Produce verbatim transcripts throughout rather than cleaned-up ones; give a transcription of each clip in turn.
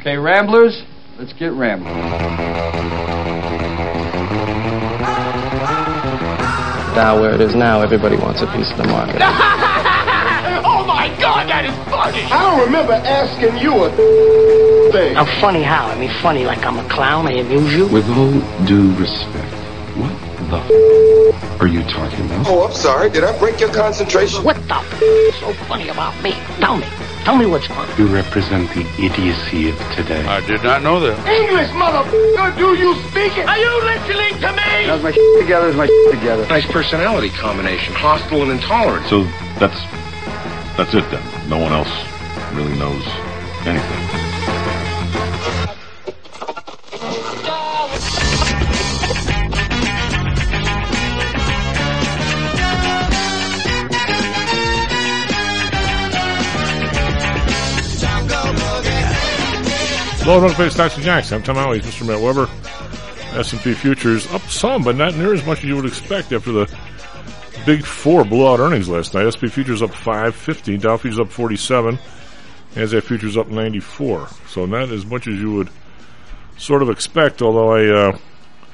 Okay, Ramblers, let's get rambling. Now, where it is now, everybody wants a piece of the market. Oh my God, that is funny! I don't remember asking you a thing. I'm funny how? I mean, funny like I'm a clown, I amuse you? With all due respect, what the f*** are you talking about? Oh, I'm sorry. Did I break your concentration? What the f*** is so funny about me? Tell me. Tell me what's funny. You represent the idiocy of today. I did not know that. English, motherfucker, do you speak it? Are you listening to me? How's my shit together? Is my shit together? Nice personality combination, hostile and intolerant. So that's that's it then. No one else really knows anything. Hello, welcome to Stocks and Jocks. I'm Tom Howey, Mister Matt Weber. S and P futures up some, but not near as much as you would expect after the big four blowout earnings last night. S and P futures up five fifty, Dow futures up forty-seven, NASDAQ futures up ninety-four. So not as much as you would sort of expect, although I uh,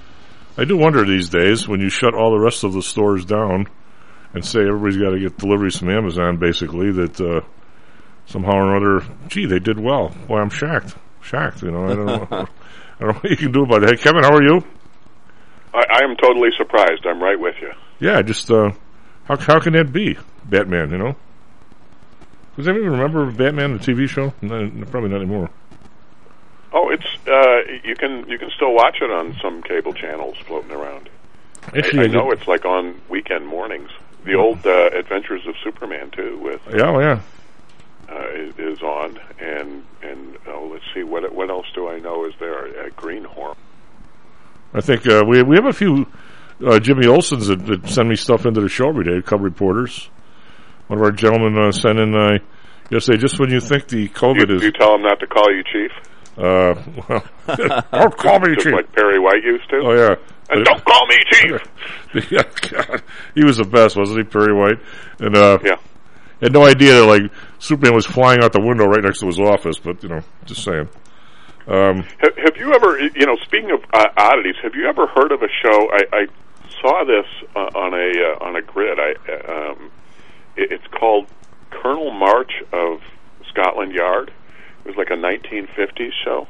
I do wonder these days when you shut all the rest of the stores down and say everybody's got to get deliveries from Amazon, basically, that uh, somehow or another, gee, they did well. Boy, I'm shocked. Shocked, you know. I don't know. I don't know what you can do about it. Hey, Kevin, how are you? I, I am totally surprised. I'm right with you. Yeah, just uh, how how can that be, Batman? You know, does anyone remember Batman, the T V show? No, probably not anymore. Oh, it's uh, you can you can still watch it on some cable channels floating around. Actually, I, I I know it's like on weekend mornings. The old uh, Adventures of Superman too, with yeah, oh, yeah. Uh, is on, and and oh, let's see what what else do I know is there? Uh, Greenhorn. I think uh, we we have a few uh, Jimmy Olsons that, that send me stuff into the show every day. Cub reporters. One of our gentlemen uh, sent in uh, yesterday. Just when you think the COVID you, is, you tell him not to call you Chief. Uh, well, don't call me Just Chief. Like Perry White used to. Oh yeah. And don't call me Chief. Yeah, God. He was the best, wasn't he, Perry White? And uh, yeah. Had no idea that, like, Superman was flying out the window right next to his office, but, you know, just saying. Um, have, have you ever, you know, speaking of uh, oddities, have you ever heard of a show? I, I saw this uh, on a uh, on a grid. I um, it, it's called Colonel March of Scotland Yard. It was like a nineteen fifties show,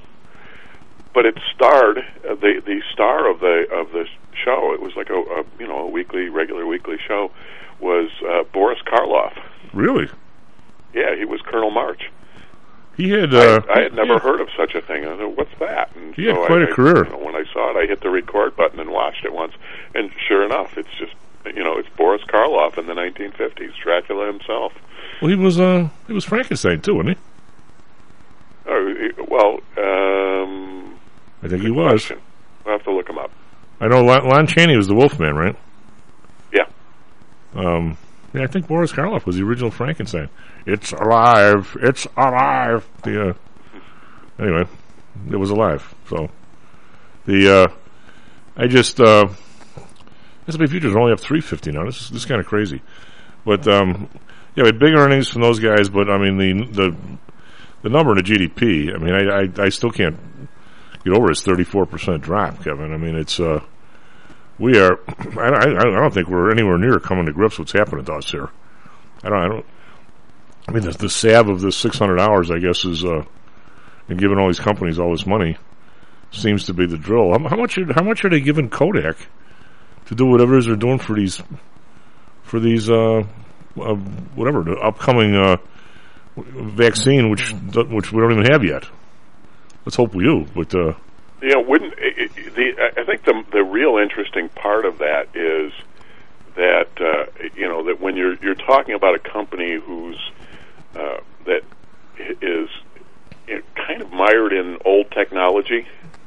but it starred uh, the the star of the of the show. It was like a, a you know a weekly, regular weekly show. Was uh, Boris Karloff. Really? Yeah, he was Colonel March. He had. Uh, I, I had never yeah. heard of such a thing. I said, "What's that?" And he had so quite I, a career. I, you know, when I saw it, I hit the record button and watched it once. And sure enough, it's just you know, it's Boris Karloff in the nineteen fifties, Dracula himself. Well, he was. Uh, he was Frankenstein too, wasn't he? Oh, he, well, um, I think he was. Question. I'll have to look him up. I know Lon, Lon Chaney was the Wolfman, right? Yeah. Um. Yeah, I think Boris Karloff was the original Frankenstein. It's alive! It's alive! The, uh, anyway, it was alive. So, the, uh, I just, uh, S and P futures are only up three fifty now. This is, this is kind of crazy. But, um, yeah, we had big earnings from those guys, but, I mean, the, the, the number in the G D P, I mean, I, I, I still can't get over this thirty-four percent drop, Kevin. I mean, it's, uh, we are, I, I, I don't think we're anywhere near coming to grips what's happening to us here. I don't, I don't, I mean, the, the salve of this six hundred hours, I guess, is, uh, and giving all these companies all this money seems to be the drill. How, how much, are, how much are they giving Kodak to do whatever it is they're doing for these, for these, uh, uh whatever, the upcoming, uh, vaccine, which, which we don't even have yet. Let's hope we do, but, uh, Yeah, wouldn't it, it, the? I think the the real interesting part of that is that uh, you know that when you're you're talking about a company who's uh, that is you know, kind of mired in old technology,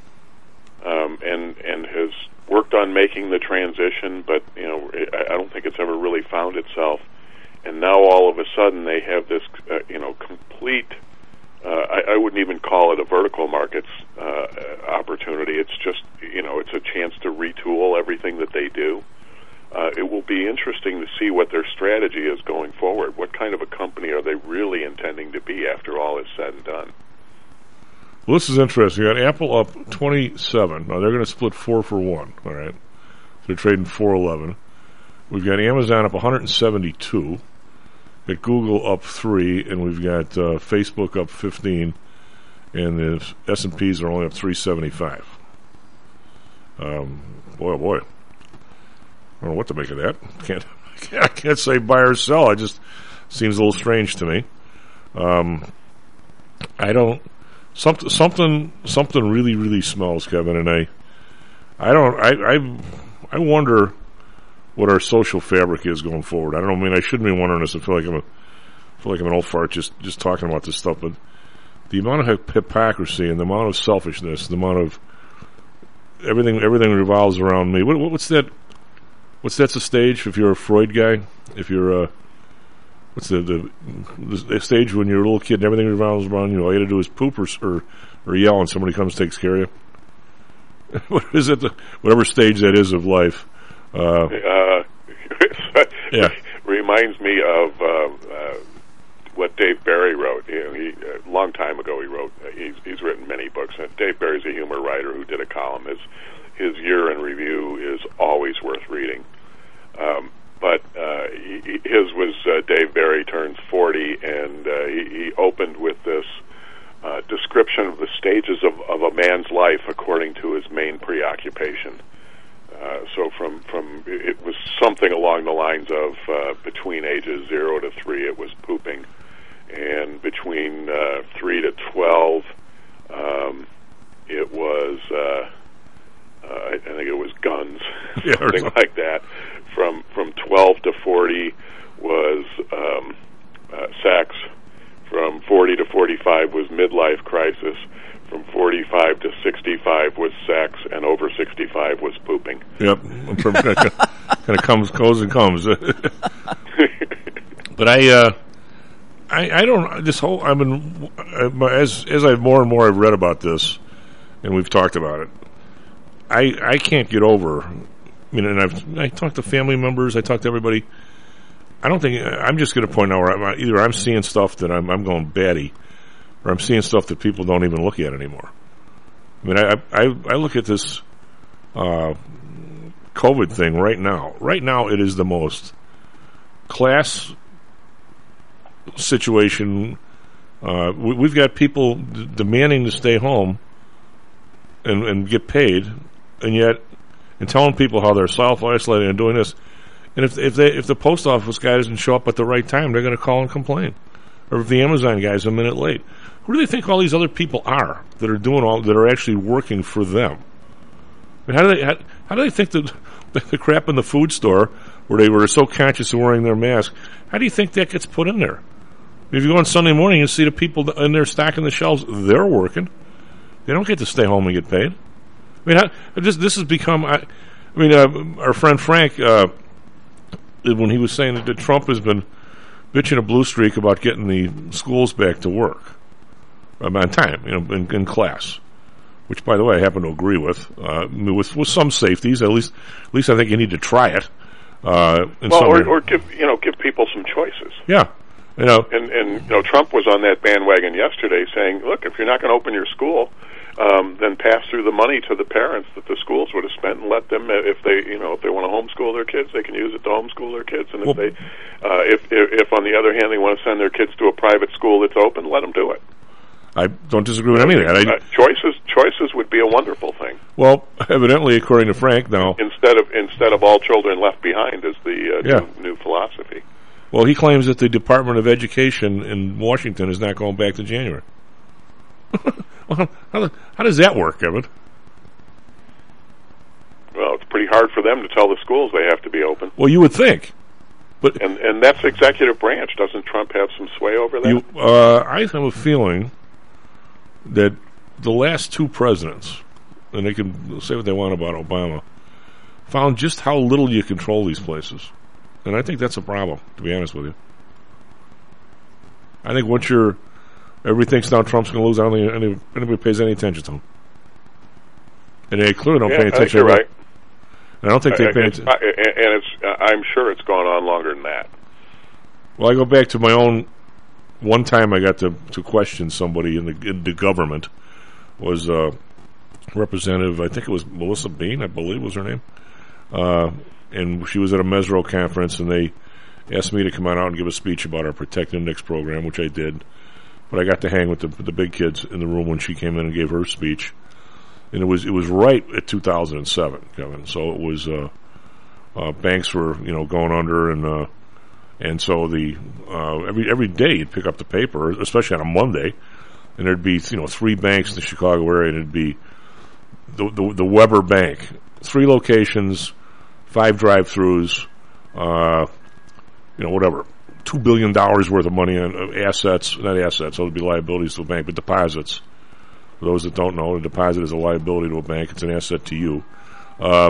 um, and and has worked on making the transition, but you know I, I don't think it's ever really found itself. And now all of a sudden they have this uh, you know complete. Uh, I, I wouldn't even call it a vertical markets uh, opportunity. It's just, you know, it's a chance to retool everything that they do. Uh, it will be interesting to see what their strategy is going forward. What kind of a company are they really intending to be after all is said and done? Well, this is interesting. You got Apple up twenty-seven. Now, they're going to split four for one, all right? They're trading four eleven. We've got Amazon up one hundred seventy-two. Got Google up three, and we've got uh, Facebook up fifteen, and the S and Ps are only up three seventy-five. Um, boy, oh boy. I don't know what to make of that. Can't, I can't say buy or sell. It just seems a little strange to me. Um, I don't... Something, something, something really, really smells, Kevin, and I, I don't, I, I, I wonder what our social fabric is going forward. I don't know. I mean, I shouldn't be wondering this. I feel like I'm a, I feel like I'm an old fart just, just talking about this stuff. But the amount of hypocrisy and the amount of selfishness, the amount of everything, everything revolves around me. What, what, what's that? What's that's a stage? If you're a Freud guy, if you're a What's the, the the stage when you're a little kid and everything revolves around you? All you got to do is poop or, or or yell, and somebody comes and takes care of you. What is it? The, whatever stage that is of life. Uh, uh, yeah, reminds me of uh, uh, what Dave Barry wrote. You know, he, a long time ago, he wrote. Uh, he's he's written many books. And Dave Barry's a humor writer who did a column. His his year in review is always worth reading. Um, But uh, he, his was uh, Dave Barry turns forty, and uh, he, he opened with this uh, description of the stages of, of a man's life according to his main preoccupation. Uh, so from, from it was something along the lines of uh, between ages zero to three, it was pooping, and between uh, three to twelve, um, it was uh, uh, I think it was guns, yeah, something like that. From from twelve to forty was um, uh, sex. From forty to forty-five was midlife crisis. From forty-five to sixty-five was sex, and over sixty-five was pooping. Yep, kind of comes, goes, and comes. But I, uh, I, I don't. This whole I've been as as I've more and more I've read about this, and we've talked about it. I I can't get over. I mean, and I've I talked to family members. I talked to everybody. I don't think I'm just going to point out where I'm, either I'm seeing stuff that I'm I'm going batty, or I'm seeing stuff that people don't even look at anymore. I mean, I I, I look at this uh, COVID thing right now. Right now, it is the most class situation. Uh, we, we've got people d- demanding to stay home and, and get paid, and yet. And telling people how they're self-isolating and doing this, and if if they if the post office guy doesn't show up at the right time, they're going to call and complain, or if the Amazon guy's a minute late, who do they think all these other people are that are doing all that are actually working for them? I mean, how do they how, how do they think that the crap in the food store where they were so conscious of wearing their mask? How do you think that gets put in there? If you go on Sunday morning and see the people in there stocking the shelves, they're working. They don't get to stay home and get paid. I mean, I, this this has become. I, I mean, uh, our friend Frank, uh, when he was saying that, that Trump has been bitching a blue streak about getting the schools back to work um, on time, you know, in, in class, which, by the way, I happen to agree with, uh, with with some safeties. At least, at least I think you need to try it. Uh, well, or, or give you know give people some choices. Yeah. You know, and and you know, Trump was on that bandwagon yesterday, saying, "Look, if you're not going to open your school, um, then pass through the money to the parents that the schools would have spent, and let them, if they, you know, if they want to homeschool their kids, they can use it to homeschool their kids. And if well, they, uh, if, if if on the other hand they want to send their kids to a private school that's open, let them do it." I don't disagree with any of that. I, uh, choices choices would be a wonderful thing. Well, evidently, according to Frank, now instead of instead of all children left behind is the uh, yeah. new, new philosophy. Well, he claims that the Department of Education in Washington is not going back to January. Well, how, how does that work, Kevin? Well, it's pretty hard for them to tell the schools they have to be open. Well, you would think. But and and that's executive branch. Doesn't Trump have some sway over that? You, uh, I have a feeling that the last two presidents, and they can say what they want about Obama, found just how little you control these places. And I think that's a problem, to be honest with you. I think once you're, everybody thinks now Trump's going to lose, I don't think anybody, anybody pays any attention to him. And they clearly don't yeah, pay attention. You're right. And I don't think they I, pay attention. And it's, I'm sure it's gone on longer than that. Well, I go back to my own, one time I got to, to question somebody in the, in the government was uh, Representative, I think it was Melissa Bean, I believe was her name. Uh, and she was at a Mesro conference, and they asked me to come on out and give a speech about our Protect Index program, which I did. But I got to hang with the, the big kids in the room when she came in and gave her speech. And it was it was right at two thousand seven, Kevin. So it was uh, uh, banks were you know going under, and uh, and so the uh, every every day you'd pick up the paper, especially on a Monday, and there'd be you know three banks in the Chicago area, and it'd be the the, the Weber Bank, three locations, five drive-throughs, uh, you know whatever. Two billion dollars worth of money on uh, assets, not assets, so it would be liabilities to a bank, but deposits. For those that don't know, a deposit is a liability to a bank. It's an asset to you. Uh,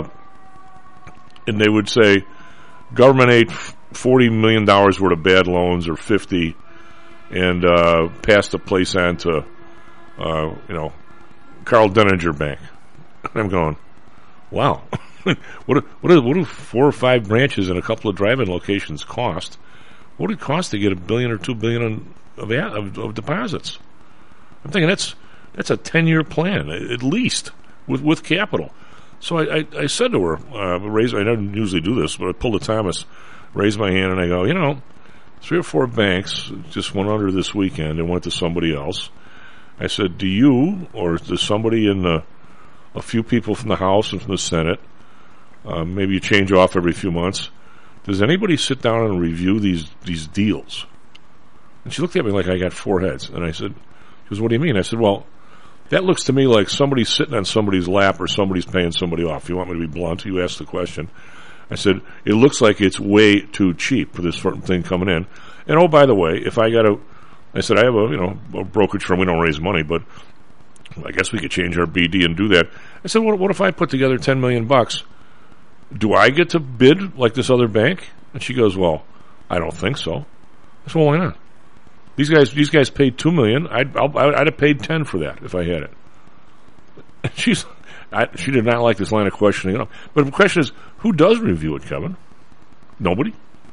and they would say, government ate forty million dollars worth of bad loans, or fifty, and uh, passed the place on to, uh, you know, Carl Denninger Bank. And I'm going, wow. what, do, what, do, what do four or five branches and a couple of drive-in locations cost? What would it cost to get a billion or two billion of, of, of deposits? I'm thinking that's that's a ten-year plan at least with with capital. So I, I, I said to her, uh, raise, I don't usually do this, but I pulled a Thomas, raised my hand, and I go, you know, three or four banks just went under this weekend and went to somebody else. I said, do you or does somebody in the a few people from the House and from the Senate, uh, maybe you change off every few months. Does anybody sit down and review these, these deals? And she looked at me like I got four heads. And I said, she goes, what do you mean? I said, well, that looks to me like somebody's sitting on somebody's lap or somebody's paying somebody off. You want me to be blunt? You asked the question. I said, it looks like it's way too cheap for this certain thing coming in. And oh, by the way, if I got a, I said, I have a, you know, a brokerage firm. We don't raise money, but I guess we could change our B D and do that. I said, what, what if I put together ten million bucks? Do I get to bid like this other bank? And she goes, well, I don't think so. I said, well, why not? These guys, these guys paid two million. I'd, I'll, I'd have paid ten for that if I had it. And she's, I, she did not like this line of questioning at all. But the question is, who does review it, Kevin? Nobody.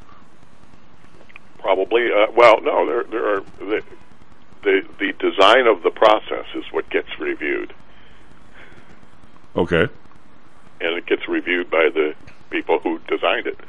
Probably. Uh, well, no. There, there are the, the the design of the process is what gets reviewed. Okay. And it gets reviewed by the people who designed it.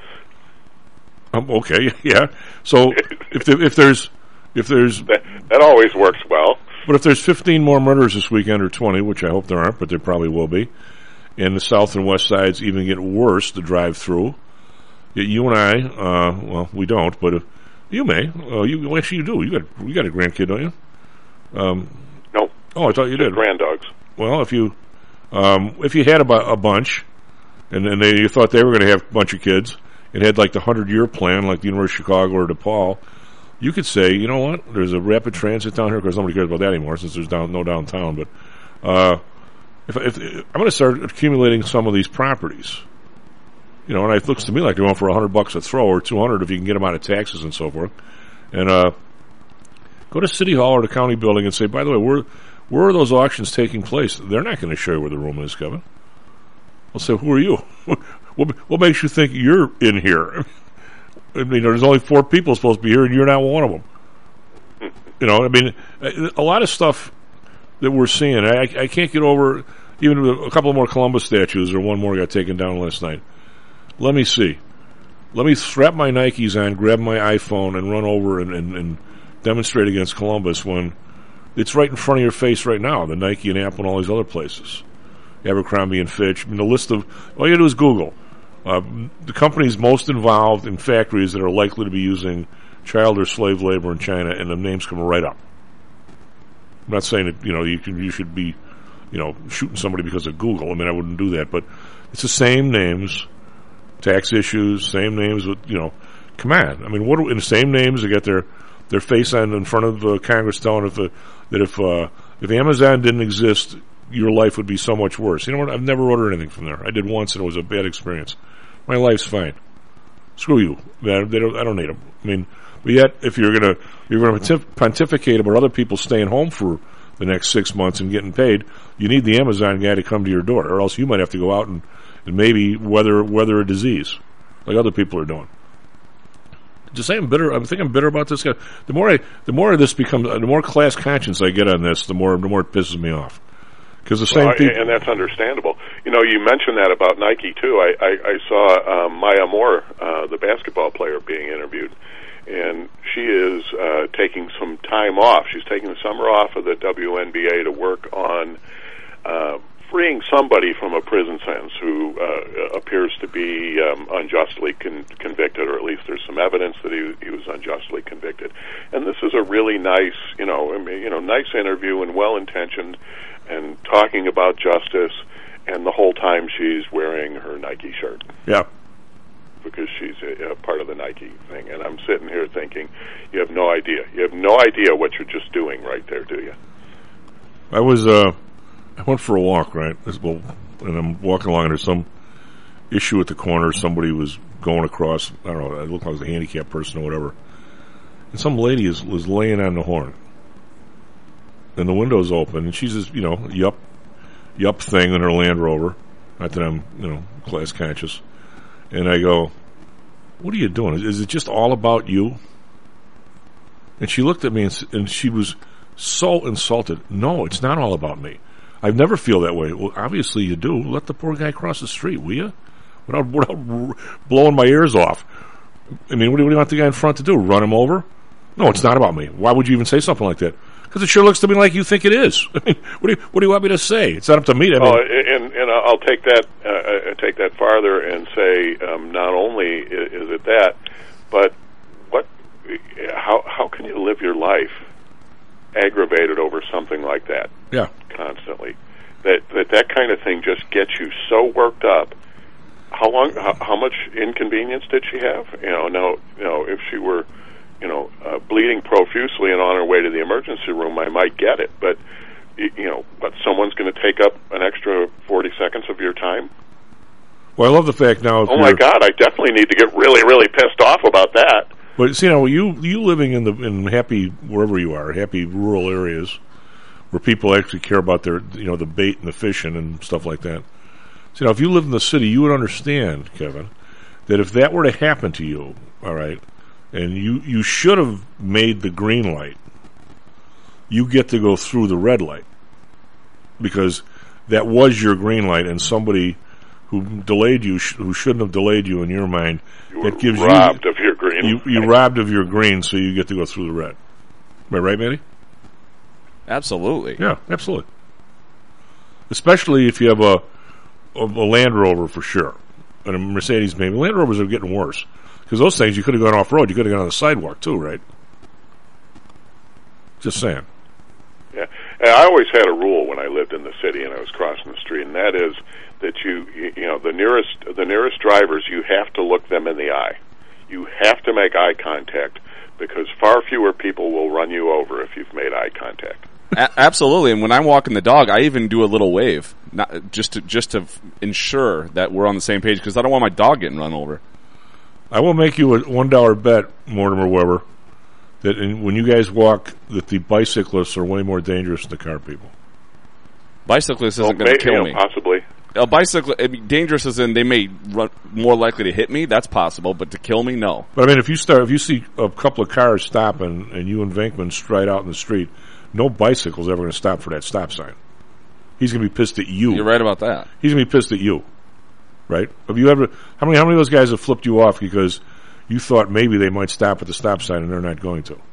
Um, okay, yeah. So if the, if there's if there's that, that always works well. But if there's fifteen more murders this weekend or twenty, which I hope there aren't, but there probably will be, and the south and west sides even get worse to drive through. Yet you and I, uh, well, we don't, but if, you may. Uh, you well, actually you do. You got you got a grandkid, don't you? Um, no. Oh, I thought you did. Grand dogs. Well, if you um, if you had a, a bunch, and, and they you thought they were going to have a bunch of kids, and had like the hundred-year plan, like the University of Chicago or DePaul, you could say, you know what? There's a rapid transit down here, because nobody cares about that anymore since there's down, no downtown. But uh, if, if, if I'm going to start accumulating some of these properties, you know, and it looks to me like they're going for a hundred bucks a throw or two hundred if you can get them out of taxes and so forth, and uh, go to City Hall or the county building and say, by the way, where where are those auctions taking place? They're not going to show you where the room is, Kevin. I'll say, who are you? what, what makes you think you're in here? I mean, there's only four people supposed to be here, and you're not one of them. You know, I mean, a lot of stuff that we're seeing, I, I can't get over, even a couple more Columbus statues, or one more got taken down last night. Let me see. Let me strap my Nikes on, grab my iPhone, and run over and, and, and demonstrate against Columbus when it's right in front of your face right now, the Nike and Apple and all these other places. Abercrombie and Fitch. I mean, the list of, all you do is Google. Uh, the companies most involved in factories that are likely to be using child or slave labor in China, and the names come right up. I'm not saying that, you know, you can, you should be, you know, shooting somebody because of Google. I mean, I wouldn't do that, but it's the same names, tax issues, same names with, you know, come on. I mean, what in the same names, they get their, their face on in front of uh, Congress telling if the, that if, uh, if Amazon didn't exist, your life would be so much worse. You know what? I've never ordered anything from there. I did once, and it was a bad experience. My life's fine. Screw you. They don't, I don't need them. I mean, but yet, if you're gonna you're gonna pontif- pontificate about other people staying home for the next six months and getting paid, you need the Amazon guy to come to your door, or else you might have to go out and, and maybe weather weather a disease, like other people are doing. Just say I'm bitter. I think I'm bitter about this guy. The more I, the more this becomes, the more class conscience I get on this, the more the more it pisses me off. Because the same well, people... And that's understandable. You know, you mentioned that about Nike, too. I, I, I saw um, Maya Moore, uh, the basketball player, being interviewed, and she is uh, taking some time off. She's taking the summer off of the W N B A to work on uh, freeing somebody from a prison sentence who uh, appears to be um, unjustly con- convicted, or at least there's some evidence that he, he was unjustly convicted. And this is a really nice, you know, I mean, you know, nice interview and well-intentioned, and talking about justice, and the whole time she's wearing her Nike shirt. Yeah. Because she's a, a part of the Nike thing. And I'm sitting here thinking, you have no idea. You have no idea what you're just doing right there, do you? I was, uh, I went for a walk, right? Well, and I'm walking along, and there's some issue at the corner. Somebody was going across, I don't know, it looked like it was a handicapped person or whatever. And some lady is, was laying on the horn. And the window's open, and she's just, you know, yup, yup thing in her Land Rover. Not that I'm, you know, class conscious. And I go, what are you doing? Is, is it just all about you? And she looked at me, and, and she was so insulted. No, it's not all about me. I never feel that way. Well, obviously you do. Let the poor guy cross the street, will you? Without, without blowing my ears off. I mean, what do, what do you want the guy in front to do? Run him over? No, it's not about me. Why would you even say something like that? Because it sure looks to me like you think it is. I mean, what do you what do you want me to say? It's not up to me. I mean, oh, and and I'll take that uh, take that farther and say, um, not only is it that, but what? How how can you live your life aggravated over something like that? Yeah, constantly. That that that kind of thing just gets you so worked up. How long? How, how much inconvenience did she have? You know, now you know if she were, you know, uh, bleeding profusely and on her way to the emergency room, I might get it. But, you know, but someone's going to take up an extra forty seconds of your time? Well, I love the fact now... Oh, my God, I definitely need to get really, really pissed off about that. But, see, now, you you living in the in happy, wherever you are, happy rural areas, where people actually care about their, you know, the bait and the fishing and stuff like that. So, now, if you live in the city, you would understand, Kevin, that if that were to happen to you, all right... and you, you should have made the green light, you get to go through the red light. Because that was your green light, and somebody who delayed you, sh- who shouldn't have delayed you in your mind, you that gives robbed you... of your green you, you robbed of your green, so you get to go through the red. Am I right, Manny? Absolutely. Yeah, absolutely. Especially if you have a, a, a Land Rover, for sure. And a Mercedes, maybe. Land Rovers are getting worse. Because those things, you could have gone off-road. You could have gone on the sidewalk, too, right? Just saying. Yeah. And I always had a rule when I lived in the city and I was crossing the street, and that is that you, you know, the nearest, the nearest drivers, you have to look them in the eye. You have to make eye contact, because far fewer people will run you over if you've made eye contact. A- absolutely, and when I'm walking the dog, I even do a little wave, not just to just to f- ensure that we're on the same page, because I don't want my dog getting run over. I will make you a one dollar bet, Mortimer Weber, that in, when you guys walk, that the bicyclists are way more dangerous than the car people. Bicyclist isn't well, going to kill you know, me. Possibly. A bicycle, I mean, dangerous as in they may run more likely to hit me. That's possible, but to kill me, no. But I mean, if you start, if you see a couple of cars stopping and you and Venkman stride out in the street, no bicycle's ever going to stop for that stop sign. He's going to be pissed at you. You're right about that. He's going to be pissed at you, right? Have you ever? How many? How many of those guys have flipped you off because you thought maybe they might stop at the stop sign and they're not going to?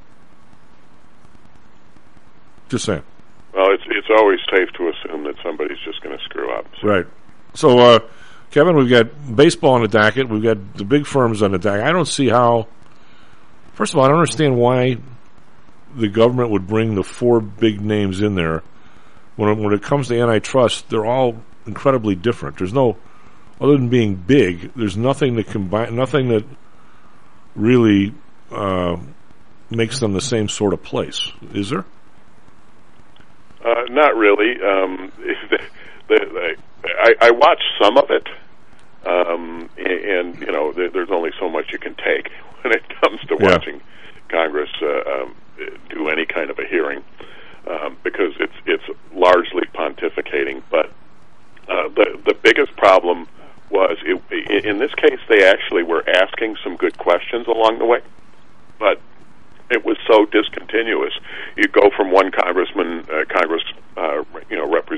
Just saying. Well, it's it's always safe to assume that somebody's just going to screw up. So. Right. So, uh, Kevin, we've got baseball on the docket. We've got the big firms on the docket. I don't see how. First of all, I don't understand why the government would bring the four big names in there. When it, when it comes to antitrust, they're all incredibly different. There's no, other than being big, there's nothing that combine, nothing that really uh, makes them the same sort of place. Is there? Uh, not really. Um, the, the, the, I, I watch some of it, um, and, and you know, there, there's only so much you can take when it comes to yeah. watching Congress uh, um, do any kind of a hearing, um, because it's it's largely pontificating. But uh, the the biggest problem was, it, in this case, they actually were asking some good questions along the way, but it was so discontinuous. You go from one congressman, uh, Congress, uh, you know, representative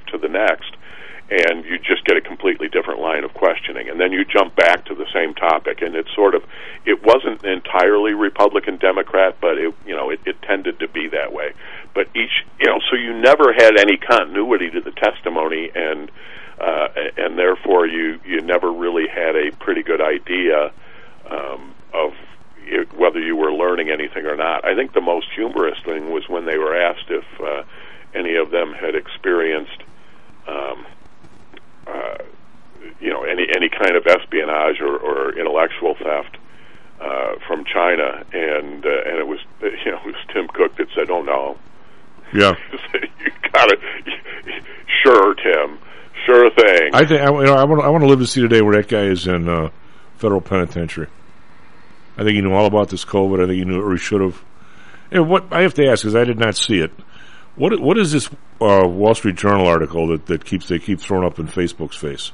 to the next, and you just get a completely different line of questioning. And then you jump back to the same topic, and it's sort of, it wasn't entirely Republican, Democrat, but it, you know, it, it tended to be that way. But each, you know, so you never had any continuity to the testimony, and uh, and therefore you, you never really had a pretty good idea um, of it, whether you were learning anything or not. I think the most humorous thing was when they were asked if uh, any of them had experienced um, Uh, you know, any any kind of espionage or, or intellectual theft uh, from China, and uh, and it was you know it was Tim Cook that said, "Oh no, yeah, you got it, sure, Tim, sure thing." I think I, you know, I want I want to live to see the day where that guy is in uh, federal penitentiary. I think he knew all about this COVID. I think he knew, or he should have. And what I have to ask, because I did not see it. What what is this uh, Wall Street Journal article that, that keeps they keep throwing up in Facebook's face?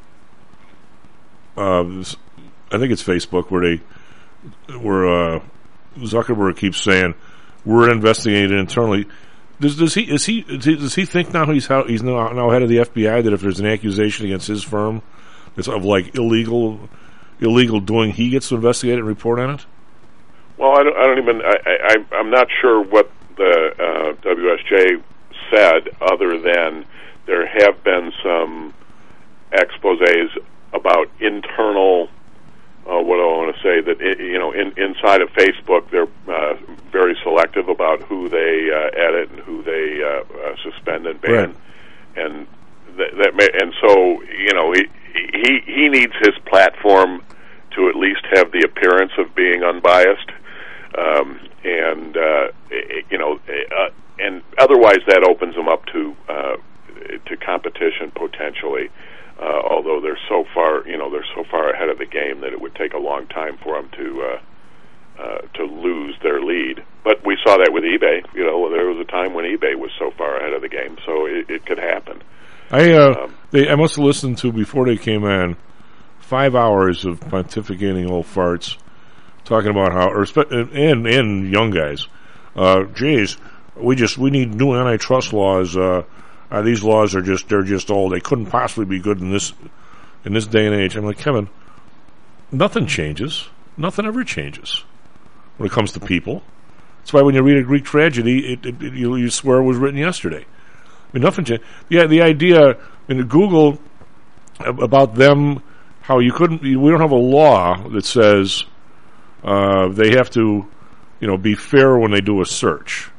Uh, this, I think it's Facebook where they where uh, Zuckerberg keeps saying we're investigating internally. Does does he is he does he think now he's how he's now, now head of the F B I that if there's an accusation against his firm that's of like illegal illegal doing, he gets to investigate it and report on it? Well, I don't, I don't even I, I I'm not sure what the uh, W S J said, other than there have been some exposés about internal, uh, what do I want to say, that, it, you know, in, inside of Facebook, they're uh, very selective about who they uh, edit and who they uh, uh, suspend and ban. Right. And th- that may, and so, you know, he, he, he needs his platform to at least have the appearance of being unbiased. Um, and uh, you know, uh, and otherwise that opens them up to uh, to competition potentially. Uh, although they're so far, you know, they're so far ahead of the game that it would take a long time for them to uh, uh, to lose their lead. But we saw that with eBay. You know, there was a time when eBay was so far ahead of the game, so it, it could happen. I uh, um, they, I must have listened to before they came on five hours of pontificating old farts. Talking about how, or and and young guys, uh, geez, we just we need new antitrust laws. Uh, uh, these laws are just they're just old. They couldn't possibly be good in this in this day and age. I'm like, Kevin, nothing changes. Nothing ever changes when it comes to people. That's why when you read a Greek tragedy, it, it, it you, you swear it was written yesterday. I mean, nothing changed. Yeah, the idea in Google about them, how you couldn't. We don't have a law that says. Uh, they have to, you know, be fair when they do a search.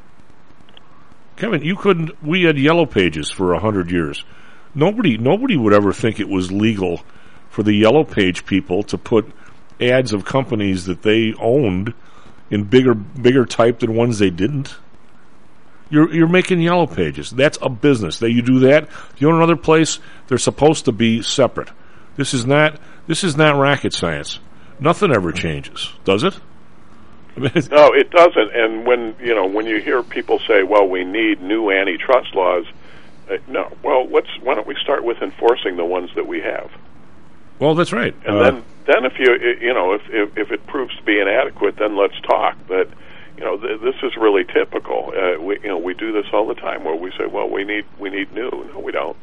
Kevin, you couldn't. We had Yellow Pages for a hundred years. Nobody, nobody would ever think it was legal for the Yellow Page people to put ads of companies that they owned in bigger, bigger type than ones they didn't. You're you're making Yellow Pages. That's a business. That you do that. If you own another place, they're supposed to be separate. This is not. This is not rocket science. Nothing ever changes, does it? I mean, no, it doesn't. And when you know when you hear people say, "Well, we need new antitrust laws," uh, no. Well, let's. Why don't we start with enforcing the ones that we have? Well, that's right. And uh, then, then if you you know if, if if it proves to be inadequate, then let's talk. But you know th- this is really typical. Uh, we you know we do this all the time where we say, "Well, we need we need new." No, we don't.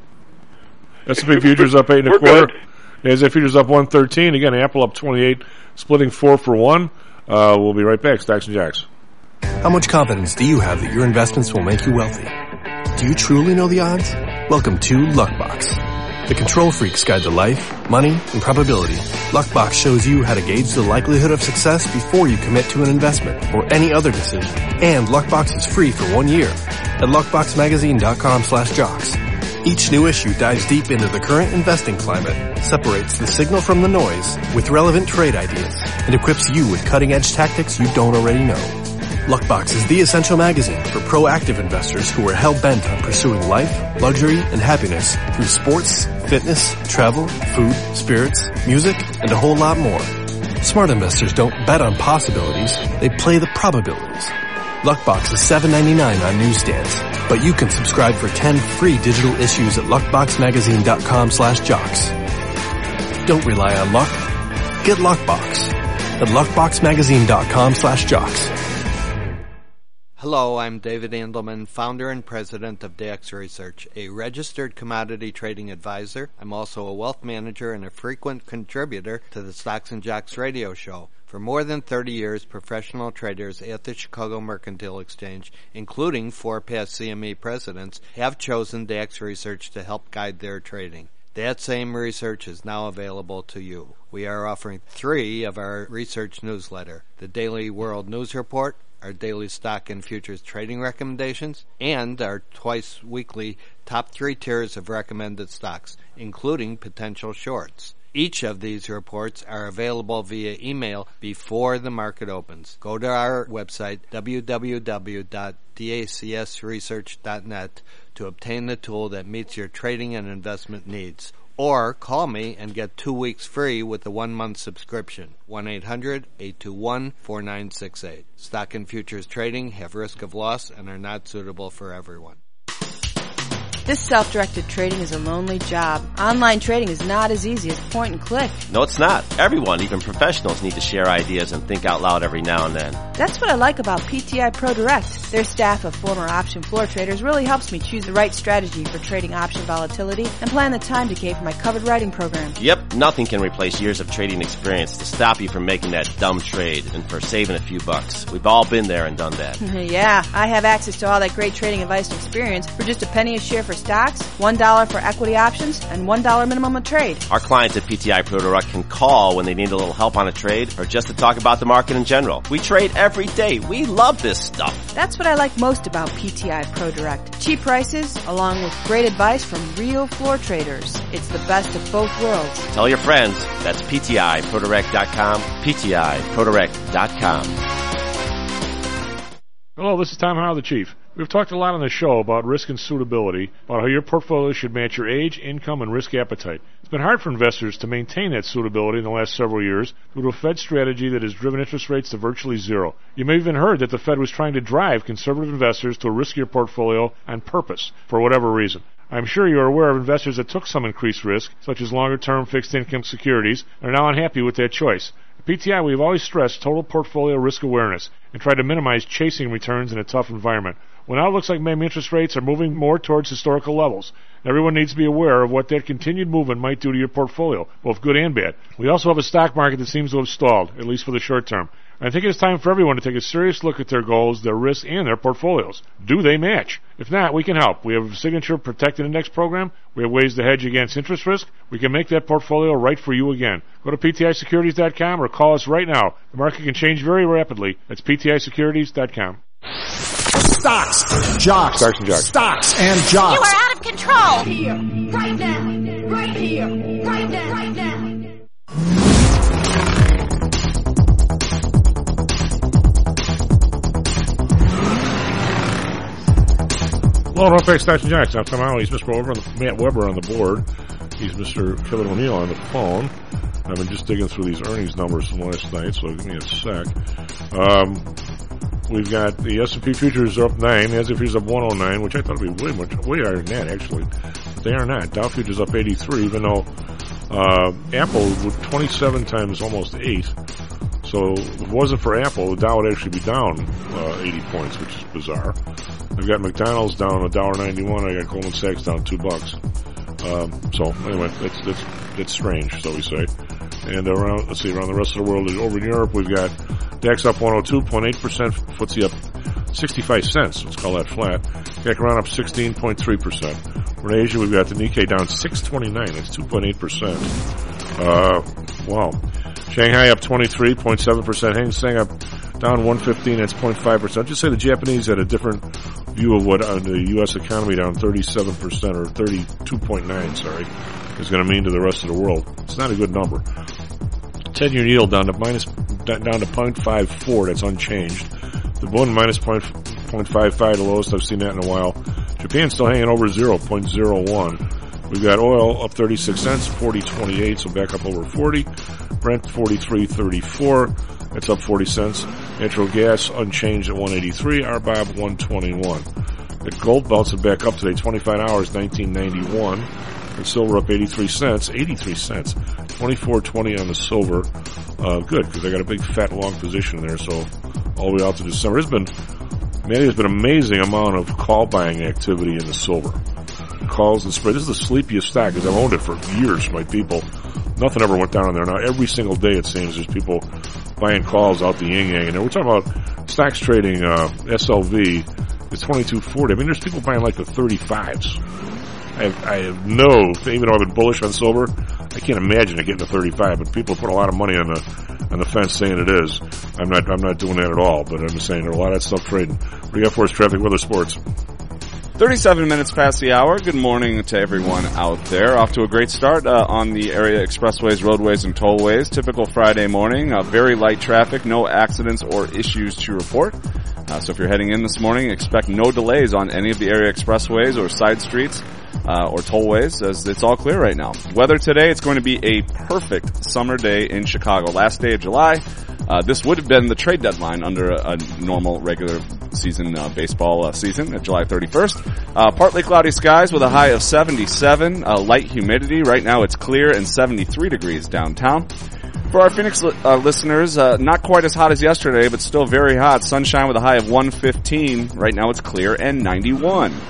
S and P futures up eight and a quarter. As if futures up one thirteen. Again, Apple up twenty-eight, splitting four for one. Uh, we'll be right back. Stocks and Jacks. How much confidence do you have that your investments will make you wealthy? Do you truly know the odds? Welcome to Luckbox, the control freak's guide to life, money, and probability. Luckbox shows you how to gauge the likelihood of success before you commit to an investment or any other decision. And Luckbox is free for one year at luckboxmagazine.com slash jocks. Each new issue dives deep into the current investing climate, separates the signal from the noise with relevant trade ideas, and equips you with cutting-edge tactics you don't already know. Luckbox is the essential magazine for proactive investors who are hell-bent on pursuing life, luxury, and happiness through sports, fitness, travel, food, spirits, music, and a whole lot more. Smart investors don't bet on possibilities, they play the probabilities. Luckbox is seven ninety-nine on newsstands, but you can subscribe for ten free digital issues at luckboxmagazine.com slash jocks. Don't rely on luck. Get Luckbox at luckboxmagazine.com slash jocks. Hello, I'm David Andelman, founder and president of Dax Research, a registered commodity trading advisor. I'm also a wealth manager and a frequent contributor to the Stocks and Jocks radio show. For more than thirty years, professional traders at the Chicago Mercantile Exchange, including four past C M E presidents, have chosen Dax Research to help guide their trading. That same research is now available to you. We are offering three of our research newsletter, the Daily World News Report, our daily stock and futures trading recommendations, and our twice-weekly top three tiers of recommended stocks, including potential shorts. Each of these reports are available via email before the market opens. Go to our website, w w w dot dacs research dot net, to obtain the tool that meets your trading and investment needs. Or call me and get two weeks free with a one-month subscription. one eight hundred, eight two one, four nine six eight. Stock and futures trading have risk of loss and are not suitable for everyone. This self-directed trading is a lonely job. Online trading is not as easy as point and click. No, it's not. Everyone, even professionals, need to share ideas and think out loud every now and then. That's what I like about P T I Pro Direct. Their staff of former option floor traders really helps me choose the right strategy for trading option volatility and plan the time decay for my covered writing program. Yep, nothing can replace years of trading experience to stop you from making that dumb trade and for saving a few bucks. We've all been there and done that. Yeah, I have access to all that great trading advice and experience for just a penny a share for stocks, one dollar for equity options, and one dollar minimum a trade. Our clients at P T I Pro Direct can call when they need a little help on a trade or just to talk about the market in general. We trade every day. We love this stuff. That's what I like most about P T I Pro Direct. Cheap prices, along with great advice from real floor traders. It's the best of both worlds. Tell your friends. That's P T I Pro Direct dot com, P T I Pro Direct dot com. Hello, this is Tom Howell, the Chief. We've talked a lot on the show about risk and suitability, about how your portfolio should match your age, income, and risk appetite. It's been hard for investors to maintain that suitability in the last several years due to a Fed strategy that has driven interest rates to virtually zero. You may have even heard that the Fed was trying to drive conservative investors to a riskier portfolio on purpose, for whatever reason. I'm sure you are aware of investors that took some increased risk, such as longer-term fixed-income securities, and are now unhappy with that choice. At P T I, we've always stressed total portfolio risk awareness and tried to minimize chasing returns in a tough environment. Well, now it looks like maybe interest rates are moving more towards historical levels. Everyone needs to be aware of what that continued movement might do to your portfolio, both good and bad. We also have a stock market that seems to have stalled, at least for the short term. I think it's time for everyone to take a serious look at their goals, their risks, and their portfolios. Do they match? If not, we can help. We have a Signature Protected Index program. We have ways to hedge against interest risk. We can make that portfolio right for you again. Go to P T I securities dot com or call us right now. The market can change very rapidly. That's P T I securities dot com. Stocks, jocks, Stocks and jocks. Stocks and jocks. You are out of control. Here, right now, right here, right now, right now. Hello, welcome back to Stocks and Jocks. I'm Tom Howell. He's Mister Weber on the, Matt Weber on the board. He's Mister Kevin O'Neill on the phone. I've been just digging through these earnings numbers from last night, so give me a sec. Um, we've got the S and P futures are up nine. The S and P futures up one oh nine, which I thought would be way much, way higher than that, actually. But they are not. Dow futures up eighty-three, even though uh, Apple would twenty-seven times almost eight. So if it wasn't for Apple, the Dow would actually be down uh, eighty points, which is bizarre. I've got McDonald's down a dollar ninety-one. I got Goldman Sachs down two bucks. Um, so anyway, that's that's that's strange, so we say. And around, let's see, around the rest of the world, over in Europe, we've got DAX up one oh two point eight percent, F T S E up sixty-five cents. Let's call that flat. C A C around up sixteen point three percent. In Asia, we've got the Nikkei down six twenty-nine. That's two point eight percent. Uh, wow. Shanghai up twenty-three point seven percent. Hang Seng up down one fifteen. That's zero point five percent. I'd just say the Japanese had a different view of what uh, the U S economy down thirty-seven percent or thirty-two point nine, sorry, is going to mean to the rest of the world. It's not a good number. ten-year yield down to minus down to zero point five four. That's unchanged. The Bund minus zero point five five, the lowest I've seen that in a while. Japan still hanging over zero point zero one. We've got oil up thirty-six cents, forty twenty-eight, so back up over forty. Brent forty-three thirty-four, that's up forty cents. Natural gas unchanged at one eighty-three. R B O B one twenty-one. The gold bouncing back up today, twenty-five hours, nineteen ninety-one. And silver up eighty-three cents, eighty-three cents. twenty-four twenty on the silver. Uh, good, because I got a big fat long position there, so all the way out to December. There's been Man, there's been an amazing amount of call buying activity in the silver. Calls and spread. This is the sleepiest stock because I've owned it for years, my people. Nothing ever went down in there. Now, every single day, it seems, there's people buying calls out the yin-yang. And we're talking about stocks trading, uh, S L V, it's twenty-two forty. I mean, there's people buying like the thirty-fives. I have, I have no, even though I've been bullish on silver, I can't imagine it getting to thirty-five, but people put a lot of money on the, on the fence saying it is. I'm not, I'm not doing that at all, but I'm just saying there's a lot of that stuff trading. What do you got for us, traffic, weather, sports? thirty-seven minutes past the hour. Good morning to everyone out there. Off to a great start uh, on the area expressways, roadways, and tollways. Typical Friday morning. Uh, very light traffic. No accidents or issues to report. Uh, so if you're heading in this morning, expect no delays on any of the area expressways or side streets uh, or tollways, as it's all clear right now. Weather today, it's going to be a perfect summer day in Chicago. Last day of July. Uh, this would have been the trade deadline under a, a normal regular season uh, baseball uh, season at July thirty-first. Uh, partly cloudy skies with a high of seventy-seven. Uh, light humidity. Right now it's clear and seventy-three degrees downtown. For our Phoenix uh, listeners, uh, not quite as hot as yesterday, but still very hot. Sunshine with a high of one fifteen. Right now it's clear and ninety-one.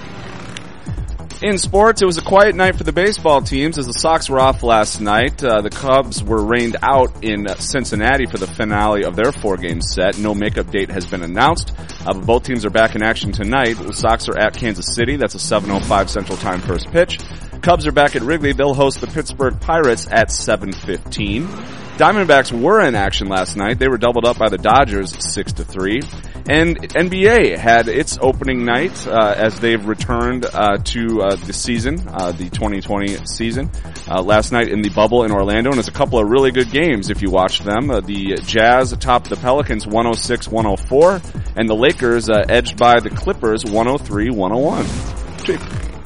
In sports, it was a quiet night for the baseball teams as the Sox were off last night. Uh, the Cubs were rained out in Cincinnati for the finale of their four-game set. No makeup date has been announced, uh, but both teams are back in action tonight. The Sox are at Kansas City. That's a seven oh five Central Time first pitch. Cubs are back at Wrigley. They'll host the Pittsburgh Pirates at seven fifteen. Diamondbacks were in action last night. They were doubled up by the Dodgers six to three. And N B A had its opening night uh, as they've returned uh, to uh, the season, uh, the twenty twenty season. Uh, last night in the bubble in Orlando, and it's a couple of really good games if you watched them. Uh, the Jazz topped the Pelicans one oh six one oh four, and the Lakers uh, edged by the Clippers one oh three one oh one. Chief.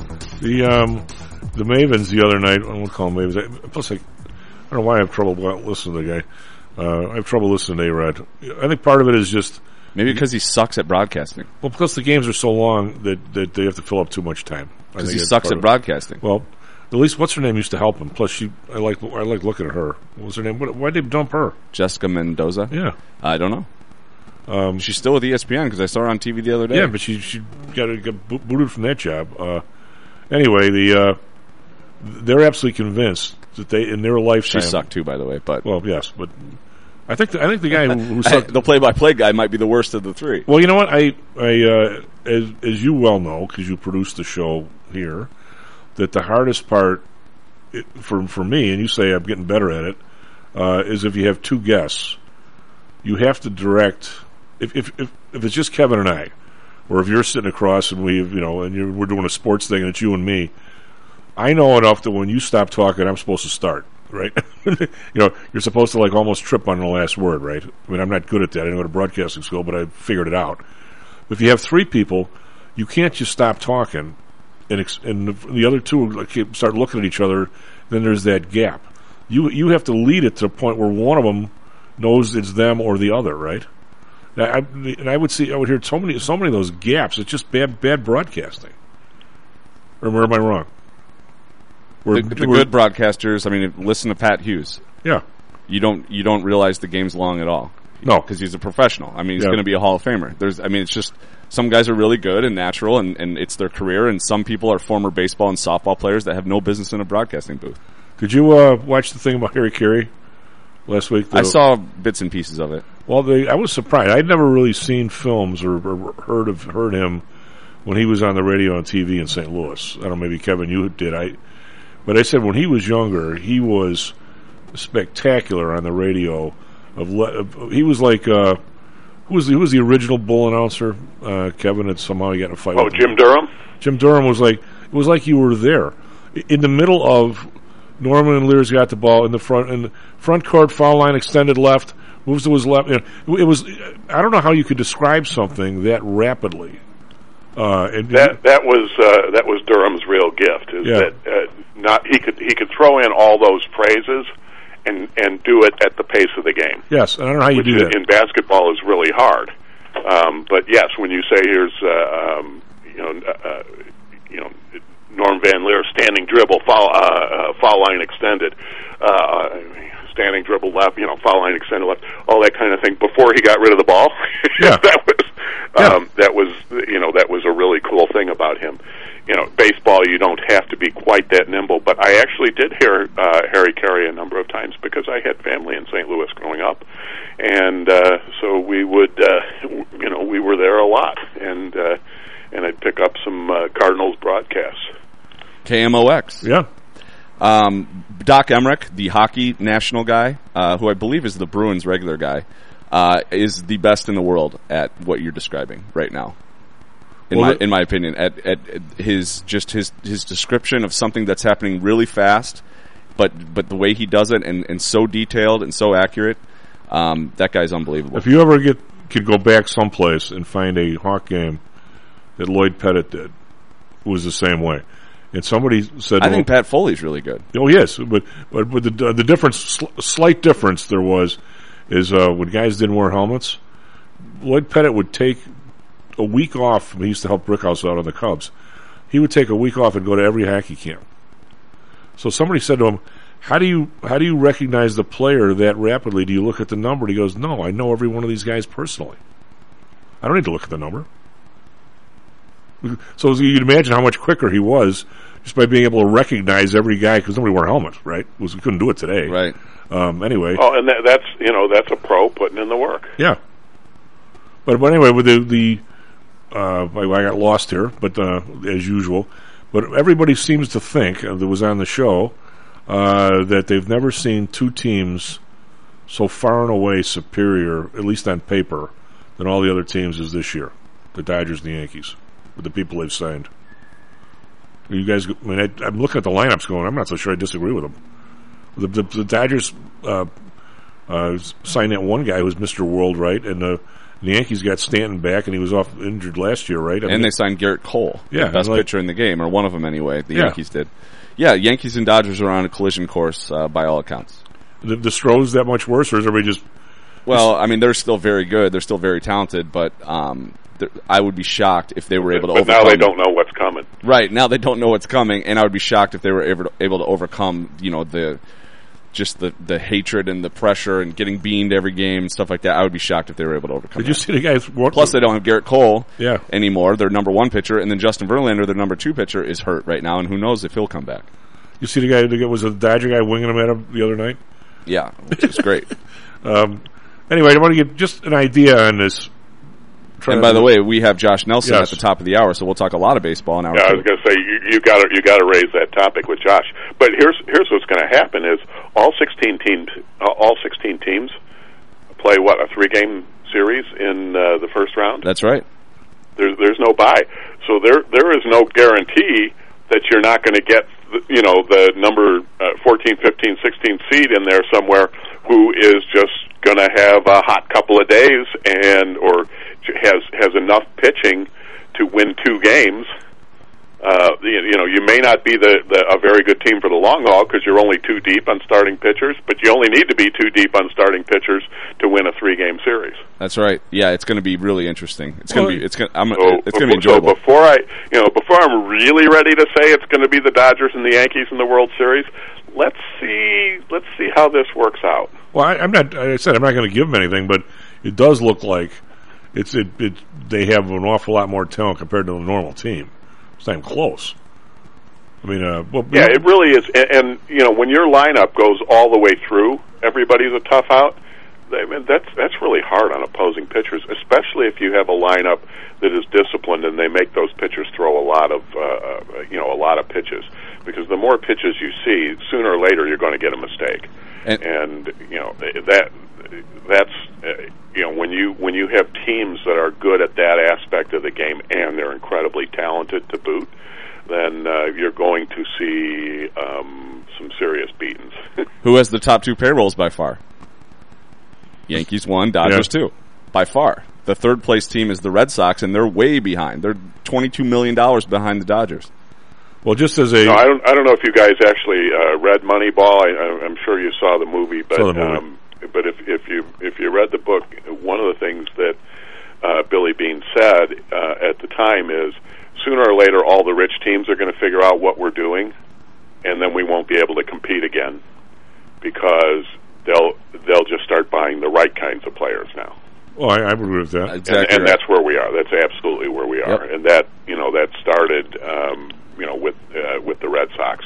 The um, the Mavens the other night, I won't call them Mavens. I, plus, I, I don't know why I have trouble listening to the guy. Uh, I have trouble listening to A-Rod. I think part of it is just... Maybe because he sucks at broadcasting. Well, because the games are so long that, that they have to fill up too much time. Because he sucks at broadcasting. Well, at least what's her name used to help him. Plus, she I like I like looking at her. What was her name? Why did they dump her? Jessica Mendoza? Yeah. I don't know. Um, She's still with E S P N because I saw her on T V the other day. Yeah, but she she got, got booted from that job. Uh, anyway, the uh, they're absolutely convinced that they in their lifetime. She sucked too, by the way. But well, yes, but. I think the, I think the guy who, who sucked, the play-by-play guy might be the worst of the three. Well, you know what? I I uh, as as you well know because you produced the show here, that the hardest part it, for for me, and you say I'm getting better at it, uh, is if you have two guests, you have to direct. If if if, if it's just Kevin and I, or if you're sitting across and we you know and you're, we're doing a sports thing and it's you and me, I know enough that when you stop talking, I'm supposed to start. Right? you know, you're supposed to like almost trip on the last word, right? I mean, I'm not good at that. I didn't go to broadcasting school, but I figured it out. If you have three people, you can't just stop talking and, ex- and the, the other two like, start looking at each other. Then there's that gap. You you have to lead it to the point where one of them knows it's them or the other, right? Now, I, and I would see, I would hear so many so many of those gaps. It's just bad bad broadcasting. Or where am I wrong? We're, the, the good broadcasters, I mean, listen to Pat Hughes. Yeah. You don't you don't realize the game's long at all. No. Because he's a professional. I mean, he's yeah. going to be a Hall of Famer. There's, I mean, it's just, some guys are really good and natural, and, and it's their career, and some people are former baseball and softball players that have no business in a broadcasting booth. Did you uh, watch the thing about Harry Carey last week? The, I saw bits and pieces of it. Well, they, I was surprised. I'd never really seen films or, or heard of heard him when he was on the radio and T V in Saint Louis. I don't know, maybe Kevin, you did. I... But I said when he was younger, he was spectacular on the radio. Of, le- of He was like, uh, who was the, who was the original bull announcer? Uh, Kevin had somehow he got in a fight. Oh, with Jim him. Durham? Jim Durham was like, it was like you were there. In the middle of Norman and Lear's got the ball in the front, in the front court, foul line extended left, moves to his left. You know, it was, I don't know how you could describe something that rapidly. Uh, and, that that was uh, that was Durham's real gift. Is yeah. that uh, not he could he could throw in all those phrases and and do it at the pace of the game. Yes, and I don't know how you which do that. In basketball is really hard. Um, but yes, when you say here's uh, um, you know uh, you know Norm Van Leer standing dribble foul uh, uh, foul line extended. Uh, standing dribble left, you know, foul line extended left, all that kind of thing before he got rid of the ball. Yeah. that was Um, that was, you know, that was a really cool thing about him. You know, baseball, you don't have to be quite that nimble, but I actually did hear uh, Harry Carey a number of times because I had family in Saint Louis growing up, and uh, so we would, uh, you know, we were there a lot, and uh, and I'd pick up some uh, Cardinals broadcasts. K M O X. Yeah. Um, Doc Emmerich, the hockey national guy, uh, who I believe is the Bruins regular guy, uh, is the best in the world at what you're describing right now. In well, my the, in my opinion, at, at his just his his description of something that's happening really fast, but but the way he does it and, and so detailed and so accurate, um, that guy's unbelievable. If you ever get could go back someplace and find a Hawk game that Lloyd Pettit did, it was the same way. And somebody said, I well, think Pat Foley's really good. Oh yes, but but, but the the difference, sl- slight difference there was, is uh, when guys didn't wear helmets, Lloyd Pettit would take a week off. He used to help Brickhouse out on the Cubs. He would take a week off and go to every hockey camp. So somebody said to him, "How do you how do you recognize the player that rapidly? Do you look at the number?" And he goes, "No, I know every one of these guys personally. I don't need to look at the number." So you'd imagine how much quicker he was just by being able to recognize every guy, because nobody wore helmets, right? Was, we couldn't do it today. Right. Um, anyway. Oh, and that, that's, you know, that's a pro putting in the work. Yeah. But, but anyway, with the, the uh, I, I got lost here, but uh, as usual. But everybody seems to think, uh, that was on the show, uh, that they've never seen two teams so far and away superior, at least on paper, than all the other teams as this year. The Dodgers and the Yankees. With the people they've signed. You guys, I mean, I, I'm looking at the lineups going, I'm not so sure I disagree with them. The, the, the Dodgers uh, uh, signed that one guy who's Mister World, right? And uh, the Yankees got Stanton back, and he was off injured last year, right? I and mean, they signed Garrett Cole, yeah, the best like, pitcher in the game, or one of them anyway, the yeah. Yankees did. Yeah, Yankees and Dodgers are on a collision course uh, by all accounts. The, the Stros that much worse, or is everybody just... Well, I mean, they're still very good. They're still very talented, but... Um, I would be shocked if they were able to but overcome. Now they don't know what's coming. Right, now they don't know what's coming, and I would be shocked if they were able to, able to overcome, you know, the just the, the hatred and the pressure and getting beamed every game and stuff like that. I would be shocked if they were able to overcome Did you that. see the guys... What, Plus, they don't have Garrett Cole yeah. anymore, their number one pitcher, and then Justin Verlander, their number two pitcher, is hurt right now, and who knows if he'll come back. You see the guy that was a Dodger guy winging him at him the other night? Yeah, which is great. um, anyway, I want to get just an idea on this. And by the way, we have Josh Nelson yes. at the top of the hour, so we'll talk a lot of baseball in hour Yeah, two. I was going to say you, you got to you got to raise that topic with Josh. But here's here's what's going to happen: is all sixteen teams uh, all sixteen teams play what a three game series in uh, the first round. That's right. There's there's no bye, so there there is no guarantee that you're not going to get you know the number uh, fourteen, fifteen, sixteen seed in there somewhere who is just going to have a hot couple of days and or has has enough pitching to win two games. Uh, you, you know, you may not be the, the a very good team for the long haul because you're only two deep on starting pitchers, but you only need to be two deep on starting pitchers to win a three game series. That's right. Yeah, it's going to be really interesting. It's going to be. It's going. I'm. So, it's going to be enjoyable. So before I, you know, before I'm really ready to say it's going to be the Dodgers and the Yankees in the World Series, let's see. Let's see how this works out. Well, I, I'm not. I said I'm not going to give them anything, but it does look like it's it, it. They have an awful lot more talent compared to a normal team. It's not even close. I mean, uh, well, yeah, it really is. And, and you know, when your lineup goes all the way through, everybody's a tough out. I mean, that's that's really hard on opposing pitchers, especially if you have a lineup that is disciplined and they make those pitchers throw a lot of uh, you know a lot of pitches. Because the more pitches you see, sooner or later you're going to get a mistake. And, and you know that that's uh, you know when you when you have teams that are good at that aspect of the game and they're incredibly talented to boot, then uh, you're going to see um, some serious beatings. Who has the top two payrolls by far? Yankees one, Dodgers yeah. two, by far. The third place team is the Red Sox, and they're way behind. They're twenty-two million dollars behind the Dodgers. Well, just as a... No, I don't I don't know if you guys actually uh, read Moneyball. I, I'm sure you saw the movie, but saw the movie. Um, but if, if you if you read the book, one of the things that uh, Billy Beane said uh, at the time is sooner or later all the rich teams are going to figure out what we're doing, and then we won't be able to compete again because they'll they'll just start buying the right kinds of players now. Well, I, I would agree with that. Exactly, and, and right. that's where we are. That's absolutely where we are, Yep. and that you know that started um, you know with uh, with the Red Sox.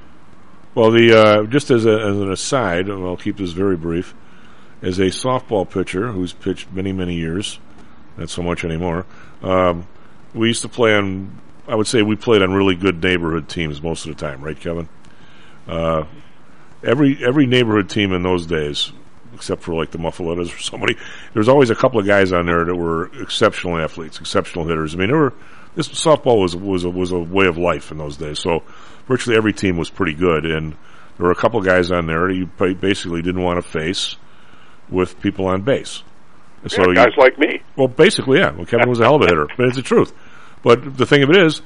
Well, the uh, just as, a, as an aside, and I'll keep this very brief, as a softball pitcher who's pitched many, many years, not so much anymore, um, we used to play on, I would say we played on really good neighborhood teams most of the time, right, Kevin? Uh, every every neighborhood team in those days, except for like the Muffalettas or somebody, there was always a couple of guys on there that were exceptional athletes, exceptional hitters. I mean, there were, this softball was was a, was a way of life in those days. So virtually every team was pretty good, and there were a couple of guys on there that you basically didn't want to face with people on base. And so yeah, guys you, like me. Well, basically, yeah. Well, Kevin was a hell of a hitter, but it's the truth. But the thing of it is,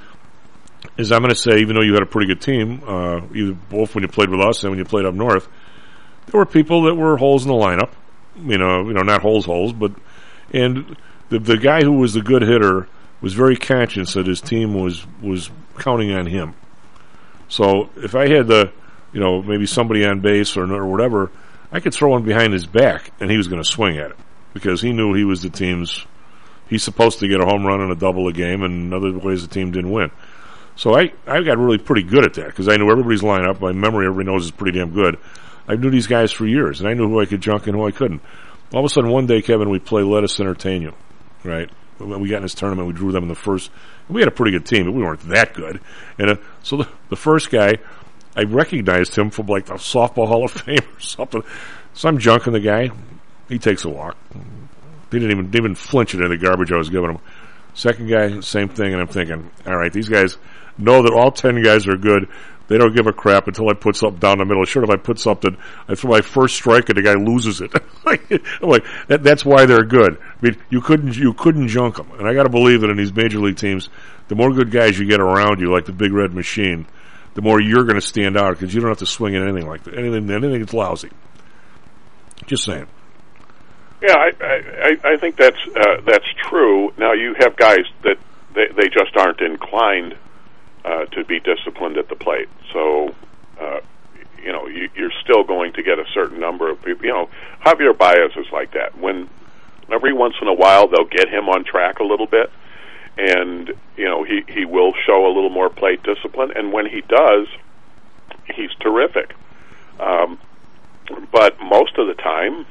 is I'm going to say, even though you had a pretty good team, uh, either both when you played with us and when you played up north, there were people that were holes in the lineup. You know, you know, not holes, holes, but and the the guy who was the good hitter was very conscious that his team was was counting on him. So if I had the, you know, maybe somebody on base or or whatever, I could throw one behind his back and he was going to swing at it because he knew he was the team's. He's supposed to get a home run and a double a game, and other ways the team didn't win. So I, I got really pretty good at that because I knew everybody's lineup. My memory, everybody knows, is pretty damn good. I knew these guys for years, and I knew who I could junk and who I couldn't. All of a sudden, one day, Kevin, we play Let Us Entertain You, right? When we got in this tournament, we drew them in the first. We had a pretty good team, but we weren't that good. And uh, so the, the first guy, I recognized him from like the Softball Hall of Fame or something. So I'm junking the guy. He takes a walk. He didn't even, didn't even flinch at any of the garbage I was giving him. Second guy, same thing, and I'm thinking, all right, these guys know that all ten guys are good. They don't give a crap until I put something down the middle. Sure, if I put something, I throw my first strike and the guy loses it. I'm like, that, that's why they're good. I mean, you couldn't you couldn't junk them. And I got to believe that in these major league teams, the more good guys you get around you, like the Big Red Machine, the more you're going to stand out because you don't have to swing at anything like that. Anything, anything that's lousy. Just saying. Yeah, I, I, I think that's uh, that's true. Now you have guys that they, they just aren't inclined uh, to be disciplined at the plate. So, uh, you know, you, you're still going to get a certain number of people. You know, Javier Baez is like that. When every once in a while they'll get him on track a little bit, and you know he he will show a little more plate discipline. And when he does, he's terrific. Um, but most of the time,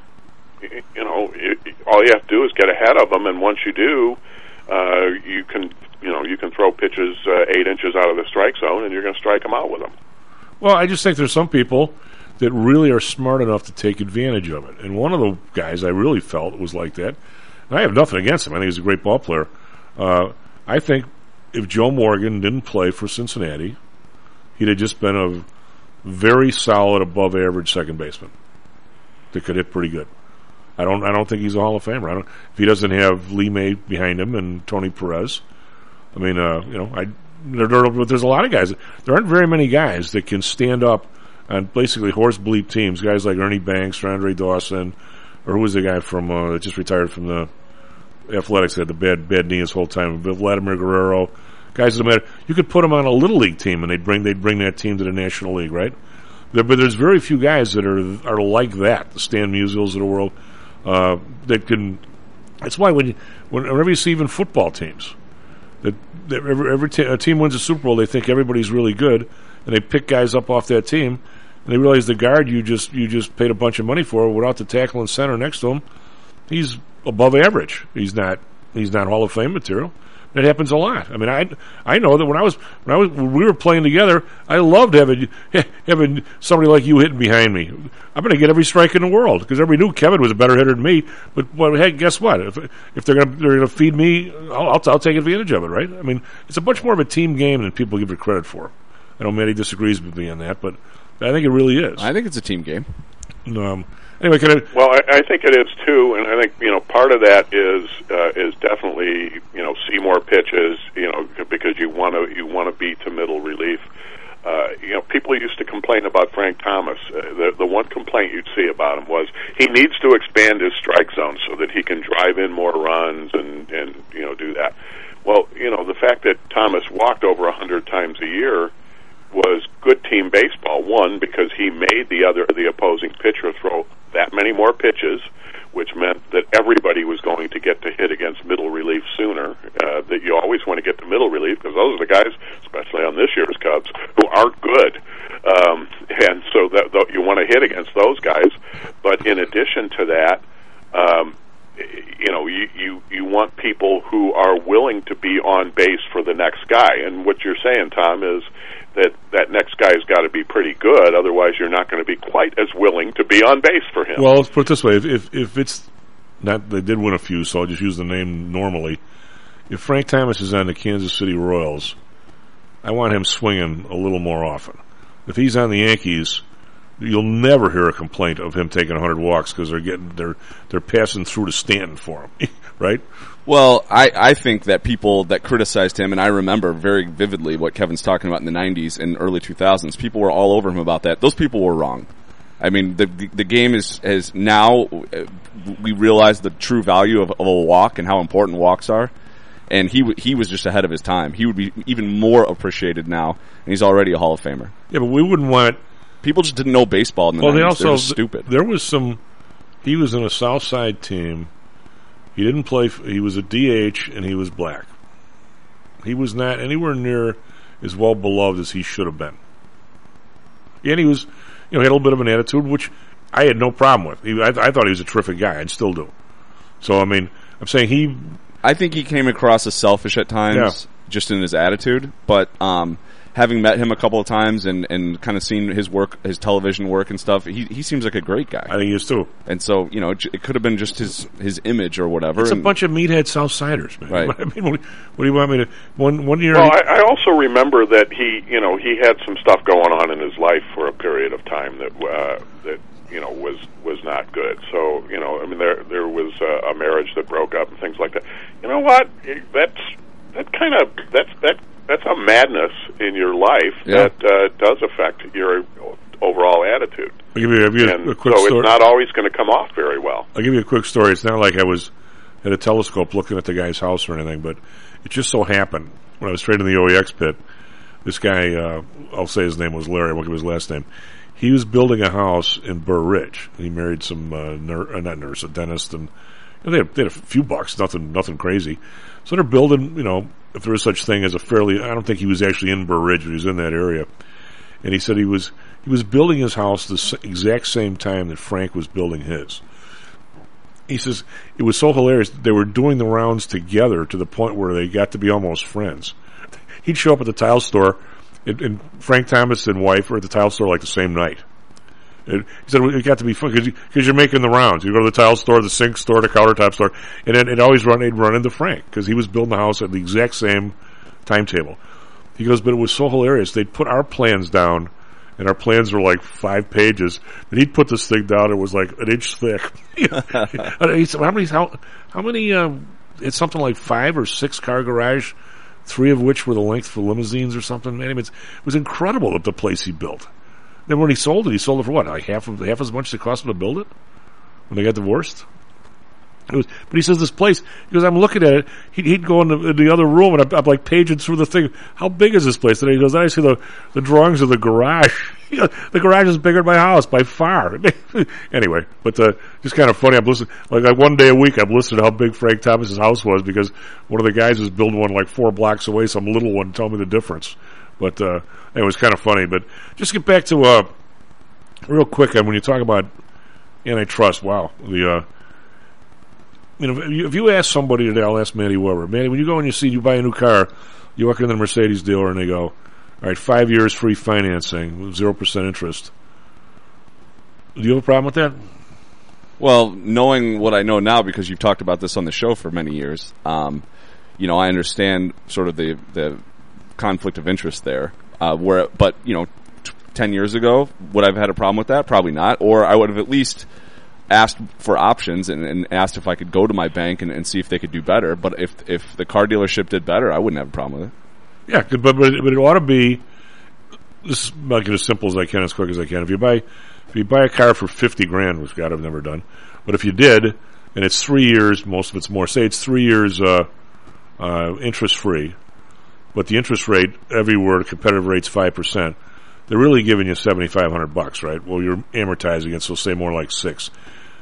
you know, it, all you have to do is get ahead of them, and once you do, uh, you can, you know, you can throw pitches uh, eight inches out of the strike zone, and you're going to strike them out with them. Well, I just think there's some people that really are smart enough to take advantage of it, and one of the guys I really felt was like that. And I have nothing against him. I think he's a great ball player. Uh, I think if Joe Morgan didn't play for Cincinnati, he'd have just been a very solid, above-average second baseman that could hit pretty good. I don't. I don't think he's a Hall of Famer. I don't. If he doesn't have Lee May behind him and Tony Perez, I mean, uh, you know, I. There, there, there's a lot of guys. There aren't very many guys that can stand up on basically horse bleep teams. Guys like Ernie Banks or Andre Dawson, or who was the guy from uh, that just retired from the Athletics that had the bad bad knee his whole time. Vladimir Guerrero, guys that matter. You could put them on a little league team and they'd bring they'd bring that team to the National League, right? There, but there's very few guys that are are like that. The Stan Musials of the world. Uh, that can. That's why when you, whenever you see even football teams, that, that every, every te- a team wins a Super Bowl, they think everybody's really good, and they pick guys up off that team, and they realize the guard you just you just paid a bunch of money for, without the tackle and center next to him, he's above average. He's not he's not Hall of Fame material. That happens a lot. I mean, I I know that when I was when I was when we were playing together, I loved having having somebody like you hitting behind me. I'm going to get every strike in the world because everybody knew Kevin was a better hitter than me. But well, hey, guess what? If if they're going to they're going to feed me, I'll, I'll I'll take advantage of it, right? I mean, it's a much more of a team game than people give it credit for. I know Matty disagrees with me on that, but I think it really is. I think it's a team game. Um, anyway, can I? Well, I, I think it is too, and I think you know part of that is uh, is definitely you know see more pitches, you know, because you want to you want to be to middle relief. Uh, you know, people used to complain about Frank Thomas. Uh, the the one complaint you'd see about him was he needs to expand his strike zone so that he can drive in more runs and and you know do that. Well, you know, the fact that Thomas walked over a hundred times a year was good team baseball. One, because he made the other the opposing pitcher throw that many more pitches, which meant that everybody was going to get to hit against middle relief sooner. Uh, that you always want to get to middle relief because those are the guys, especially on this year's Cubs, who aren't good. Um, and so that, that you want to hit against those guys. But in addition to that, um, you know, you, you, you want people who are willing to be on base for the next guy. And what you're saying, Tom, is that that next guy's got to be pretty good. Otherwise, you're not going to be quite as willing to be on base for him. Well, let's put it this way. If, if, if it's not, they did win a few, so I'll just use the name normally. If Frank Thomas is on the Kansas City Royals, I want him swinging a little more often. If he's on the Yankees, you'll never hear a complaint of him taking one hundred walks because they're getting they're they're passing through to Stanton for him, right? Well, I, I think that people that criticized him, and I remember very vividly what Kevin's talking about in the nineties and early two thousands, people were all over him about that. Those people were wrong. I mean, the the, the game is, is now, uh, we realize the true value of, of a walk and how important walks are. And he w- he was just ahead of his time. He would be even more appreciated now, and he's already a Hall of Famer. Yeah, but we wouldn't want... People just didn't know baseball in the well, nineties. They also, They're just stupid. There was some... He was in a South Side team. He didn't play... F- he was a D H, and he was black. He was not anywhere near as well beloved as he should have been. And he was... You know, he had a little bit of an attitude, which I had no problem with. He, I, I thought he was a terrific guy. I still do. So, I mean, I'm saying he... I think he came across as selfish at times, yeah. just in his attitude. But um, having met him a couple of times and, and kind of seen his work, his television work and stuff, he he seems like a great guy. I think he is too. And so, you know, it could have been just his, his image or whatever. It's and, a bunch of meathead Southsiders, man. Right. I mean, what, what do you want me to? One one year. Well, I, I also remember that he, you know, he had some stuff going on in his life for a period of time that uh, that. you know, was was not good. So, you know, I mean, there there was a, a marriage that broke up and things like that. You know what? That's that kind of that's that that's a madness in your life yeah. that uh, does affect your overall attitude. I'll give you, I'll give you and a quick so story. It's not always going to come off very well. I'll give you a quick story. It's not like I was at a telescope looking at the guy's house or anything, but it just so happened when I was trading the O E X pit, this guy, uh, I'll say his name was Larry. I won't give his last name. He was building a house in Burr Ridge. He married some uh, ner- uh, not nurse, a dentist, and you know, they, had, they had a few bucks, nothing, nothing crazy. So they're building. You know, if there is such thing as a fairly, I don't think he was actually in Burr Ridge, but he was in that area. And he said he was he was building his house the s- exact same time that Frank was building his. He says it was so hilarious. They were doing the rounds together to the point where they got to be almost friends. He'd show up at the tile store. And, and Frank Thomas and wife were at the tile store like the same night. And he said it got to be fun because you, you're making the rounds. You go to the tile store, the sink store, the countertop store, and then it always run. They'd run into Frank because he was building the house at the exact same timetable. He goes, but it was so hilarious. They'd put our plans down, and our plans were like five pages. And he'd put this thing down. It was like an inch thick. He said, how many? How, how many? Uh, it's something like five or six car garage. Three of which were the length for limousines or something. Man, it was incredible at the place he built. Then when he sold it, he sold it for what? Like half of half as much as it cost him to build it when they got divorced. It was, but he says this place. He goes, I'm looking at it. He'd, he'd go in the, in the other room, and I'm, I'm like paging through the thing. How big is this place? And he goes, I see the the drawings of the garage. The garage is bigger than my house by far. Anyway, but uh, just kind of funny. I'm listening like, like one day a week. I'm listening to how big Frank Thomas's house was because one of the guys was building one like four blocks away. Some little one told me the difference. But uh, it was kind of funny. But just get back to uh, real quick. And when you talk about antitrust, wow, the. Uh, You know, if you, if you ask somebody today, I'll ask Manny Weber. Manny, when you go and you see, you buy a new car, you walk into the Mercedes dealer and they go, all right, five years free financing, zero percent interest. Do you have a problem with that? Well, knowing what I know now, because you've talked about this on the show for many years, um, you know, I understand sort of the, the conflict of interest there. Uh, where, but, you know, t- ten years ago, would I have had a problem with that? Probably not. Or I would have at least asked for options and, and asked if I could go to my bank and, and see if they could do better. But if if the car dealership did better, I wouldn't have a problem with it. Yeah, but but, but it ought to be. This is make it as simple as I can, as quick as I can. If you buy if you buy a car for fifty grand, which God I've never done, but if you did, and it's three years, most of it's more. Say it's three years uh, uh, interest free, but the interest rate everywhere, the competitive rate's five percent. They're really giving you seventy five hundred bucks, right? Well, you're amortizing it, so say more like six.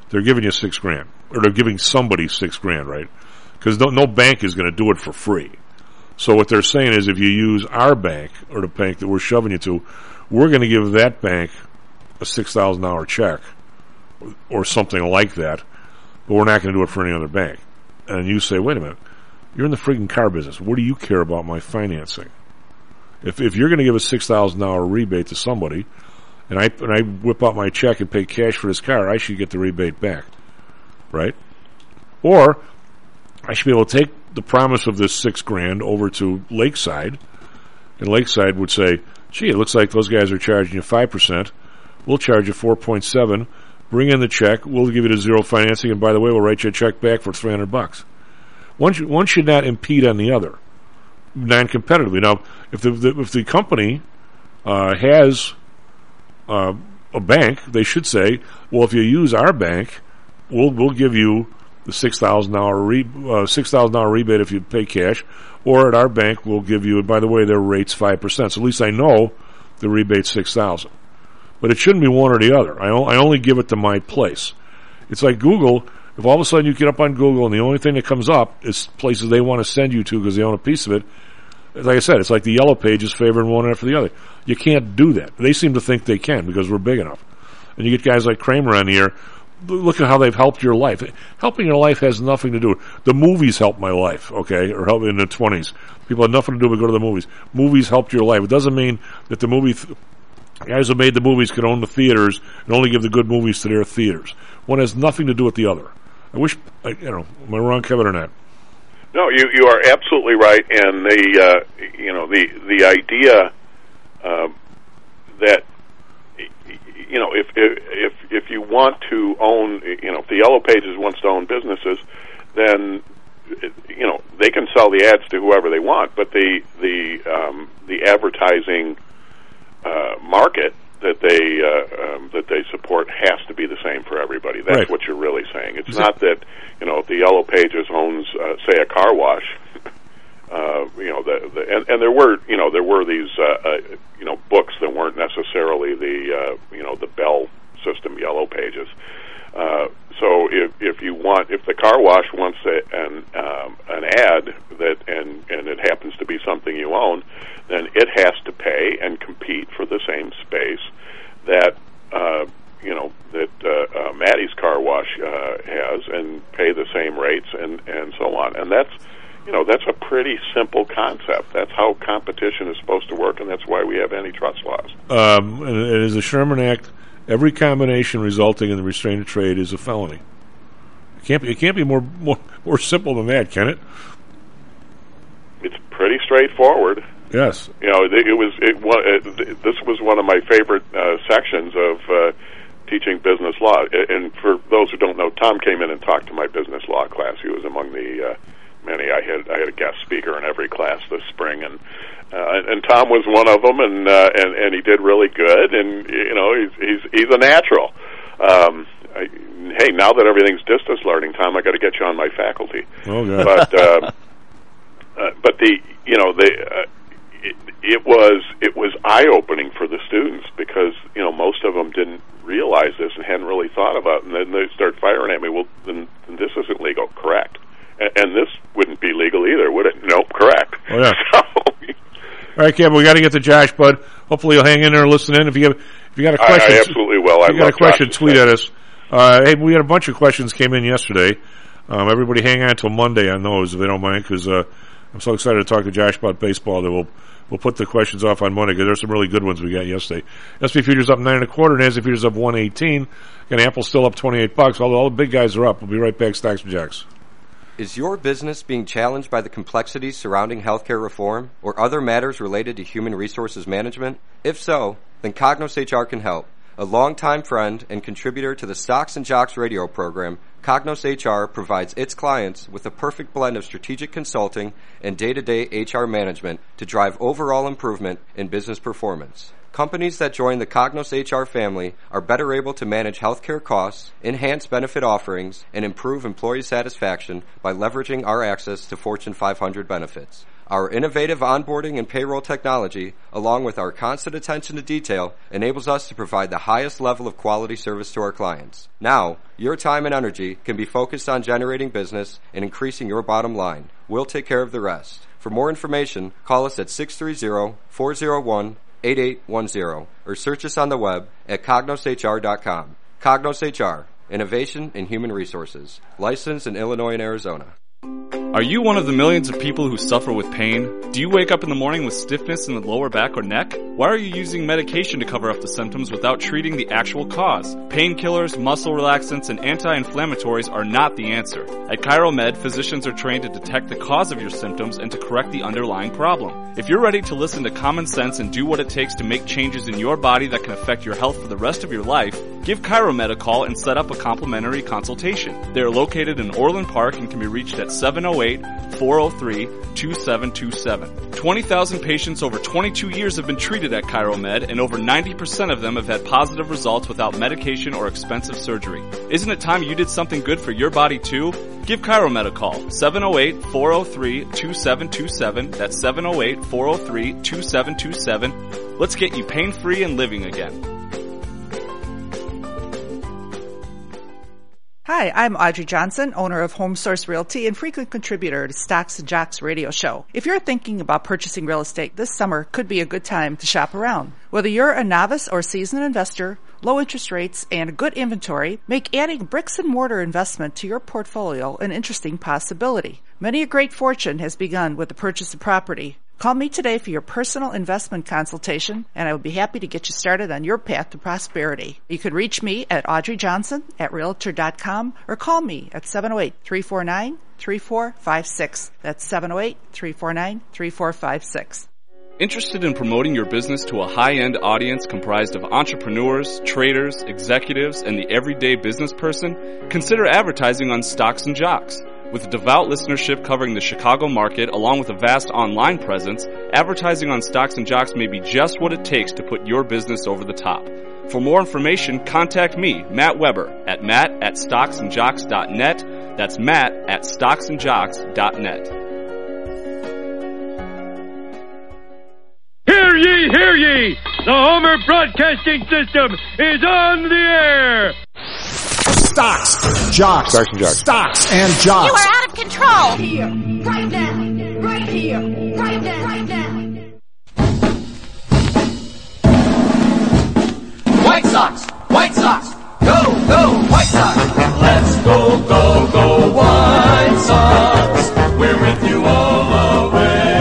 they're giving you six grand, or they're giving somebody six grand, right? Because no, no bank is going to do it for free. So what they're saying is, if you use our bank or the bank that we're shoving you to, we're going to give that bank a six thousand dollar check or something like that, but we're not going to do it for any other bank. And you say, wait a minute, you're in the friggin' car business. What do you care about my financing? If if you're going to give a six thousand dollar rebate to somebody, and I and I whip out my check and pay cash for this car, I should get the rebate back, right? Or I should be able to take the promise of this six grand over to Lakeside, and Lakeside would say, gee, it looks like those guys are charging you five percent. We'll charge you four point seven. Bring in the check. We'll give you the zero financing, and by the way, we'll write you a check back for three hundred bucks. One should, one should not impede on the other, non-competitively. Now, if the, the if the company uh, has uh, a bank, they should say, well, if you use our bank, we'll we'll give you the six thousand dollar re, uh, six thousand dollar rebate if you pay cash, or at our bank we'll give you. And by the way, their rate's five percent. So at least I know the rebate's six thousand. But it shouldn't be one or the other. I, o- I only give it to my place. It's like Google. If all of a sudden you get up on Google and the only thing that comes up is places they want to send you to because they own a piece of it, like I said, it's like the Yellow Pages favoring one after the other. You can't do that. They seem to think they can because we're big enough. And you get guys like Kramer on the air. Look at how they've helped your life. Helping your life has nothing to do with it. The movies helped my life, okay, or helped me in the twenties. People had nothing to do but go to the movies. Movies helped your life. It doesn't mean that the movie... Th- guys who made the movies could own the theaters and only give the good movies to their theaters. One has nothing to do with the other. I wish, I, you know, am I wrong, Kevin, or not? No, you you are absolutely right, and the uh, you know the the idea uh, that you know if if if you want to own, you know, if the Yellow Pages wants to own businesses, then you know they can sell the ads to whoever they want, but the the um, the advertising Uh, market that they uh, um, that they support has to be the same for everybody. That's right. What you're really saying. It's not that, you know, if the Yellow Pages owns, uh, say, a car wash, uh, you know, the, the and, and there were, you know, there were these, uh, uh, you know, books that weren't necessarily the, uh, you know, the Bell system Yellow Pages. Uh, so if if you want, if the car wash wants a, an um, an ad that and and it happens to be something you own, then it has to pay and compete for the same space that uh, you know that uh, uh, Maddie's car wash uh, has, and pay the same rates and and so on. And that's you know that's a pretty simple concept. That's how competition is supposed to work, and that's why we have antitrust laws. Um, and it is the Sherman Act. Every combination resulting in the restraint of trade is a felony. It can't be. It can't be more more, more simple than that, can it? It's pretty straightforward. Yes. You know, it, it was. It, it, this was one of my favorite uh, sections of uh, teaching business law. And for those who don't know, Tom came in and talked to my business law class. He was among the uh, many. I had I had a guest speaker in every class this spring, and. Uh, and, and Tom was one of them, and, uh, and and he did really good. And you know, he's he's he's a natural. Um, I, hey, now that everything's distance learning, Tom, I got to get you on my faculty. Oh, God. But uh, uh, but the you know the uh, it, it was it was eye opening for the students because you know most of them didn't realize this and hadn't really thought about it, and then they start firing at me. Well, then, then this isn't legal, correct? And, and this wouldn't be legal either, would it? Nope, correct. Oh yeah. So, all right, Kevin, we got to get to Josh, bud. Hopefully you'll hang in there and listen in. If you have, if you got a question, I, I absolutely will. If I you got love a question, Josh's tweet thing. at us. Uh, hey, we had a bunch of questions came in yesterday. Um, everybody hang on till Monday on those if they don't mind, because uh, I'm so excited to talk to Josh about baseball that we'll we'll put the questions off on Monday because there's some really good ones we got yesterday. S and P futures up nine and a quarter, and N S D futures up one eighteen. And Apple's still up twenty-eight bucks. All, all the big guys are up. We'll be right back. Stocks and Jacks. Is your business being challenged by the complexities surrounding healthcare reform or other matters related to human resources management? If so, then Cognos H R can help. A longtime friend and contributor to the Stocks and Jocks radio program, Cognos H R provides its clients with a perfect blend of strategic consulting and day-to-day H R management to drive overall improvement in business performance. Companies that join the Cognos H R family are better able to manage healthcare costs, enhance benefit offerings, and improve employee satisfaction by leveraging our access to Fortune five hundred benefits. Our innovative onboarding and payroll technology, along with our constant attention to detail, enables us to provide the highest level of quality service to our clients. Now, your time and energy can be focused on generating business and increasing your bottom line. We'll take care of the rest. For more information, call us at six three zero, four zero one, eight eight one zero or search us on the web at cognos h r dot com. Cognos H R, Innovation in Human Resources, licensed in Illinois and Arizona. Are you one of the millions of people who suffer with pain? Do you wake up in the morning with stiffness in the lower back or neck? Why are you using medication to cover up the symptoms without treating the actual cause? Painkillers, muscle relaxants, and anti-inflammatories are not the answer. At ChiroMed, physicians are trained to detect the cause of your symptoms and to correct the underlying problem. If you're ready to listen to common sense and do what it takes to make changes in your body that can affect your health for the rest of your life, give ChiroMed a call and set up a complimentary consultation. They are located in Orland Park and can be reached at seven oh eight, four oh three, two seven two seven. twenty thousand patients over twenty-two years have been treated at ChiroMed, and over ninety percent of them have had positive results without medication or expensive surgery. Isn't it time you did something good for your body too? Give ChiroMed a call, seven oh eight, four oh three, two seven two seven. That's seven oh eight, four oh three, two seven two seven. Let's get you pain-free and living again. Hi, I'm Audrey Johnson, owner of Home Source Realty and frequent contributor to Stocks and Jocks radio show. If you're thinking about purchasing real estate, this summer could be a good time to shop around. Whether you're a novice or seasoned investor, low interest rates and a good inventory make adding bricks and mortar investment to your portfolio an interesting possibility. Many a great fortune has begun with the purchase of property. Call me today for your personal investment consultation, and I would be happy to get you started on your path to prosperity. You can reach me at Audrey Johnson at realtor dot com or call me at seven oh eight, three four nine, three four five six. That's seven oh eight, three four nine, three four five six. Interested in promoting your business to a high-end audience comprised of entrepreneurs, traders, executives, and the everyday business person? Consider advertising on Stocks and Jocks. With a devout listenership covering the Chicago market, along with a vast online presence, advertising on Stocks and Jocks may be just what it takes to put your business over the top. For more information, contact me, Matt Weber, at matt at stocks and jocks dot net. That's Matt at stocks and jocks dot net. Hear ye, hear ye! The Homer Broadcasting System is on the air! Stocks, Jocks, Stocks and Jocks. Stocks and Jocks. You are out of control. Here, right now, right here, right now, right now. White Sox, White Sox, go, go, White Sox. Let's go, go, go, White Sox. We're with you all the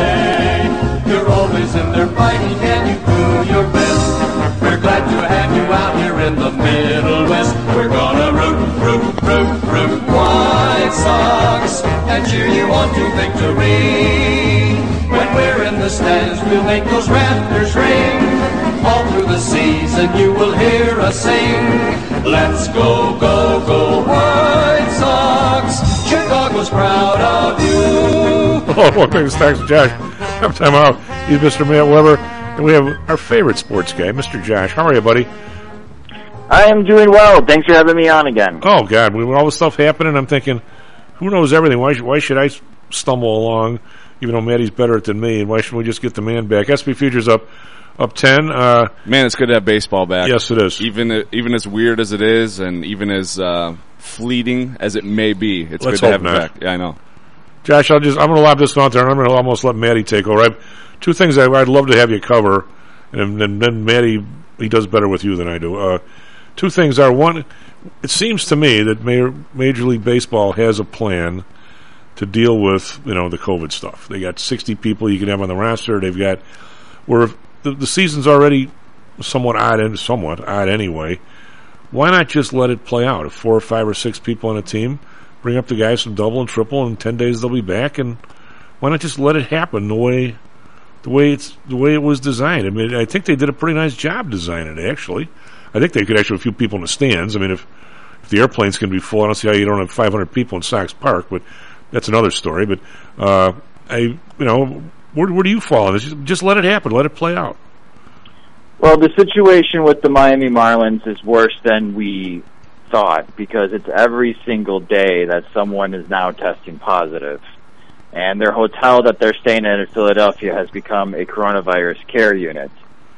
way. You're always in there fighting and you do your best. We're glad to have you out here in the Middle West. We're gonna root, root, root, root White Sox and cheer you on to victory. When we're in the stands, we'll make those rafters ring. All through the season, you will hear us sing. Let's go, go, go White Sox. Chicago's proud of you. Oh, one thing, Stocks and Josh. Have time out. He's Mister Matt Weber, and we have our favorite sports guy, Mister Josh. How are you, buddy? I am doing well. Thanks for having me on again. Oh, God. With all this stuff happening, I'm thinking, who knows everything? Why, why should I stumble along, even though Matty's better at it than me, and why shouldn't we just get the man back? S and P Futures up up ten. Uh, Man, it's good to have baseball back. Yes, it is. Even even as weird as it is, and even as uh, fleeting as it may be, it's Let's good to have hope it not. back. Yeah, I know. Josh, I'll just, I'm going to lob this one out there, and I'm going to almost let Matty take over. I have two things I, I'd love to have you cover, and then, then Matty, he does better with you than I do. Uh, two things are, one, it seems to me that Major, Major League Baseball has a plan to deal with, you know, the COVID stuff. They got sixty people you can have on the roster. They've got, where the, the season's already somewhat odd, and somewhat odd anyway. Why not just let it play out? If four or five or six people on a team, bring up the guys from double and triple, and in ten days they'll be back, and why not just let it happen the way the way it's the way it was designed? I mean, I think they did a pretty nice job designing it, actually. I think they could actually have a few people in the stands. I mean, if if the airplanes can be full, I don't see how you don't have five hundred people in Sox Park, but that's another story. But uh, I, you know, where where do you fall on this? Just, just let it happen, let it play out. Well, the situation with the Miami Marlins is worse than we thought, because it's every single day that someone is now testing positive. And their hotel that they're staying in in Philadelphia has become a coronavirus care unit.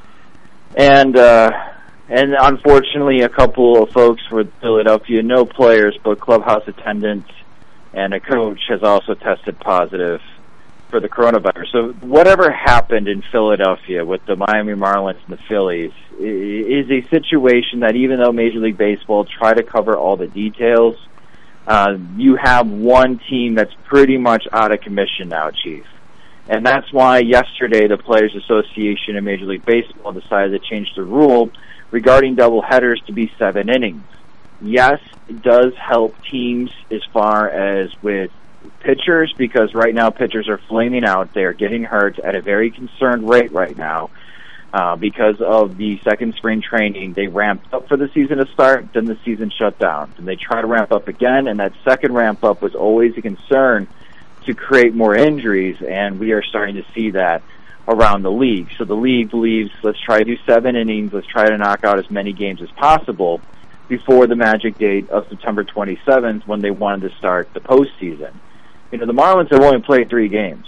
And, uh, and unfortunately, a couple of folks with Philadelphia, no players, but clubhouse attendants and a coach has also tested positive for the coronavirus. So whatever happened in Philadelphia with the Miami Marlins and the Phillies is a situation that, even though Major League Baseball tried to cover all the details, uh, you have one team that's pretty much out of commission now, Chief. And that's why yesterday the Players Association in Major League Baseball decided to change the rule regarding doubleheaders to be seven innings. Yes, it does help teams as far as with pitchers, because right now pitchers are flaming out. They're getting hurt at a very concerned rate right now uh, because of the second spring training. They ramped up for the season to start, then the season shut down. And they try to ramp up again, and that second ramp up was always a concern to create more injuries, and we are starting to see that around the league. So the league believes, let's try to do seven innings, let's try to knock out as many games as possible before the magic date of September twenty-seventh, when they wanted to start the postseason. You know, the Marlins have only played three games,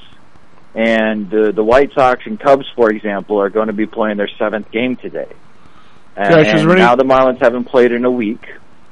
and the the White Sox and Cubs, for example, are going to be playing their seventh game today. And, Gosh, and now the Marlins haven't played in a week.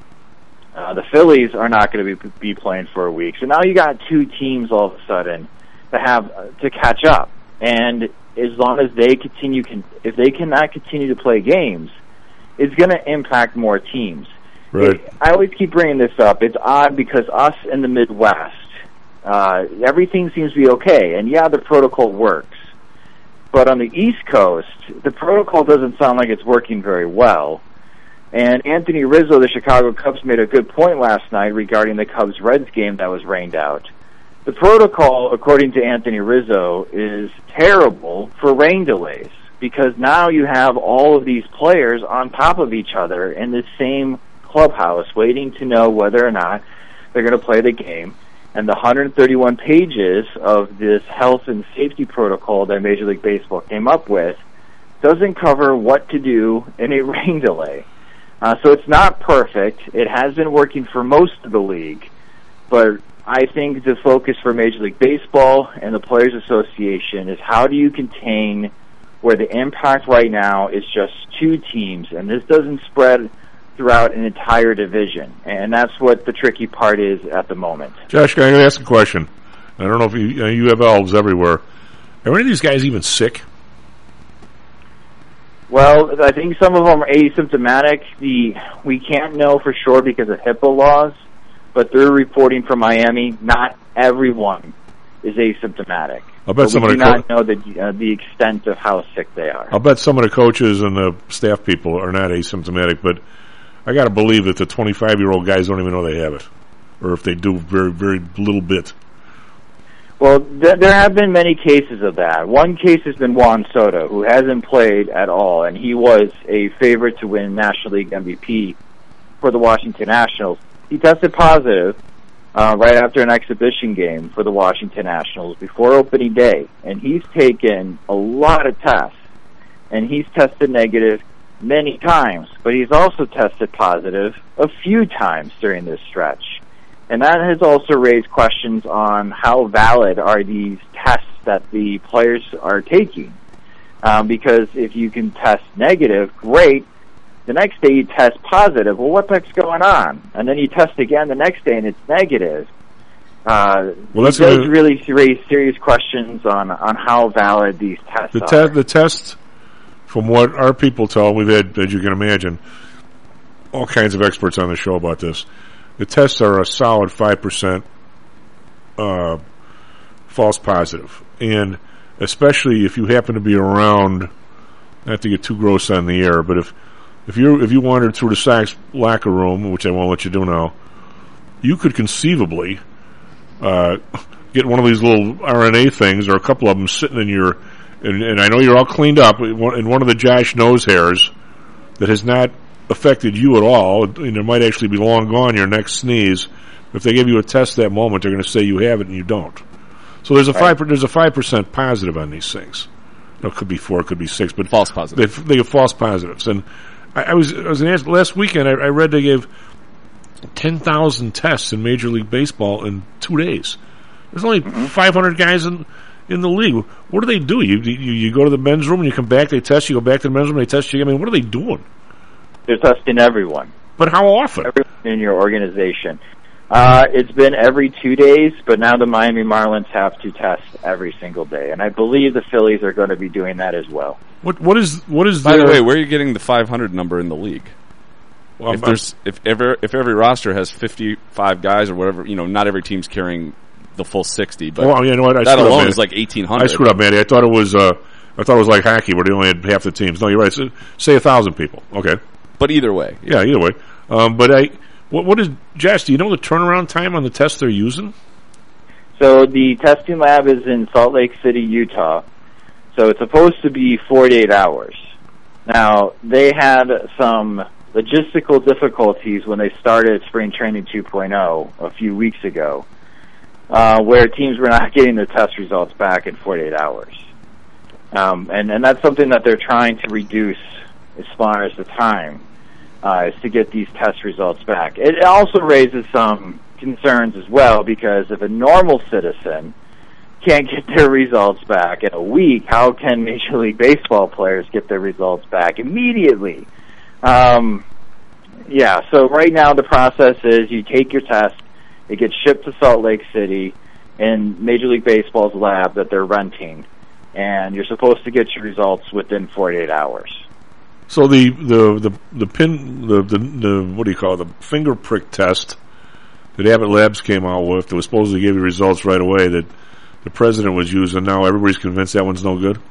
Uh, the Phillies are not going to be be playing for a week. So now you got two teams all of a sudden to have uh, to catch up. And as long as they continue, can, if they cannot continue to play games, it's going to impact more teams. Right. It, I always keep bringing this up. It's odd because us in the Midwest, uh, everything seems to be okay. And yeah, the protocol works. But on the East Coast, the protocol doesn't sound like it's working very well. And Anthony Rizzo, the Chicago Cubs, made a good point last night regarding the Cubs-Reds game that was rained out. The protocol, according to Anthony Rizzo, is terrible for rain delays, because now you have all of these players on top of each other in the same clubhouse waiting to know whether or not they're going to play the game. And the one hundred thirty-one pages of this health and safety protocol that Major League Baseball came up with doesn't cover what to do in a rain delay. Uh, so it's not perfect. It has been working for most of the league, but I think the focus for Major League Baseball and the Players Association is how do you contain where the impact right now is just two teams, and this doesn't spread throughout an entire division, and that's what the tricky part is at the moment. Josh, I'm going to ask a question. I don't know if you, you, know, you have elves everywhere. Are any of these guys even sick? Well, I think some of them are asymptomatic. The we can't know for sure because of HIPAA laws, but through reporting from Miami, not everyone is asymptomatic. I'll bet but some we of do the not know the uh, the extent of how sick they are. I'll bet some of the coaches and the staff people are not asymptomatic, but I got to believe that the twenty-five-year-old guys don't even know they have it, or if they do, very, very little bit. Well, th- there have been many cases of that. One case has been Juan Soto, who hasn't played at all, and he was a favorite to win National League M V P for the Washington Nationals. He tested positive uh, right after an exhibition game for the Washington Nationals before opening day, and he's taken a lot of tests, and he's tested negative many times, but he's also tested positive a few times during this stretch. And that has also raised questions on how valid are these tests that the players are taking. Um, because if you can test negative, great. The next day you test positive. Well, what the heck's going on? And then you test again the next day and it's negative. Uh, well, that's it does gonna, really raise serious questions on, on how valid these tests the are. Te- the test, from what our people tell, we've had, as you can imagine, all kinds of experts on the show about this. The tests are a solid five percent uh, false positive. And especially if you happen to be around, not to get too gross on the air, but if if you if you wandered through the Sox locker room, which I won't let you do now, you could conceivably uh, get one of these little R N A things, or a couple of them sitting in your, and, and I know you're all cleaned up, in one of the Josh nose hairs that has not affected you at all, and it might actually be long gone your next sneeze. If they give you a test that moment, they're going to say you have it and you don't. So there's a right. five there's a five percent positive on these things. No, it could be four, it could be six, but false positives. They, they have false positives. And I, I was I was asked, last weekend. I, I read they gave ten thousand tests in Major League Baseball in two days. There's only Mm-hmm. five hundred guys in in the league. What do they do? You, you you go to the men's room and you come back. They test you. Go back to the men's room. They test you. I mean, what are they doing? They're testing everyone. But how often? Everyone in your organization. Uh, it's been every two days, but now the Miami Marlins have to test every single day, and I believe the Phillies are going to be doing that as well. What what is what is? By the, the way, where are you getting the five hundred number in the league? Well, if there's if ever if every roster has fifty-five guys or whatever, you know, not every team's carrying the full sixty, but well, you know what? I that screwed alone up, is like eighteen hundred. I screwed up, Manny. I thought it was uh, I thought it was like hockey where they only had half the teams. No, you're right. So, say a thousand people. Okay, but either way, yeah, either way. Um, but I, what what is Josh? Do you know the turnaround time on the tests they're using? So the testing lab is in Salt Lake City, Utah. So it's supposed to be forty-eight hours. Now, they had some logistical difficulties when they started Spring Training two point oh a few weeks ago, uh, where teams were not getting their test results back in forty-eight hours. Um, and, and that's something that they're trying to reduce as far as the time, uh, is to get these test results back. It also raises some concerns as well, because if a normal citizen can't get their results back in a week, how can Major League Baseball players get their results back immediately? Um, yeah, so right now the process is you take your test, it gets shipped to Salt Lake City in Major League Baseball's lab that they're renting, and you're supposed to get your results within forty-eight hours. So the the the, the pin the, the the what do you call it, the finger prick test that Abbott Labs came out with that was supposed to give you results right away that the president was using. Now everybody's convinced that one's no good.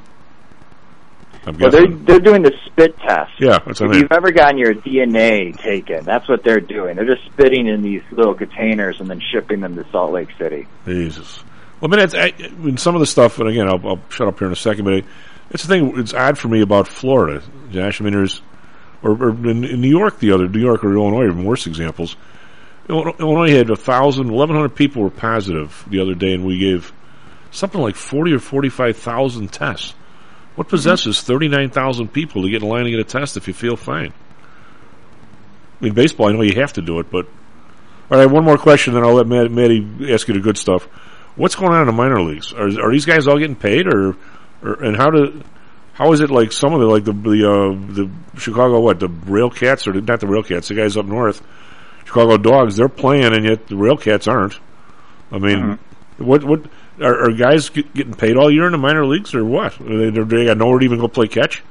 I'm Well, they're guessing. they're doing the spit test. Yeah, that's what I If mean. you've ever gotten your D N A taken, that's what they're doing. They're just spitting in these little containers and then shipping them to Salt Lake City. Jesus. Well, I mean, it's, I, in some of the stuff, and again, I'll, I'll shut up here in a second, but it's the thing, it's odd for me about Florida, Josh. I mean, there's, or, or in, in New York, the other, New York or Illinois are even worse examples. Illinois Illinois had a thousand, eleven hundred people were positive the other day, and we gave something like forty or forty-five thousand tests. What possesses thirty-nine thousand people to get in line to get a test if you feel fine? I mean, baseball, I know you have to do it, but all right, one more question, then I'll let Matt, Matty ask you the good stuff. What's going on in the minor leagues? Are, are these guys all getting paid, or, or and how do how is it like some of the like the the uh, the Chicago what the Rail Cats or the, not the Rail Cats, the guys up north, Chicago Dogs, they're playing and yet the Rail Cats aren't. I mean, mm-hmm. what what are, are guys get, getting paid all year in the minor leagues or what? Are they, they got nowhere to even go play catch?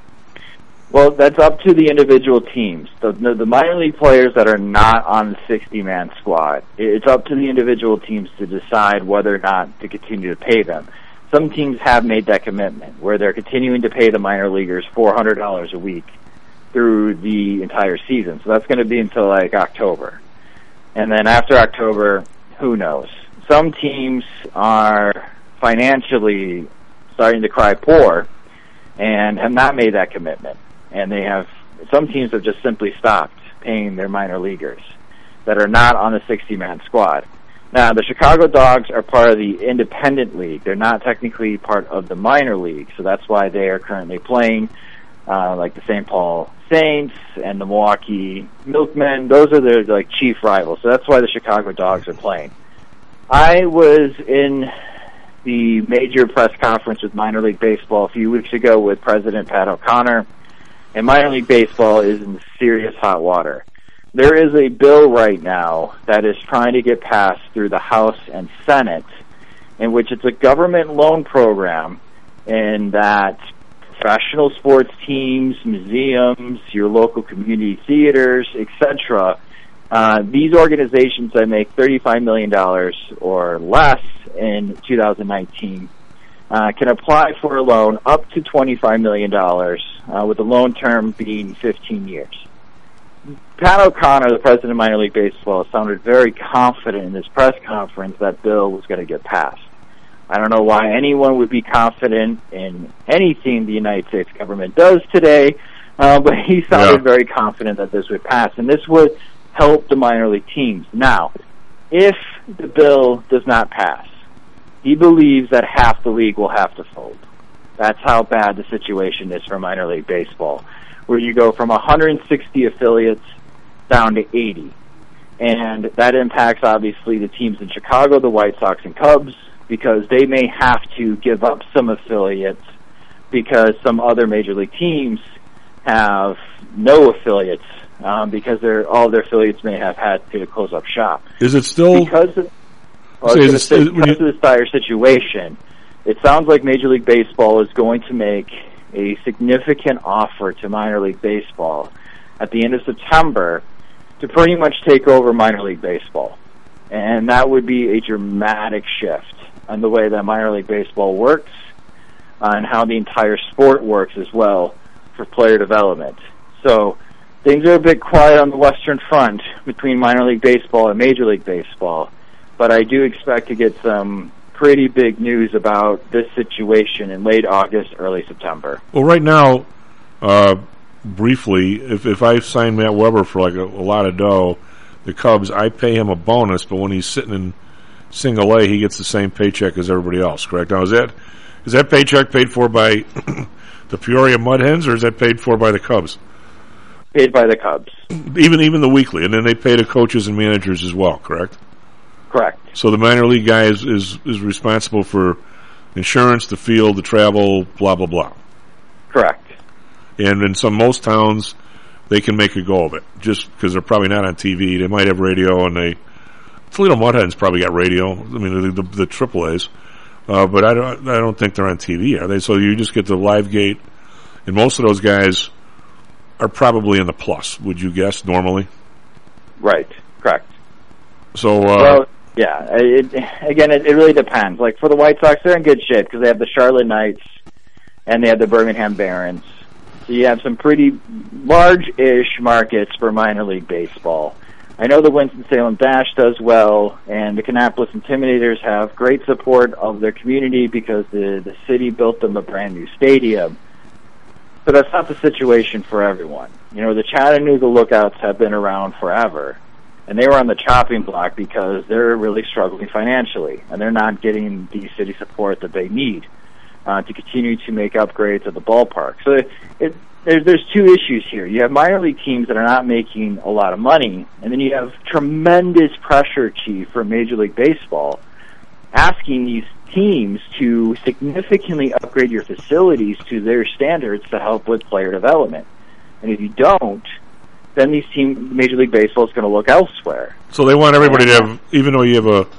Well, that's up to the individual teams. The, the, the minor league players that are not on the sixty-man squad, it's up to the individual teams to decide whether or not to continue to pay them. Some teams have made that commitment, where they're continuing to pay the minor leaguers four hundred dollars a week through the entire season. So that's going to be until, like, October. And then after October, who knows? Some teams are financially starting to cry poor and have not made that commitment. And they have, some teams have just simply stopped paying their minor leaguers that are not on the sixty-man squad. Now, the Chicago Dogs are part of the independent league. They're not technically part of the minor league, so that's why they are currently playing uh, like the Saint Paul Saints and the Milwaukee Milkmen. Those are their like chief rivals, so that's why the Chicago Dogs are playing. I was in the major press conference with minor league baseball a few weeks ago with President Pat O'Connor. And minor league baseball is in serious hot water. There is a bill right now that is trying to get passed through the House and Senate, in which it's a government loan program, and that professional sports teams, museums, your local community theaters, et cetera, uh, these organizations that make thirty-five million dollars or less in two thousand nineteen Uh, can apply for a loan up to twenty-five million dollars, uh, with the loan term being fifteen years. Pat O'Connor, the president of minor league baseball, sounded very confident in this press conference that bill was going to get passed. I don't know why anyone would be confident in anything the United States government does today, uh, but he sounded yeah. very confident that this would pass, and this would help the minor league teams. Now, if the bill does not pass, he believes that half the league will have to fold. That's how bad the situation is for minor league baseball, where you go from one hundred sixty affiliates down to eighty. And that impacts, obviously, the teams in Chicago, the White Sox and Cubs, because they may have to give up some affiliates because some other major league teams have no affiliates um, because they're, all their affiliates may have had to close up shop. Is it still... Because of, well, say, say, is, because is, you, of this dire situation, it sounds like Major League Baseball is going to make a significant offer to minor league baseball at the end of September to pretty much take over minor league baseball. And that would be a dramatic shift on the way that minor league baseball works uh, and how the entire sport works as well for player development. So things are a bit quiet on the Western Front between minor league baseball and Major League Baseball, but I do expect to get some pretty big news about this situation in late August, early September. Well, right now, uh, briefly, if if I sign Matt Weber for like a, a lot of dough, the Cubs, I pay him a bonus, but when he's sitting in single A, he gets the same paycheck as everybody else, correct? Now, is that is that paycheck paid for by the Peoria Mud Hens, or is that paid for by the Cubs? Paid by the Cubs. Even even the weekly, and then they pay the coaches and managers as well, correct? Correct. So the minor league guy is, is, is responsible for insurance, the field, the travel, blah, blah, blah. Correct. And in some, most towns, they can make a go of it, just because they're probably not on T V. They might have radio, and they... Toledo Mud Hens probably got radio, I mean, the, the, the triple A's. Uh, but I don't, I don't think they're on T V, are they? So you just get the live gate, and most of those guys are probably in the plus, would you guess, normally? Right. Correct. So, uh... Well, yeah, it, again, it, it really depends. Like, for the White Sox, they're in good shape because they have the Charlotte Knights and they have the Birmingham Barons. So you have some pretty large-ish markets for minor league baseball. I know the Winston-Salem Dash does well, and the Kannapolis Intimidators have great support of their community because the, the city built them a brand-new stadium. But that's not the situation for everyone. You know, the Chattanooga Lookouts have been around forever. And they were on the chopping block because they're really struggling financially, and they're not getting the city support that they need uh, to continue to make upgrades at the ballpark. So it, it, there, there's two issues here. You have minor league teams that are not making a lot of money, and then you have tremendous pressure, Chief, from Major League Baseball asking these teams to significantly upgrade your facilities to their standards to help with player development. And if you don't, then these team, Major League Baseball is going to look elsewhere. So they want everybody to have, even though you have a,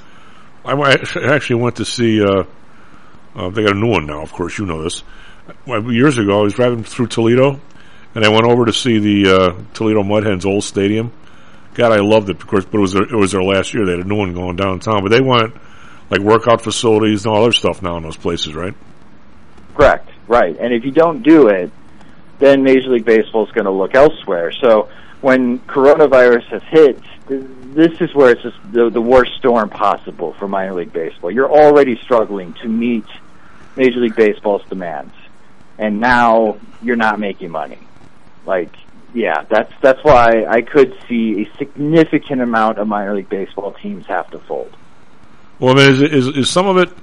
I actually went to see, uh, uh, they got a new one now, of course, you know this. Years ago, I was driving through Toledo, and I went over to see the uh, Toledo Mud Hens old stadium. God, I loved it, of course, but it was, their, it was their last year. They had a new one going downtown, but they want, like, workout facilities and all other stuff now in those places, right? Correct, right. And if you don't do it, then Major League Baseball is going to look elsewhere. So when coronavirus has hit, this is where it's just the, the worst storm possible for minor league baseball. You're already struggling to meet Major League Baseball's demands, and now you're not making money. Like, yeah, that's that's why I could see a significant amount of minor league baseball teams have to fold. Well, I mean, is, is, is some of it,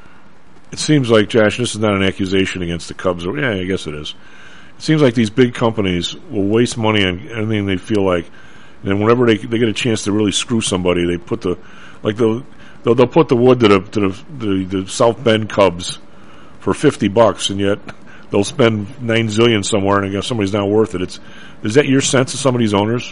it seems like, Josh, this is not an accusation against the Cubs. Or, yeah, I guess it is. It seems like these big companies will waste money on anything they feel like, and then whenever they they get a chance to really screw somebody, they put the like they'll they'll, they'll put the wood to the to the, the the South Bend Cubs for fifty bucks, and yet they'll spend nine zillion somewhere, and I guess somebody's not worth it. It's is that your sense of some of these owners?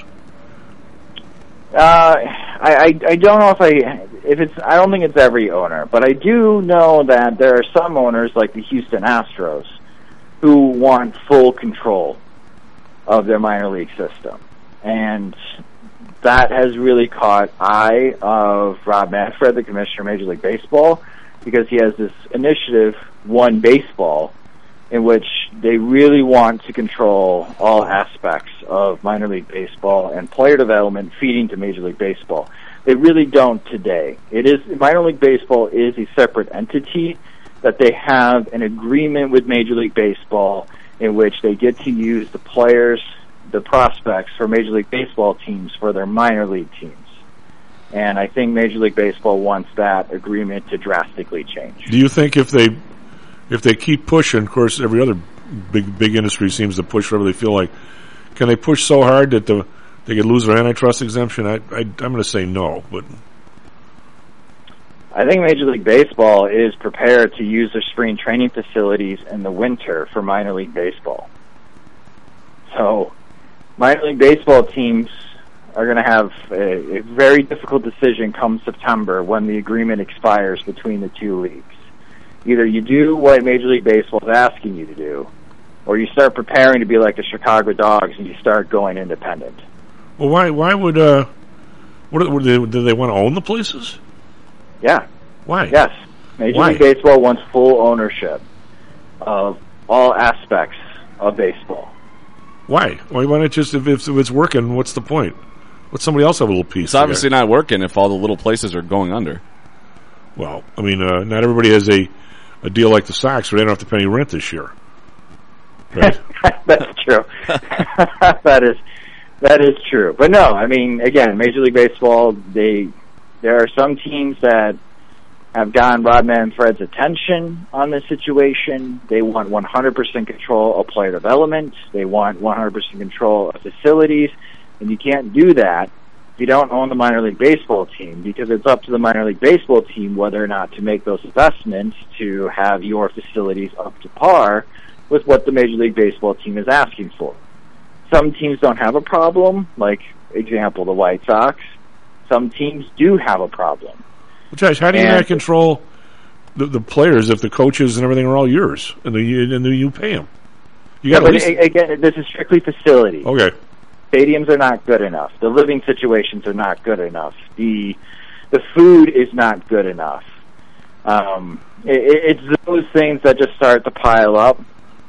Uh, I, I I don't know if I if it's I don't think it's every owner, but I do know that there are some owners like the Houston Astros who want full control of their minor league system. And that has really caught eye of Rob Manfred, the commissioner of Major League Baseball, because he has this initiative, One Baseball, in which they really want to control all aspects of minor league baseball and player development feeding to Major League Baseball. They really don't today. It is minor league baseball is a separate entity that they have an agreement with Major League Baseball in which they get to use the players, the prospects for Major League Baseball teams for their minor league teams. And I think Major League Baseball wants that agreement to drastically change. Do you think if they if they keep pushing, of course every other big big industry seems to push whatever they feel like, can they push so hard that the they could lose their antitrust exemption? I, I, I'm going to say no, but I think Major League Baseball is prepared to use their spring training facilities in the winter for minor league baseball. So, minor league baseball teams are going to have a, a very difficult decision come September when the agreement expires between the two leagues. Either you do what Major League Baseball is asking you to do, or you start preparing to be like the Chicago Dogs and you start going independent. Well, why? Why would? Uh, what? Would they, do they want to own the places? Yeah. Why? Yes. Major Why? League Baseball wants full ownership of all aspects of baseball. Why? Why? Why not just if, if it's working? What's the point? Let somebody else have a little piece. It's obviously not working if all the little places are going under. Well, I mean, uh, not everybody has a, a deal like the Sox where they don't have to pay any rent this year. Right? That's true. that is that is true. But no, I mean, again, Major League Baseball, they there are some teams that have gotten Rob Manfred's attention on this situation. They want one hundred percent control of player development. They want one hundred percent control of facilities. And you can't do that if you don't own the minor league baseball team, because it's up to the minor league baseball team whether or not to make those investments to have your facilities up to par with what the Major League Baseball team is asking for. Some teams don't have a problem, like, example, the White Sox. Some teams do have a problem. Well, Josh, how do you And- not control the, the players if the coaches and everything are all yours and the, and the, you pay them? You Yeah, got but at least, a- again, this is strictly facility. okay. Stadiums are not good enough. The living situations are not good enough. The the food is not good enough. Um, it, it's those things that just start to pile up,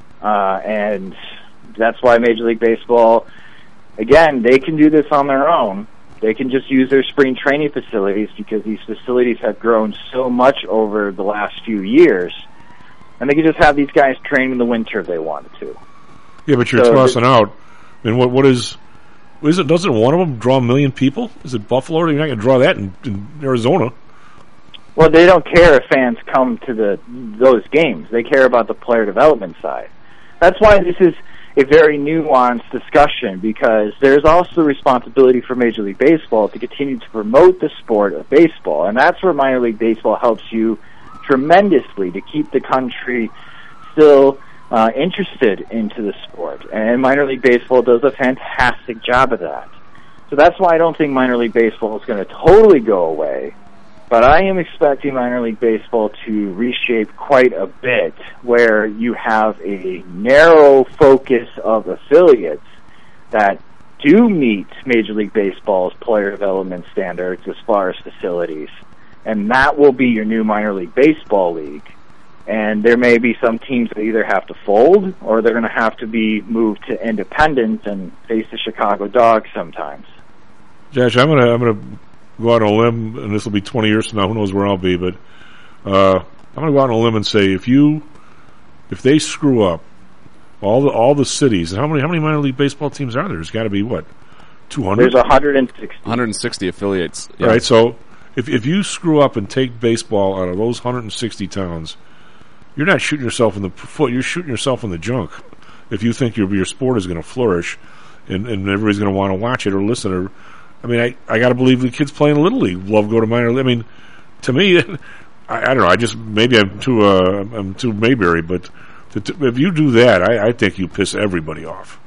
uh, and that's why Major League Baseball, again, they can do this on their own. They can just use their spring training facilities because these facilities have grown so much over the last few years, and they can just have these guys train in the winter if they wanted to. Yeah, but you're So tossing out. I mean, what what is? Is it? Doesn't one of them draw a million people? Is it Buffalo? You're not going to draw that in, in Arizona. Well, they don't care if fans come to the those games. They care about the player development side. That's why this is a very nuanced discussion, because there's also the responsibility for Major League Baseball to continue to promote the sport of baseball, and that's where minor league baseball helps you tremendously to keep the country still uh, interested into the sport. And minor league baseball does a fantastic job of that. So that's why I don't think minor league baseball is going to totally go away. But I am expecting minor league baseball to reshape quite a bit, where you have a narrow focus of affiliates that do meet Major League Baseball's player development standards as far as facilities. And that will be your new minor league baseball league. And there may be some teams that either have to fold or they're going to have to be moved to independence and face the Chicago Dogs sometimes. Josh, I'm gonna I'm gonna go out on a limb, and this will be twenty years from now. Who knows where I'll be? But uh, I'm gonna go out on a limb and say if you if they screw up all the all the cities, and how many how many minor league baseball teams are there? There's got to be what two hundred. There's one hundred sixty. one hundred sixty affiliates. Yeah. Right. So if if you screw up and take baseball out of those one hundred sixty towns, you're not shooting yourself in the foot. You're shooting yourself in the junk. If you think your your sport is going to flourish, and, and everybody's going to want to watch it or listen, or I mean, I, I got to believe the kids playing Little League love go to minor league. I mean, to me, I, I don't know. I just maybe I'm too uh, I'm too Mayberry, but to, to, if you do that, I, I think you piss everybody off.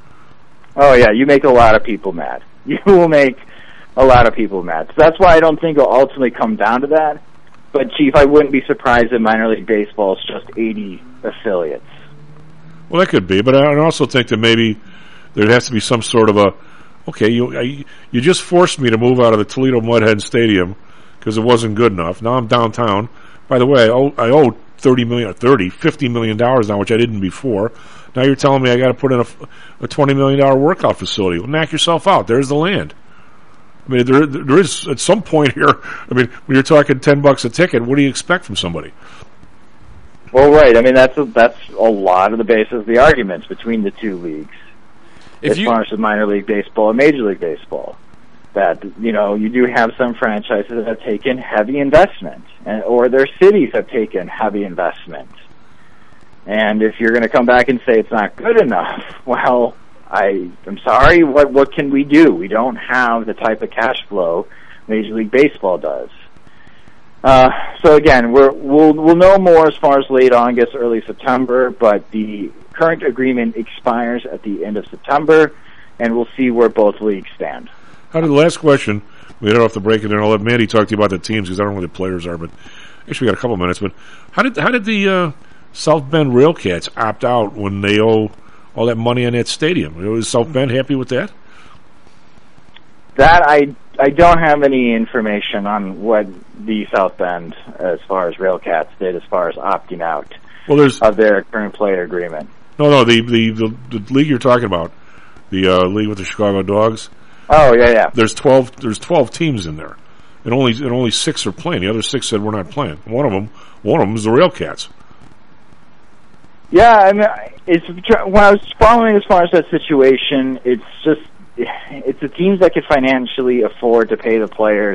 Oh yeah, you make a lot of people mad. You will make a lot of people mad. So that's why I don't think it'll ultimately come down to that. But Chief, I wouldn't be surprised if minor league baseball is just eighty affiliates. Well, that could be, but I also think that maybe there has to be some sort of a okay. You I, you just forced me to move out of the Toledo Mudhead Stadium because it wasn't good enough. Now I'm downtown. By the way, I owe, I owe thirty million or thirty, fifty million dollars now, which I didn't before. Now you're telling me I got to put in a, a twenty million dollar workout facility. Well, knock yourself out. There's the land. I mean, there there is at some point here. I mean, when you're talking ten bucks a ticket, what do you expect from somebody? Well, right. I mean, that's a, that's a lot of the basis of the arguments between the two leagues, If as you- far as minor league baseball and Major League Baseball. That, you know, you do have some franchises that have taken heavy investment, and, or their cities have taken heavy investment. And if you're going to come back and say it's not good enough, well, I I'm sorry. What what can we do? We don't have the type of cash flow Major League Baseball does. Uh, so again, we're, we'll we'll know more as far as late August, early September. But the current agreement expires at the end of September, and we'll see where both leagues stand. How did the last question? We don't have to break it in. I'll let Mandy talk to you about the teams because I don't know who the players are. But actually, we got a couple minutes. But how did how did the uh, South Bend Railcats opt out when they owe all that money on that stadium? Was South Bend happy with that? That I I don't have any information on what the South Bend, as far as Railcats, did as far as opting out well, there's, of their current player agreement. No, no, the the, the, the league you're talking about, the uh, league with the Chicago Dogs. Oh yeah, yeah. There's twelve. There's twelve teams in there, and only and only six are playing. The other six said we're not playing. One of them, one of them is the Railcats. Yeah, I mean, it's when I was following as far as that situation, it's just it's the teams that can financially afford to pay the players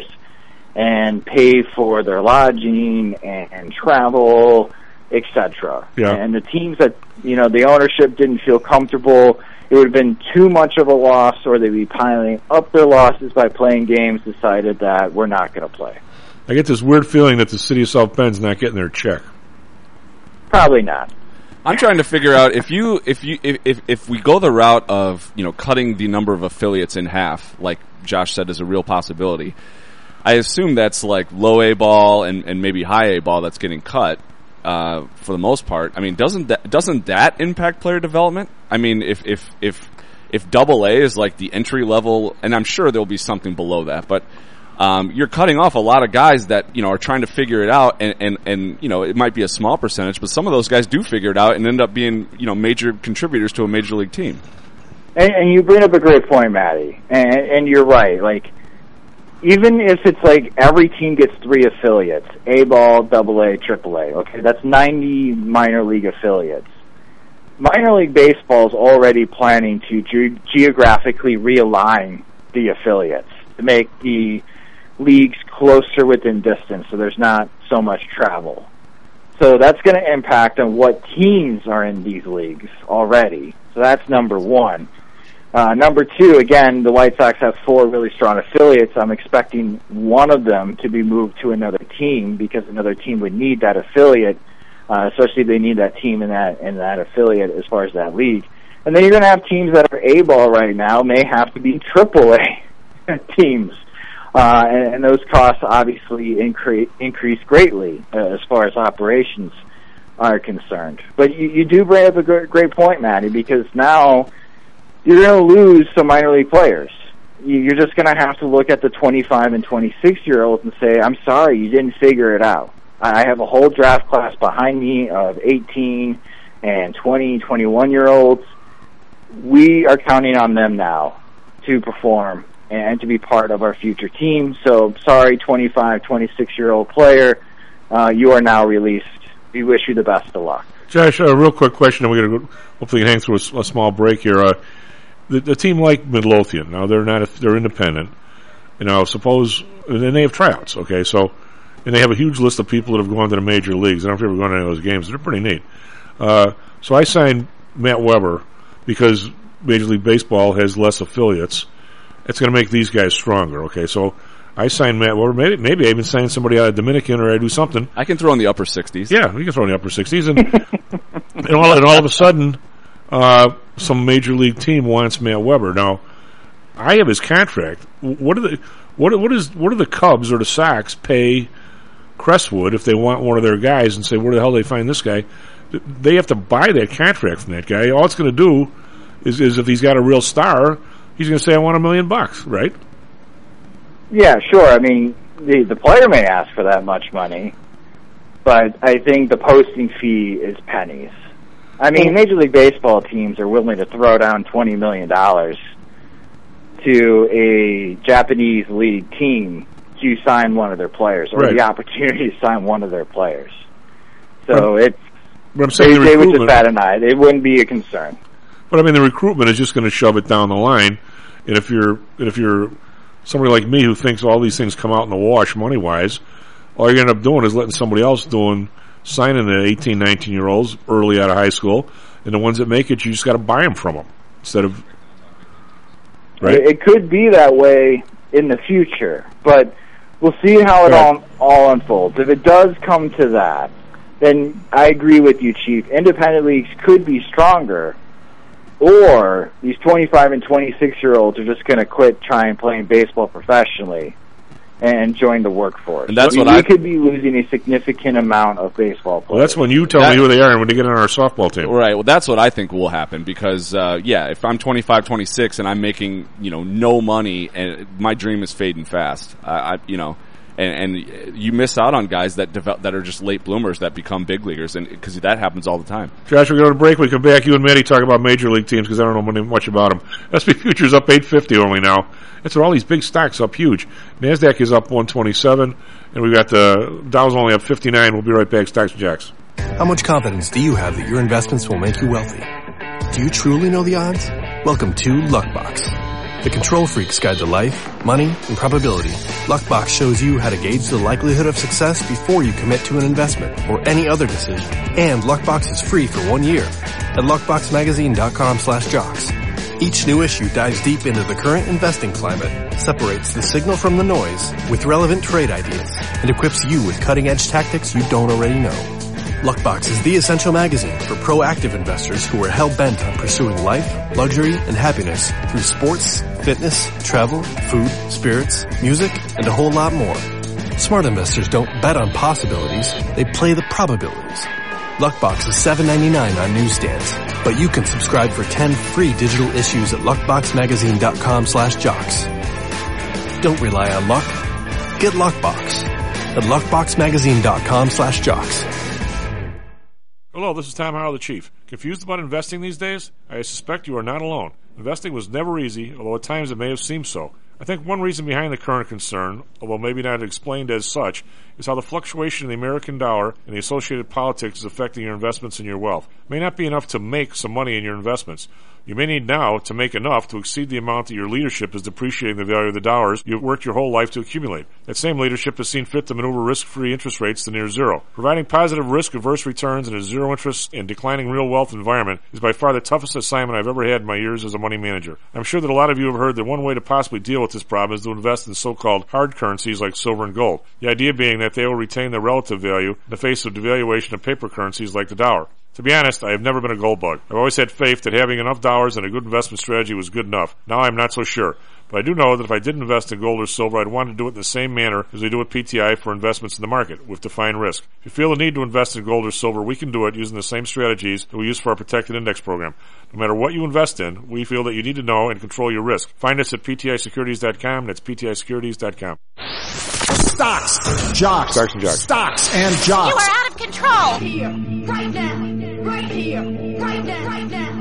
and pay for their lodging and, and travel, et cetera. Yeah. And the teams that, you know, the ownership didn't feel comfortable, it would have been too much of a loss, or they'd be piling up their losses by playing games, decided that we're not going to play. I get this weird feeling that the city of South Bend's not getting their check. Probably not. I'm trying to figure out if you if you if, if if we go the route of, you know, cutting the number of affiliates in half, like Josh said is a real possibility. I assume that's like low A ball and, and maybe high A ball that's getting cut uh, for the most part. I mean, doesn't that doesn't that impact player development? I mean, if if if if double A is like the entry level, and I'm sure there'll be something below that, but Um, you're cutting off a lot of guys that, you know, are trying to figure it out, and, and, and, you know, it might be a small percentage, but some of those guys do figure it out and end up being, you know, major contributors to a major league team. And, and you bring up a great point, Matty, and, and you're right. Like, even if it's like every team gets three affiliates, A-ball, double A, triple A, okay, that's ninety minor league affiliates. Minor League Baseball is already planning to ge- geographically realign the affiliates to make the leagues closer within distance, so there's not so much travel. So that's going to impact on what teams are in these leagues already. So that's number one. Uh, number two, again, the White Sox have four really strong affiliates. I'm expecting one of them to be moved to another team because another team would need that affiliate, uh, especially if they need that team in that in that affiliate as far as that league. And then you're going to have teams that are A-ball right now may have to be triple A teams. Uh, and, and those costs obviously increase, increase greatly uh, as far as operations are concerned. But you, you do bring up a great, great point, Matty, because now you're going to lose some minor league players. You, you're just going to have to look at the twenty-five and twenty-six-year-olds and say, I'm sorry, you didn't figure it out. I have a whole draft class behind me of eighteen and twenty, twenty-one-year-olds. We are counting on them now to perform and to be part of our future team. So, sorry, twenty-five, twenty-six-year-old player, uh, you are now released. We wish you the best of luck. Josh, a uh, real quick question, and we're going to hopefully hang through a, a small break here. Uh, the, the team like Midlothian, now they're not, a, they're independent. You know, suppose, and they have tryouts, okay, so, and they have a huge list of people that have gone to the major leagues. I don't know if you've ever gone to any of those games. They're pretty neat. Uh, so I signed Matt Weber because Major League Baseball has less affiliates. It's going to make these guys stronger, okay? So I signed Matt Weber. Maybe, maybe I even sign somebody out of Dominican, or I do something. I can throw in the upper sixties. Yeah, we can throw in the upper sixties. And, and, all, and all of a sudden, uh, some major league team wants Matt Weber. Now, I have his contract. What are the what what is what do the Cubs or the Sox pay Crestwood if they want one of their guys and say, where the hell do they find this guy? They have to buy that contract from that guy. All it's going to do is, is if he's got a real star, he's going to say, I want a million bucks, right? Yeah, sure. I mean, the the player may ask for that much money, but I think the posting fee is pennies. I mean, Major League Baseball teams are willing to throw down twenty million dollars to a Japanese league team to sign one of their players, or right. the opportunity to sign one of their players. So but, it's but I'm saying they, the they would just bat an eye. It wouldn't be a concern. But I mean, the recruitment is just going to shove it down the line. And if you're, and if you're somebody like me who thinks all these things come out in the wash money wise, all you end up doing is letting somebody else doing signing the eighteen, nineteen year olds early out of high school, and the ones that make it, you just got to buy them from them instead of Right. It, it could be that way in the future, but we'll see how it all, all unfolds. If it does come to that, then I agree with you, Chief. Independent leagues could be stronger, or these twenty-five and twenty-six-year-olds are just going to quit trying playing baseball professionally and join the workforce. And that's we, what we I could be losing a significant amount of baseball players. Well, that's when you tell That- me who they are and when they get on our softball team. Right. Well, that's what I think will happen because, uh, yeah, if I'm twenty-five, twenty-six and I'm making, you know, no money and my dream is fading fast, I, I you know, and, and you miss out on guys that develop, that are just late bloomers that become big leaguers, and because that happens all the time. Josh, we go to break. We come back. You and Maddie talk about major league teams because I don't know much about them. S and P futures up eight fifty only now. That's where all these big stocks up huge. NASDAQ is up one twenty-seven, and we've got the Dow's only up fifty-nine. We'll be right back. Stocks and Jacks. How much confidence do you have that your investments will make you wealthy? Do you truly know the odds? Welcome to Luckbox, the control freak's guide to life, money, and probability. Luckbox shows you how to gauge the likelihood of success before you commit to an investment or any other decision. And Luckbox is free for one year at luckboxmagazine.com slash jocks. Each new issue dives deep into the current investing climate, separates the signal from the noise with relevant trade ideas, and equips you with cutting-edge tactics you don't already know. Luckbox is the essential magazine for proactive investors who are hell-bent on pursuing life, luxury, and happiness through sports, fitness, travel, food, spirits, music, and a whole lot more. Smart investors don't bet on possibilities, they play the probabilities. Luckbox is seven ninety-nine on newsstands, but you can subscribe for ten free digital issues at luckboxmagazine.com slash jocks. Don't rely on luck. Get Luckbox at luckboxmagazine.com slash jocks. Hello, this is Tom Howell, the Chief. Confused about investing these days? I suspect you are not alone. Investing was never easy, although at times it may have seemed so. I think one reason behind the current concern, although maybe not explained as such, is how the fluctuation in the American dollar and the associated politics is affecting your investments and your wealth. It may not be enough to make some money in your investments. You may need now to make enough to exceed the amount that your leadership is depreciating the value of the dollars you've worked your whole life to accumulate. That same leadership has seen fit to maneuver risk-free interest rates to near zero. Providing positive risk-averse returns in a zero-interest and declining real wealth environment is by far the toughest assignment I've ever had in my years as a money manager. I'm sure that a lot of you have heard that one way to possibly deal with this problem is to invest in so-called hard currencies like silver and gold. The idea being that they will retain their relative value in the face of devaluation of paper currencies like the dollar. To be honest, I have never been a gold bug. I've always had faith that having enough dollars and a good investment strategy was good enough. Now I'm not so sure. But I do know that if I did invest in gold or silver, I'd want to do it in the same manner as we do with P T I for investments in the market, with defined risk. If you feel the need to invest in gold or silver, we can do it using the same strategies that we use for our protected index program. No matter what you invest in, we feel that you need to know and control your risk. Find us at P T I securities dot com. That's P T I securities dot com. Stocks, jocks, Stocks and jocks. Stocks and jocks. You are out of control. Here, right now, right here, right now, right now.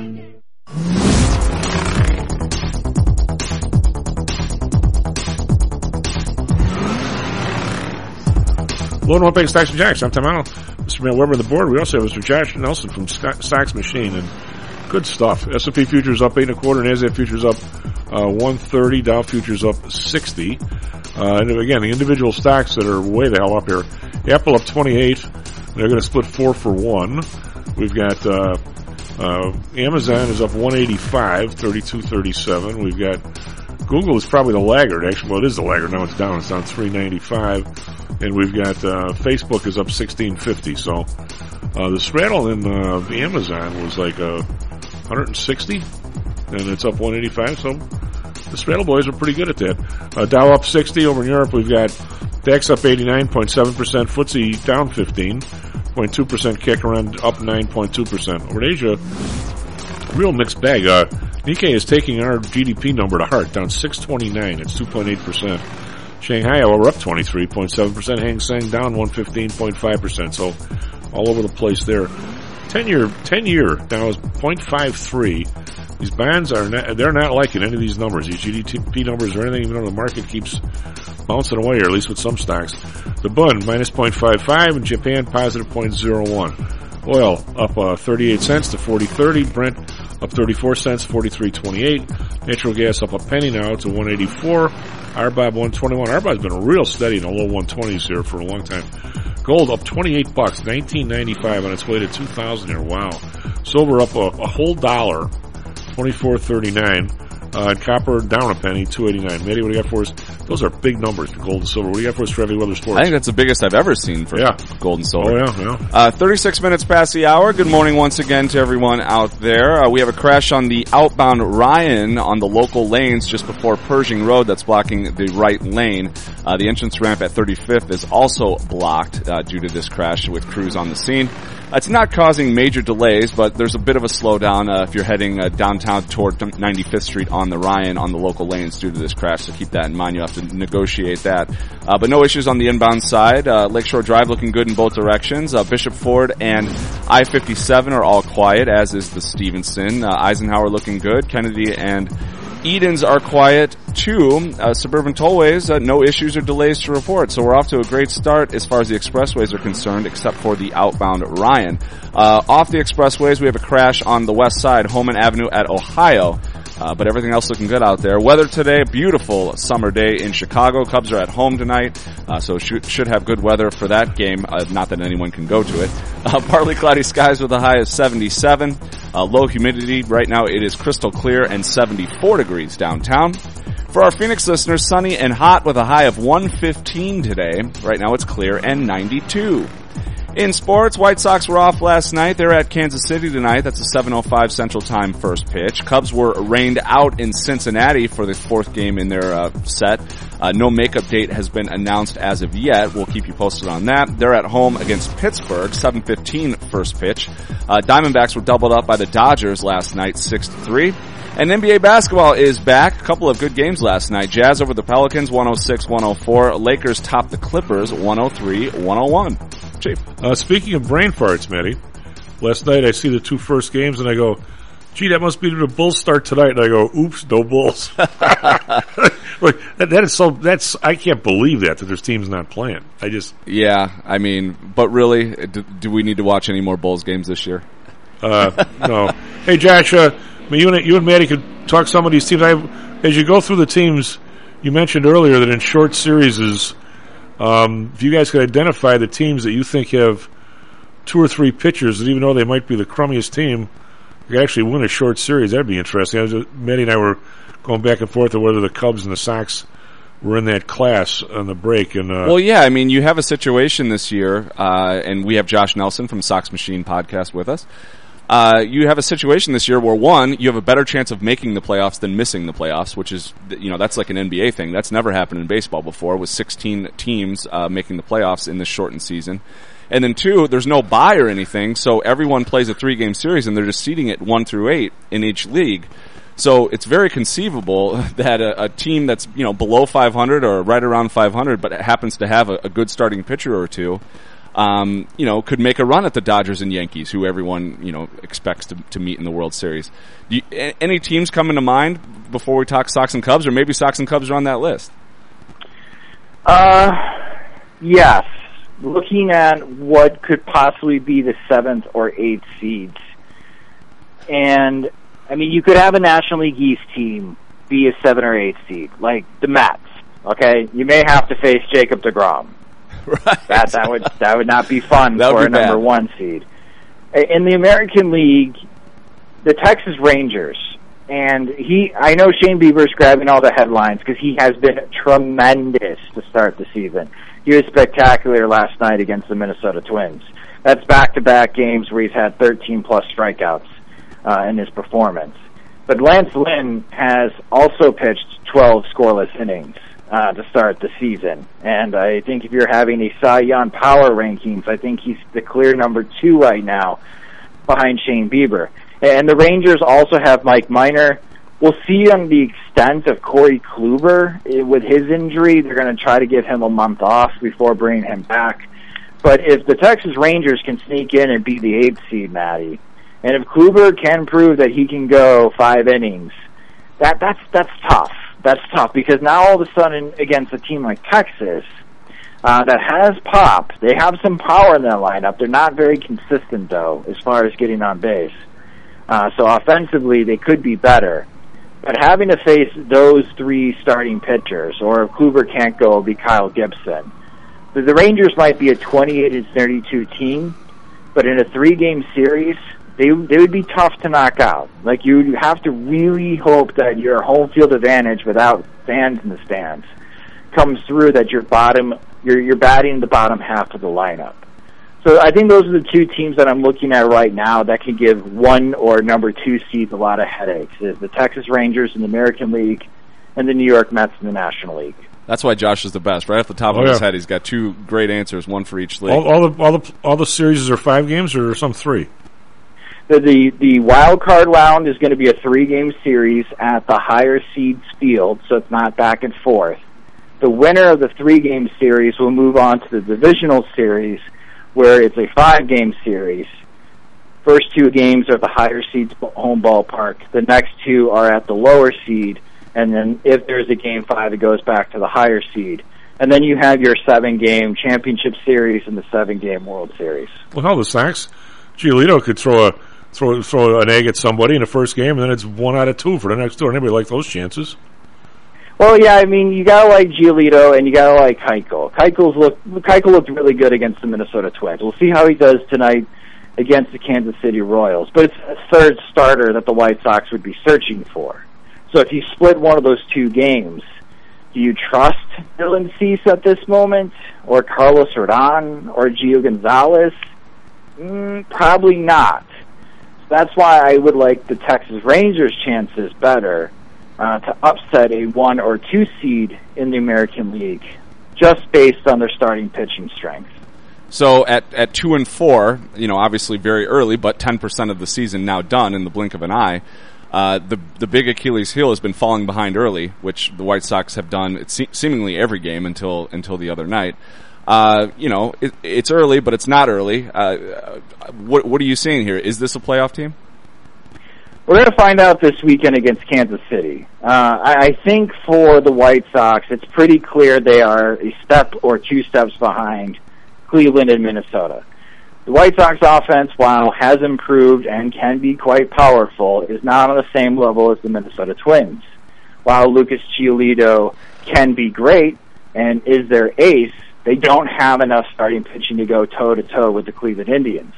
Hello and welcome back to Stocks and Jacks. I'm Tom Allen. Mister Matt Weber on the board. We also have Mister Josh Nelson from Stocks Machine, and good stuff. S and P futures up eight and a quarter, NASDAQ futures up uh, one thirty, Dow futures up sixty. Uh, and again, the individual stocks that are way the hell up here. Apple up twenty-eight. They're going to split four for one. We've got uh, uh, Amazon is up one eighty-five, thirty-two thirty-seven. We've got Google is probably the laggard. Actually, well, it is the laggard. Now it's down. It's down three ninety-five. And we've got uh, Facebook is up sixteen fifty. So uh, the straddle in uh, the Amazon was like uh, one sixty, and it's up one eighty-five. So the straddle boys are pretty good at that. Uh, Dow up sixty. Over in Europe, we've got DAX up eighty-nine point seven percent, F T S E down fifteen point two percent, kick around up nine point two percent. Over in Asia, real mixed bag. Uh, Nikkei is taking our G D P number to heart, down six twenty-nine. It's two point eight percent. Shanghai, we're up twenty-three point seven percent. Hang Seng down one fifteen point five percent. So all over the place there. ten-year, ten-year Dow is zero point five three. These bonds are not, they're not liking any of these numbers, these G D P numbers or anything, even though the market keeps bouncing away, or at least with some stocks. The Bund, minus zero point five five, and Japan, positive zero point zero one. Oil, up uh, thirty-eight cents to forty thirty. Brent, up thirty-four cents, forty-three twenty-eight. Natural gas up a penny now to one eighty-four. R B O B one twenty-one. R B O B's been real steady in the low one twenties here for a long time. Gold up twenty-eight bucks, nineteen ninety-five on its way to two thousand here. Wow. Silver up a, a whole dollar, twenty-four thirty-nine. Uh, and copper down a penny, two eighty-nine. Matty, what do you got for us? Those are big numbers for gold and silver. What do you got for us for Heavy Weather Sports? I think that's the biggest I've ever seen for yeah. gold and silver. Oh, yeah, yeah. Uh, thirty-six minutes past the hour. Good morning once again to everyone out there. Uh, we have a crash on the outbound Ryan on the local lanes just before Pershing Road that's blocking the right lane. Uh, the entrance ramp at thirty-fifth is also blocked uh, due to this crash with crews on the scene. Uh, it's not causing major delays, but there's a bit of a slowdown uh, if you're heading uh, downtown toward ninety-fifth Street on the Ryan on the local lanes due to this crash, so keep that in mind. You'll have to negotiate that. Uh, but no issues on the inbound side. Uh, Lakeshore Drive looking good in both directions. Uh, Bishop Ford and I fifty-seven are all quiet, as is the Stevenson. Uh, Eisenhower looking good. Kennedy and Edens are quiet too. Uh, suburban tollways, uh, no issues or delays to report. So we're off to a great start as far as the expressways are concerned, except for the outbound Ryan. Uh, off the expressways, we have a crash on the west side, Homan Avenue at Ohio. Uh, but everything else looking good out there. Weather today, beautiful summer day in Chicago. Cubs are at home tonight, uh, so should, should have good weather for that game. Uh, not that anyone can go to it. Uh, partly cloudy skies with a high of seventy-seven. Uh, low humidity. Right now it is crystal clear and seventy-four degrees downtown. For our Phoenix listeners, sunny and hot with a high of one fifteen today. Right now it's clear and ninety-two. In sports, White Sox were off last night. They're at Kansas City tonight. That's a seven oh five Central Time first pitch. Cubs were rained out in Cincinnati for the fourth game in their uh, set. Uh, no makeup date has been announced as of yet. We'll keep you posted on that. They're at home against Pittsburgh, seven fifteen first pitch. Uh, Diamondbacks were doubled up by the Dodgers last night, six to three. And N B A basketball is back. A couple of good games last night. Jazz over the Pelicans, one oh six one oh four. Lakers topped the Clippers, one oh three one oh one. Chief. Uh, speaking of brain farts, Matty, last night I see the two first games and I go, gee, that must be the Bulls start tonight. And I go, oops, no Bulls. Like, that, that is so, that's, I can't believe that, that there's teams not playing. I just. Yeah, I mean, but really, do, do we need to watch any more Bulls games this year? Uh, no. Hey, Josh, uh, I mean, you and, you and Matty could talk some of these teams. I, as you go through the teams, you mentioned earlier that in short series is, um, if you guys could identify the teams that you think have two or three pitchers that even though they might be the crummiest team, could actually win a short series, that'd be interesting. I was, Matty and I were going back and forth on whether the Cubs and the Sox were in that class on the break. And uh, well, yeah, I mean, you have a situation this year, uh, and we have Josh Nelson from Sox Machine podcast with us. Uh, you have a situation this year where, one, you have a better chance of making the playoffs than missing the playoffs, which is, you know, that's like an N B A thing. That's never happened in baseball before, with sixteen teams uh, making the playoffs in this shortened season. And then, two, there's no bye or anything, so everyone plays a three-game series, and they're just seeding it one through eight in each league. So it's very conceivable that a, a team that's, you know, below five hundred or right around five hundred, but happens to have a, a good starting pitcher or two, Um, you know, could make a run at the Dodgers and Yankees, who everyone, you know, expects to, to meet in the World Series. Do you, a, any teams coming to mind before we talk Sox and Cubs, or maybe Sox and Cubs are on that list? Uh, yes. Looking at what could possibly be the seventh or eighth seeds. And, I mean, you could have a National League East team be a seven or eight seed, like the Mets, okay? You may have to face Jacob deGrom. Right. That that would that would not be fun That would for be a number bad. one seed. In the American League, the Texas Rangers, and he I know Shane Bieber's grabbing all the headlines because he has been tremendous to start the season. He was spectacular last night against the Minnesota Twins. That's back-to-back games where he's had thirteen plus strikeouts uh, in his performance. But Lance Lynn has also pitched twelve scoreless innings Uh, to start the season. And I think if you're having a Cy Young power rankings, I think he's the clear number two right now behind Shane Bieber. And the Rangers also have Mike Minor. We'll see on the extent of Corey Kluber with his injury. They're going to try to give him a month off before bringing him back. But if the Texas Rangers can sneak in and be the eighth seed, Matty, and if Kluber can prove that he can go five innings, that that's that's tough. That's tough because now all of a sudden against a team like Texas uh, that has pop, they have some power in their lineup. They're not very consistent, though, as far as getting on base. Uh, so offensively, they could be better. But having to face those three starting pitchers, or if Kluber can't go, it'll be Kyle Gibson. The Rangers might be a twenty-eight and thirty-two team, but in a three-game series, they they would be tough to knock out. Like, you have to really hope that your home field advantage without fans in the stands comes through, that you're bottom you're you're batting the bottom half of the lineup. So I think those are the two teams that I'm looking at right now that can give one or number two seeds a lot of headaches. Is the Texas Rangers in the American League and the New York Mets in the National League. That's why Josh is the best. Right off the top Oh, of his yeah. head, he's got two great answers, one for each league. All, all the all the all the series are five games or some three. The, the the wild card round is going to be a three game series at the higher seeds field, so it's not back and forth. The winner of the three game series will move on to the divisional series, where it's a five game series. First two games are at the higher seeds home ballpark. The next two are at the lower seed, and then if there's a game five, it goes back to the higher seed. And then you have your seven game championship series and the seven game World Series. Well, hell, the Sox, Giolito could throw a throw throw an egg at somebody in the first game, and then it's one out of two for the next two. Anybody like those chances? Well, yeah, I mean, you gotta like Giolito and you gotta like Keuchel. Keuchel's look, Keuchel looked really good against the Minnesota Twins. We'll see how he does tonight against the Kansas City Royals. But it's a third starter that the White Sox would be searching for. So if you split one of those two games, do you trust Dylan Cease at this moment, or Carlos Rodon, or Gio Gonzalez? Mm, probably not. So that's why I would like the Texas Rangers' chances better uh, to upset a one or two seed in the American League, just based on their starting pitching strength. So at, at two and four, you know, obviously very early, but ten percent of the season now done in the blink of an eye. Uh, the the big Achilles heel has been falling behind early, which the White Sox have done it se- seemingly every game until until the other night. Uh, you know, it, it's early, but it's not early. Uh, what what are you seeing here? Is this a playoff team? We're going to find out this weekend against Kansas City. Uh, I, I think for the White Sox, it's pretty clear they are a step or two steps behind Cleveland and Minnesota. The White Sox offense, while has improved and can be quite powerful, is not on the same level as the Minnesota Twins. While Lucas Giolito can be great and is their ace, they don't have enough starting pitching to go toe-to-toe with the Cleveland Indians.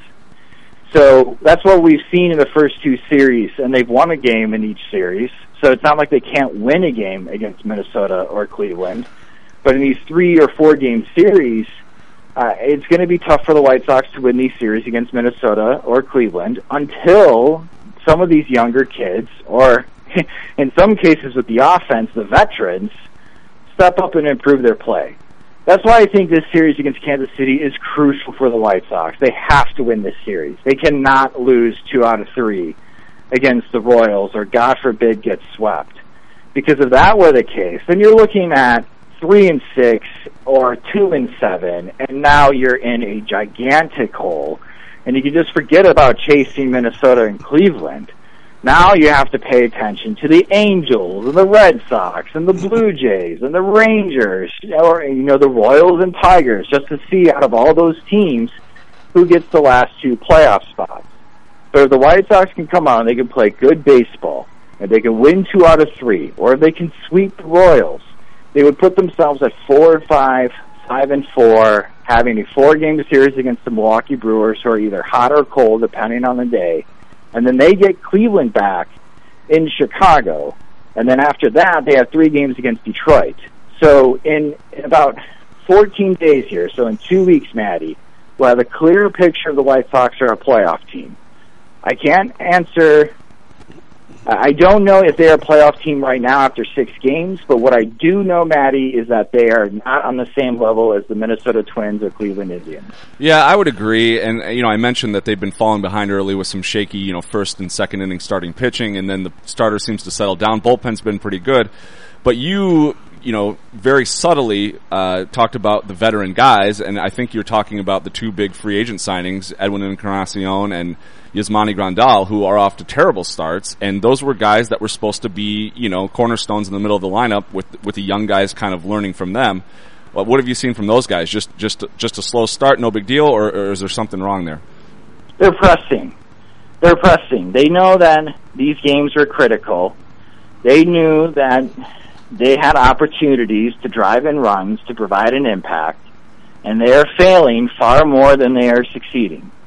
So that's what we've seen in the first two series, and they've won a game in each series. So it's not like they can't win a game against Minnesota or Cleveland. But in these three- or four-game series, Uh, it's going to be tough for the White Sox to win these series against Minnesota or Cleveland until some of these younger kids, or in some cases with the offense, the veterans, step up and improve their play. That's why I think this series against Kansas City is crucial for the White Sox. They have to win this series. They cannot lose two out of three against the Royals, or God forbid get swept. Because if that were the case, then you're looking at three and six or two and seven, and now you're in a gigantic hole, and you can just forget about chasing Minnesota and Cleveland. Now you have to pay attention to the Angels and the Red Sox and the Blue Jays and the Rangers, or you know, the Royals and Tigers, just to see out of all those teams who gets the last two playoff spots. But if the White Sox can come out and they can play good baseball, and they can win two out of three, or if they can sweep the Royals, they would put themselves at four and five, five and four, having a four-game series against the Milwaukee Brewers, who are either hot or cold, depending on the day. And then they get Cleveland back in Chicago. And then after that, they have three games against Detroit. So in, in about fourteen days here, so in two weeks, Maddie, we'll have a clearer picture of the White Sox are a playoff team. I can't answer... I don't know if they're a playoff team right now after six games, but what I do know, Maddie, is that they are not on the same level as the Minnesota Twins or Cleveland Indians. Yeah, I would agree. And, you know, I mentioned that they've been falling behind early with some shaky, you know, first and second inning starting pitching, and then the starter seems to settle down. Bullpen's been pretty good. But you, you know, very subtly uh, talked about the veteran guys, and I think you're talking about the two big free agent signings, Edwin Encarnacion and Yasmani Grandal, who are off to terrible starts, and those were guys that were supposed to be, you know, cornerstones in the middle of the lineup with with the young guys kind of learning from them. Well, what have you seen from those guys? Just just just a slow start, no big deal, or, or is there something wrong there? They're pressing. They're pressing. They know that these games are critical. They knew that they had opportunities to drive in runs to provide an impact, and they are failing far more than they are succeeding.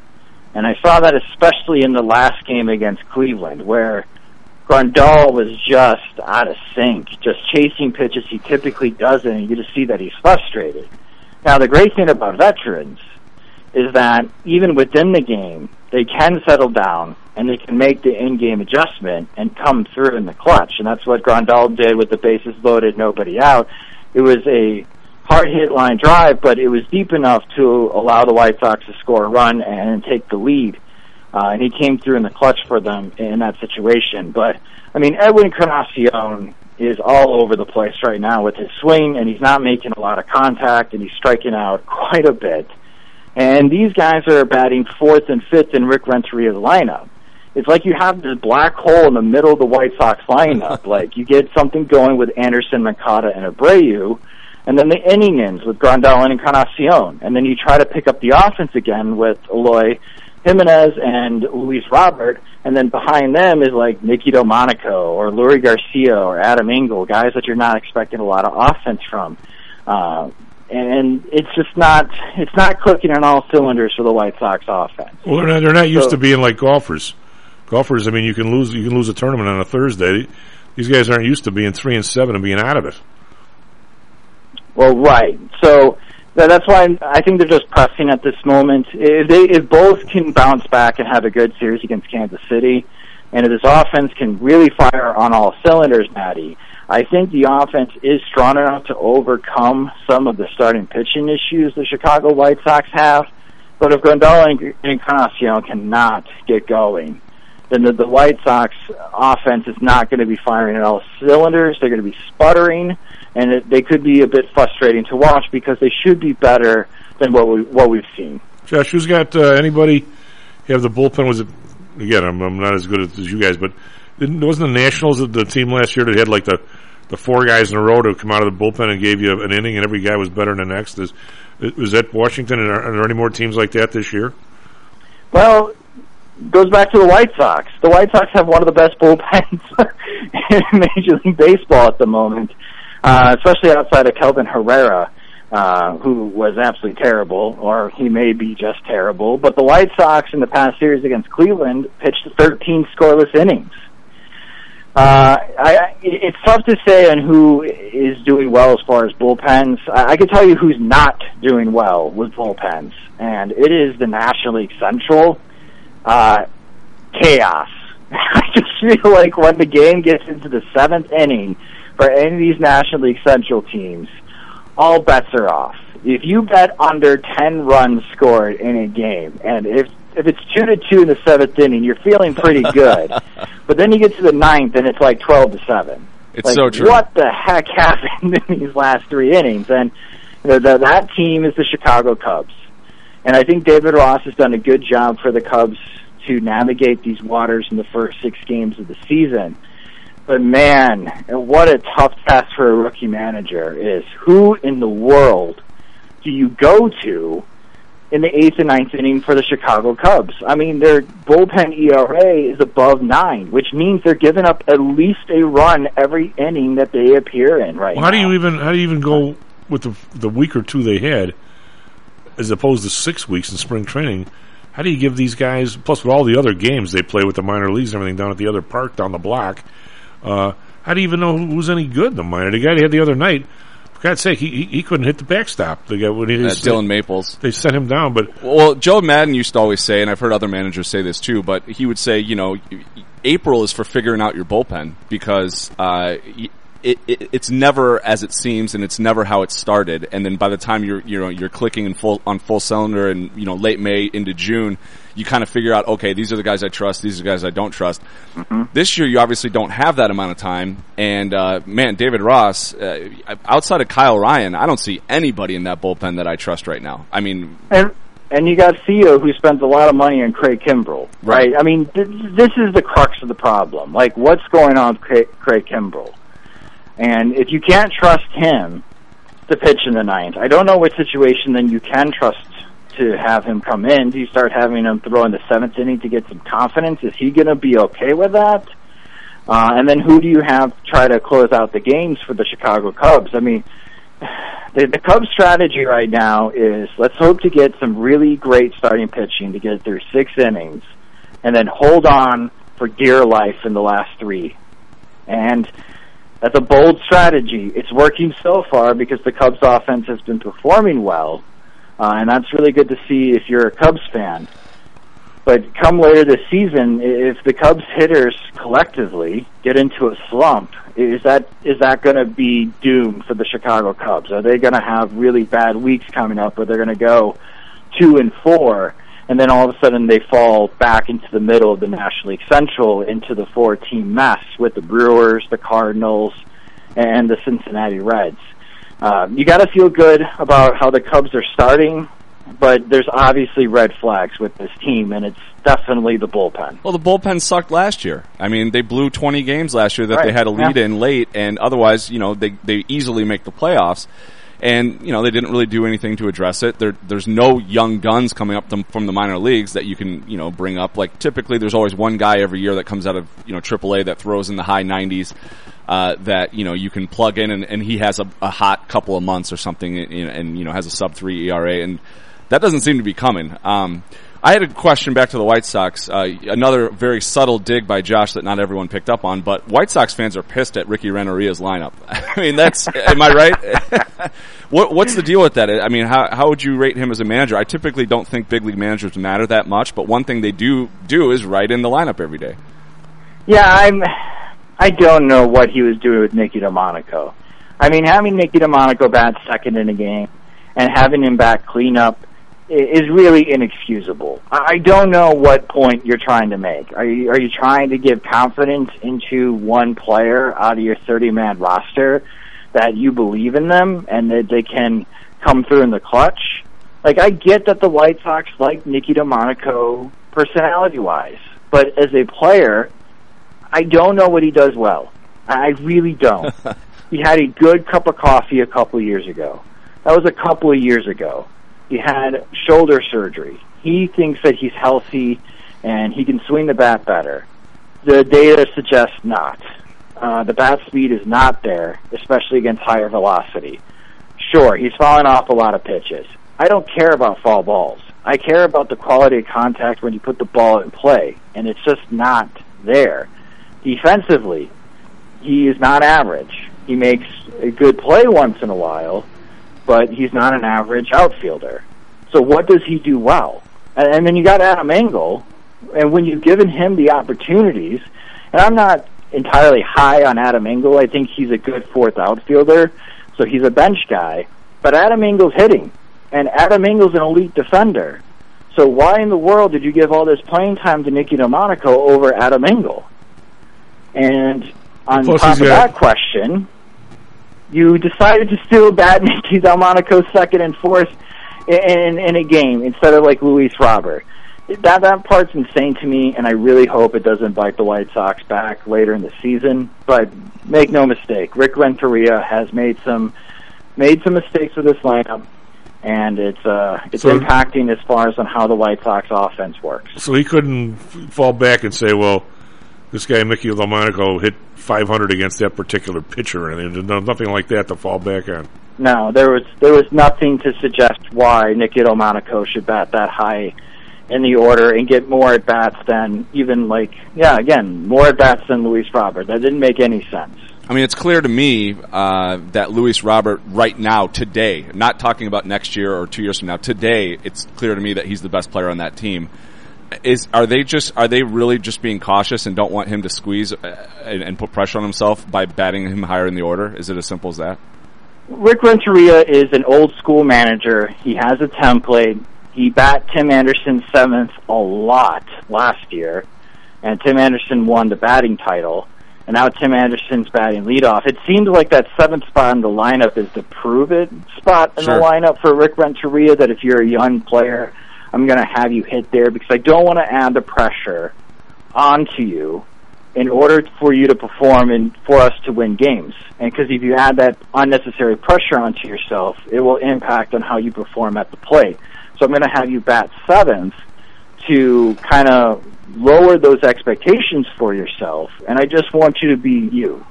And I saw that especially in the last game against Cleveland, where Grandal was just out of sync, just chasing pitches he typically doesn't, and you just see that he's frustrated. Now, the great thing about veterans is that even within the game, they can settle down, and they can make the in-game adjustment and come through in the clutch. And that's what Grandal did with the bases loaded, nobody out. It was a hard-hit line drive, but it was deep enough to allow the White Sox to score a run and take the lead. Uh, and he came through in the clutch for them in that situation. But, I mean, Edwin Encarnacion is all over the place right now with his swing, and he's not making a lot of contact, and he's striking out quite a bit. And these guys are batting fourth and fifth in Rick Renteria's lineup. It's like you have this black hole in the middle of the White Sox lineup. Like, you get something going with Anderson, Makata, and Abreu, and then the inning ends with Grandal and Encarnacion. And then you try to pick up the offense again with Eloy Jimenez and Luis Robert, and then behind them is like Nicky Delmonico or Lurie Garcia or Adam Engel, guys that you're not expecting a lot of offense from. Uh, and it's just not it's not clicking on all cylinders for the White Sox offense. Well, they're not, they're not used so, to being like golfers. Golfers, I mean, you can lose you can lose a tournament on a Thursday. These guys aren't used to being three and seven and being out of it. Well, right. So that's why I think they're just pressing at this moment. If they, if both can bounce back and have a good series against Kansas City, and if this offense can really fire on all cylinders, Matty, I think the offense is strong enough to overcome some of the starting pitching issues the Chicago White Sox have. But if Grandal and Encarnacion cannot get going, then the, the White Sox offense is not going to be firing at all cylinders. They're going to be sputtering, and it, they could be a bit frustrating to watch because they should be better than what we what we've seen. Josh, who's got uh, anybody have the bullpen? Was it again? I'm, I'm not as good as you guys, but didn't, wasn't the Nationals the team last year that had like the the four guys in a row to come out of the bullpen and gave you an inning, and every guy was better than the next? Is was that Washington? And are, are there any more teams like that this year? Well, goes back to the White Sox. The White Sox have one of the best bullpens in Major League Baseball at the moment, uh, especially outside of Kelvin Herrera, uh, who was absolutely terrible, or he may be just terrible. But the White Sox in the past series against Cleveland pitched thirteen scoreless innings. Uh, I, it's tough to say on who is doing well as far as bullpens. I, I can tell you who's not doing well with bullpens, and it is the National League Central. Uh, chaos. I just feel like when the game gets into the seventh inning for any of these National League Central teams, all bets are off. If you bet under ten runs scored in a game, and if if it's two to two in the seventh inning, you're feeling pretty good. But then you get to the ninth, and it's like twelve to seven. It's like, so true. What the heck happened in these last three innings? And you know, the, that team is the Chicago Cubs. And I think David Ross has done a good job for the Cubs to navigate these waters in the first six games of the season. But man, what a tough task for a rookie manager is who in the world do you go to in the eighth and ninth inning for the Chicago Cubs? I mean, their bullpen E R A is above nine, which means they're giving up at least a run every inning that they appear in right well, how now. do you even how do you even go with the the week or two they had, as opposed to six weeks in spring training? How do you give these guys, plus with all the other games they play with the minor leagues and everything down at the other park down the block, uh, how do you even know who's any good in the minor? The guy they had the other night, for God's sake, he he, he couldn't hit the backstop. The guy when he uh, Dylan Maples, they sent him down. But well, Joe Madden used to always say, and I've heard other managers say this too, but he would say, you know, April is for figuring out your bullpen because uh, it, it, it's never as it seems, and it's never how it started. And then by the time you're you know you're clicking in full on full cylinder, and you know late May into June, you kind of figure out, okay, these are the guys I trust, these are the guys I don't trust. Mm-hmm. This year, you obviously don't have that amount of time. And uh, man, David Ross, uh, outside of Kyle Ryan, I don't see anybody in that bullpen that I trust right now. I mean. And- And you got Theo, who spends a lot of money on Craig Kimbrell, right? right? I mean, th- this is the crux of the problem. Like, what's going on with Craig, Craig Kimbrell? And if you can't trust him to pitch in the ninth, I don't know what situation then you can trust to have him come in. Do you start having him throw in the seventh inning to get some confidence? Is he going to be okay with that? Uh, and then who do you have try to close out the games for the Chicago Cubs? I mean, the, the Cubs' strategy right now is let's hope to get some really great starting pitching to get through six innings, and then hold on for dear life in the last three. And that's a bold strategy. It's working so far because the Cubs' offense has been performing well, uh, and that's really good to see if you're a Cubs fan. But come later this season, if the Cubs hitters collectively get into a slump, is that is that going to be doomed for the Chicago Cubs? Are they going to have really bad weeks coming up where they're going to go two and four, and then all of a sudden they fall back into the middle of the National League Central into the four-team mess with the Brewers, the Cardinals, and the Cincinnati Reds? Uh, you got to feel good about how the Cubs are starting, but there's obviously red flags with this team, and it's definitely the bullpen. Well, the bullpen sucked last year. I mean, they blew twenty games last year that right. they had a lead yeah. in late, and otherwise, you know, they they easily make the playoffs. And, you know, they didn't really do anything to address it. There, there's no young guns coming up them from the minor leagues that you can, you know, bring up. Like, typically there's always one guy every year that comes out of, you know, triple A that throws in the high nineties, uh, that, you know, you can plug in and, and he has a, a hot couple of months or something and, and, you know, has a sub three E R A. And that doesn't seem to be coming. Um, I had a question back to the White Sox. Uh, another very subtle dig by Josh that not everyone picked up on, but White Sox fans are pissed at Ricky Renteria's lineup. I mean, that's, am I right? what, what's the deal with that? I mean, how, how would you rate him as a manager? I typically don't think big league managers matter that much, but one thing they do do is write in the lineup every day. Yeah, I'm, I don't know what he was doing with Nicky Delmonico. I mean, having Nicky Delmonico bat second in a game and having him bat cleanup is really inexcusable. I don't know what point you're trying to make. Are you, are you trying to give confidence into one player out of your thirty-man roster that you believe in them and that they can come through in the clutch? Like, I get that the White Sox like Nicky Delmonico personality-wise, but as a player, I don't know what he does well. I really don't. He had a good cup of coffee a couple of years ago. That was a couple of years ago. He had shoulder surgery. He thinks that he's healthy and he can swing the bat better. The data suggests not. Uh, the bat speed is not there, especially against higher velocity. Sure, he's falling off a lot of pitches. I don't care about foul balls. I care about the quality of contact when you put the ball in play, and it's just not there. Defensively, he is not average. He makes a good play once in a while, but he's not an average outfielder. So what does he do well? And, and then you got Adam Engel, and when you've given him the opportunities, and I'm not entirely high on Adam Engel, I think he's a good fourth outfielder, so he's a bench guy, but Adam Engel's hitting, and Adam Engel's an elite defender. So why in the world did you give all this playing time to Nicky Delmonico over Adam Engel? And on Plus top of got- that question, you decided to still bat Nicky Delmonico second and fourth in, in a game instead of like Luis Robert. That that part's insane to me, and I really hope it doesn't bite the White Sox back later in the season. But make no mistake, Rick Renteria has made some made some mistakes with this lineup, and it's uh, it's So- impacting as far as on how the White Sox offense works. So he couldn't f- fall back and say, well, this guy, Nicky Delmonico, hit five hundred against that particular pitcher, and there's no- nothing like that to fall back on. No, there was there was nothing to suggest why Nicky Delmonico should bat that high in the order and get more at bats than even like yeah again more at bats than Luis Robert. That didn't make any sense. I mean, it's clear to me uh, that Luis Robert right now, today, not talking about next year or two years from now, today, it's clear to me that he's the best player on that team. Is are they just are they really just being cautious and don't want him to squeeze uh, and, and put pressure on himself by batting him higher in the order? Is it as simple as that? Rick Renteria is an old school manager. He has a template. He bat Tim Anderson seventh a lot last year, and Tim Anderson won the batting title. And now Tim Anderson's batting leadoff. It seems like that seventh spot in the lineup is the prove-it spot in Sure. the lineup for Rick Renteria, that if you're a young player, I'm going to have you hit there, because I don't want to add the pressure onto you in order for you to perform and for us to win games. And because if you add that unnecessary pressure onto yourself, it will impact on how you perform at the plate. So I'm going to have you bat seventh to kind of lower those expectations for yourself, and I just want you to be you.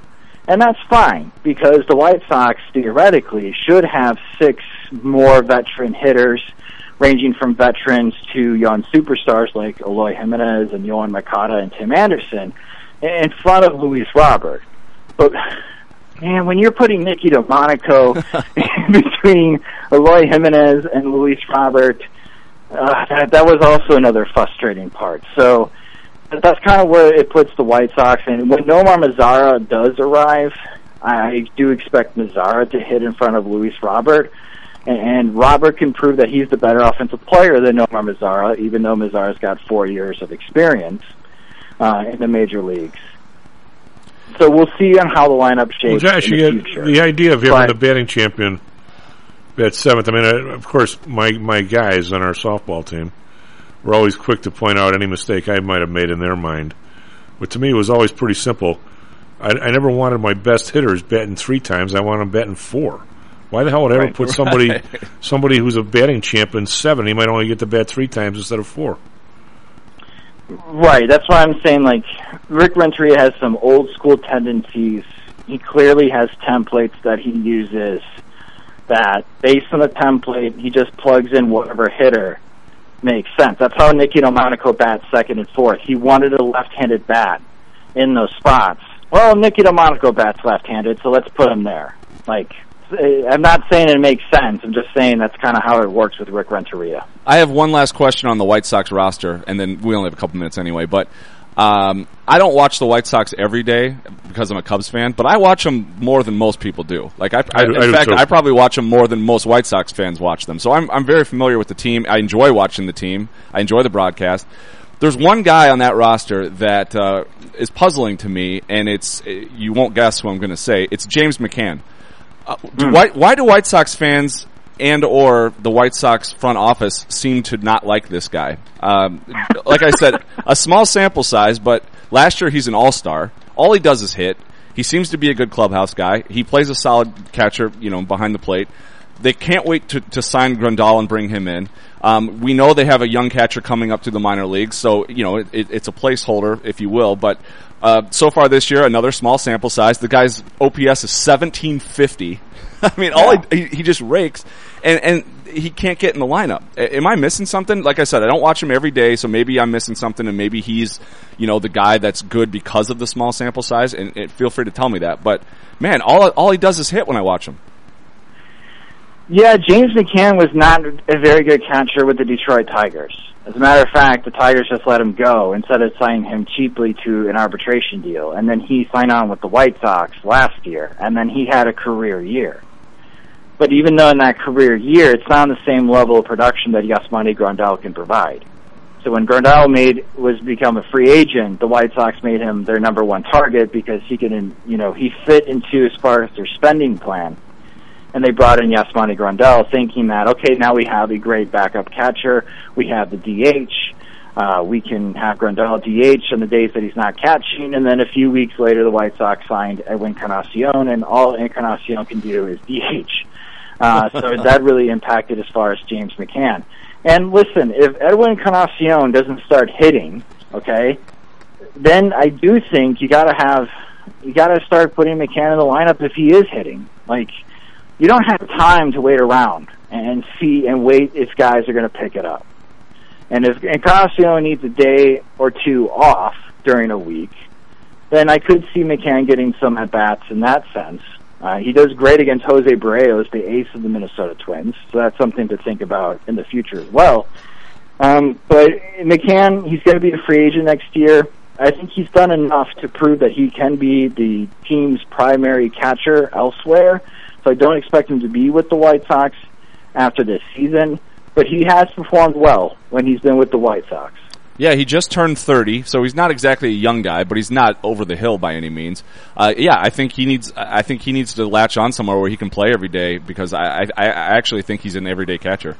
And that's fine, because the White Sox, theoretically, should have six more veteran hitters, ranging from veterans to young superstars like Eloy Jimenez and Yohan Moncada and Tim Anderson, in front of Luis Robert. But, man, when you're putting Nicky Delmonico in between Eloy Jimenez and Luis Robert, uh, that, that was also another frustrating part. So that's kind of where it puts the White Sox. And when Nomar Mazara does arrive, I do expect Mazara to hit in front of Luis Robert. And, and Robert can prove that he's the better offensive player than Nomar Mazara, even though Mazara's got four years of experience uh, in the major leagues. So we'll see on how the lineup shapes well, Josh, in the you future. The idea of having but, the batting champion bat seventh, I mean, uh, of course, my, my guys on our softball team were always quick to point out any mistake I might have made in their mind. But to me, it was always pretty simple. I, I never wanted my best hitters batting three times. I wanted them batting four. Why the hell would I ever right, put somebody right. somebody who's a batting champion seven? He might only get to bat three times instead of four. Right, that's why I'm saying, like, Rick Renteria has some old school tendencies. He clearly has templates that he uses that, based on the template, he just plugs in whatever hitter makes sense. That's how Nicky Delmonico bats second and fourth. He wanted a left-handed bat in those spots. Well, Nicky Delmonico bats left-handed, so let's put him there. Like, I'm not saying it makes sense. I'm just saying that's kind of how it works with Rick Renteria. I have one last question on the White Sox roster, and then we only have a couple minutes anyway. But um, I don't watch the White Sox every day because I'm a Cubs fan, but I watch them more than most people do. Like, I, I, I, in I fact, too. I probably watch them more than most White Sox fans watch them. So I'm I'm very familiar with the team. I enjoy watching the team. I enjoy the broadcast. There's one guy on that roster that uh, is puzzling to me, and it's you won't guess who I'm going to say. It's James McCann. Uh, do mm. why, why do White Sox fans and or the White Sox front office seem to not like this guy? Um, like I said, a small sample size, but last year he's an all-star. All he does is hit. He seems to be a good clubhouse guy. He plays a solid catcher, you know, behind the plate. They can't wait to, to sign Grandal and bring him in. Um, we know they have a young catcher coming up to the minor leagues, so, you know, it, it, it's a placeholder, if you will, but Uh, so far this year, another small sample size. The guy's O P S is seventeen fifty. I mean, all yeah. he, he just rakes, and and he can't get in the lineup. A- am I missing something? Like I said, I don't watch him every day, so maybe I'm missing something, and maybe he's, you know, the guy that's good because of the small sample size. And, and feel free to tell me that. But man, all all he does is hit when I watch him. Yeah, James McCann was not a very good catcher with the Detroit Tigers. As a matter of fact, the Tigers just let him go instead of signing him cheaply to an arbitration deal. And then he signed on with the White Sox last year, and then he had a career year. But even though in that career year, it's not on the same level of production that Yasmani Grandal can provide. So when Grandal made was become a free agent, the White Sox made him their number one target because he could, you know, he fit into as far as their spending plan. And they brought in Yasmani Grandal thinking that, okay, now we have a great backup catcher. We have the D H. Uh, we can have Grandal D H on the days that he's not catching. And then a few weeks later, the White Sox signed Edwin Encarnacion, and all Encarnacion can do is D H. Uh, so that really impacted as far as James McCann. And listen, if Edwin Encarnacion doesn't start hitting, okay, then I do think you gotta have, you gotta start putting McCann in the lineup if he is hitting. Like, you don't have time to wait around and see and wait if guys are going to pick it up. And if Encarnacion needs a day or two off during a week, then I could see McCann getting some at-bats in that sense. Uh, he does great against Jose Barrios, the ace of the Minnesota Twins, so that's something to think about in the future as well. Um, but McCann, he's going to be a free agent next year. I think he's done enough to prove that he can be the team's primary catcher elsewhere. So I don't expect him to be with the White Sox after this season, but he has performed well when he's been with the White Sox. Yeah, he just turned thirty, so he's not exactly a young guy, but he's not over the hill by any means. Uh, yeah, I think he needs. I think he needs to latch on somewhere where he can play every day because I, I, I actually think he's an everyday catcher.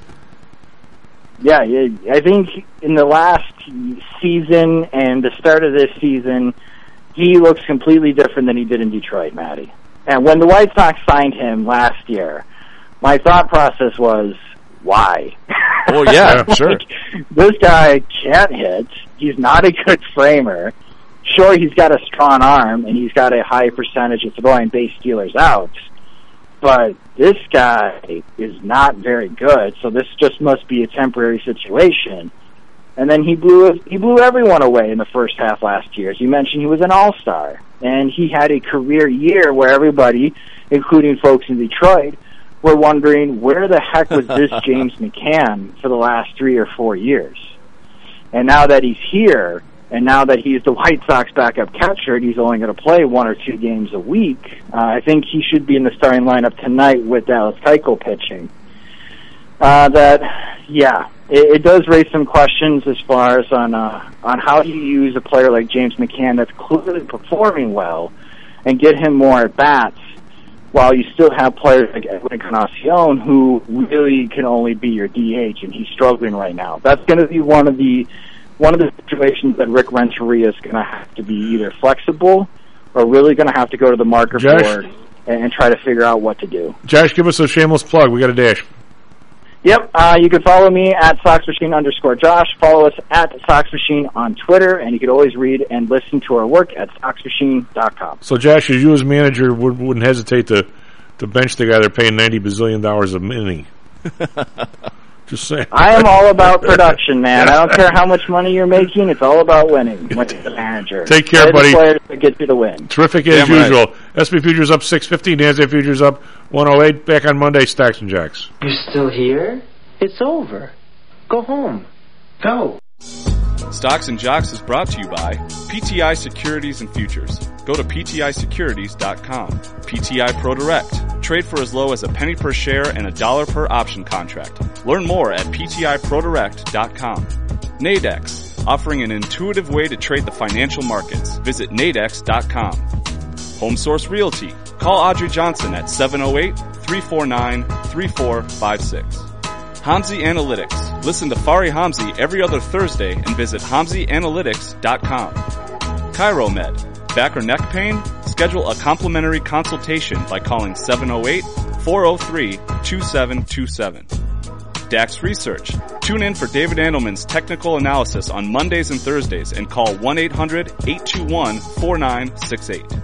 Yeah, I think in the last season and the start of this season, he looks completely different than he did in Detroit, Matty. And when the White Sox signed him last year, my thought process was, why? Oh, yeah, sure. Like, this guy can't hit. He's not a good framer. sure, he's got a strong arm and he's got a high percentage of throwing base stealers out, but this guy is not very good, so this just must be a temporary situation. And then he blew he blew everyone away in the first half last year. As you mentioned, he was an all-star, and he had a career year where everybody, including folks in Detroit, were wondering where the heck was this James McCann for the last three or four years. And now that he's here, and now that he's the White Sox backup catcher, and he's only going to play one or two games a week, uh, I think he should be in the starting lineup tonight with Dallas Keuchel pitching. Uh, that, yeah, it, it does raise some questions as far as on uh, on how you use a player like James McCann that's clearly performing well and get him more at bats, while you still have players like Edwin Encarnacion who really can only be your D H, and he's struggling right now. That's going to be one of the one of the situations that Rick Renteria is going to have to be either flexible or really going to have to go to the marker Josh? board and, and try to figure out what to do. Josh, give us a shameless plug. We got a dash. Yep, uh, you can follow me at SoxMachine underscore Josh. Follow us at SoxMachine on Twitter, and you can always read and listen to our work at Sox Machine dot com. So, Josh, as you as manager would, wouldn't hesitate to, to bench the guy they're paying ninety bazillion dollars a minute. Just saying. I am all about production, man. I don't care how much money you're making. It's all about winning when you're the manager. Take care, Play buddy. The players that get you the win. Terrific as Damn right. usual. S and P Futures up six fifty. NASDAQ Futures up one oh eight. Back on Monday, Stacks and Jacks. You're still here? It's over. Go home. Go. Stocks and Jocks is brought to you by P T I Securities and Futures. Go to P T I securities dot com. P T I Pro Direct. Trade for as low as a penny per share and a dollar per option contract. Learn more at P T I pro direct dot com. Nadex, offering an intuitive way to trade the financial markets. Visit nadex dot com. Home Source Realty. Call Audrey Johnson at seven oh eight, three four nine, three four five six. Hamzy Analytics. Listen to Fari Hamzy every other Thursday and visit hamzy analytics dot com. ChiroMed. Back or neck pain? Schedule a complimentary consultation by calling seven oh eight, four oh three, two seven two seven. Dax Research. Tune in for David Andelman's technical analysis on Mondays and Thursdays and call one eight hundred, eight two one, four nine six eight.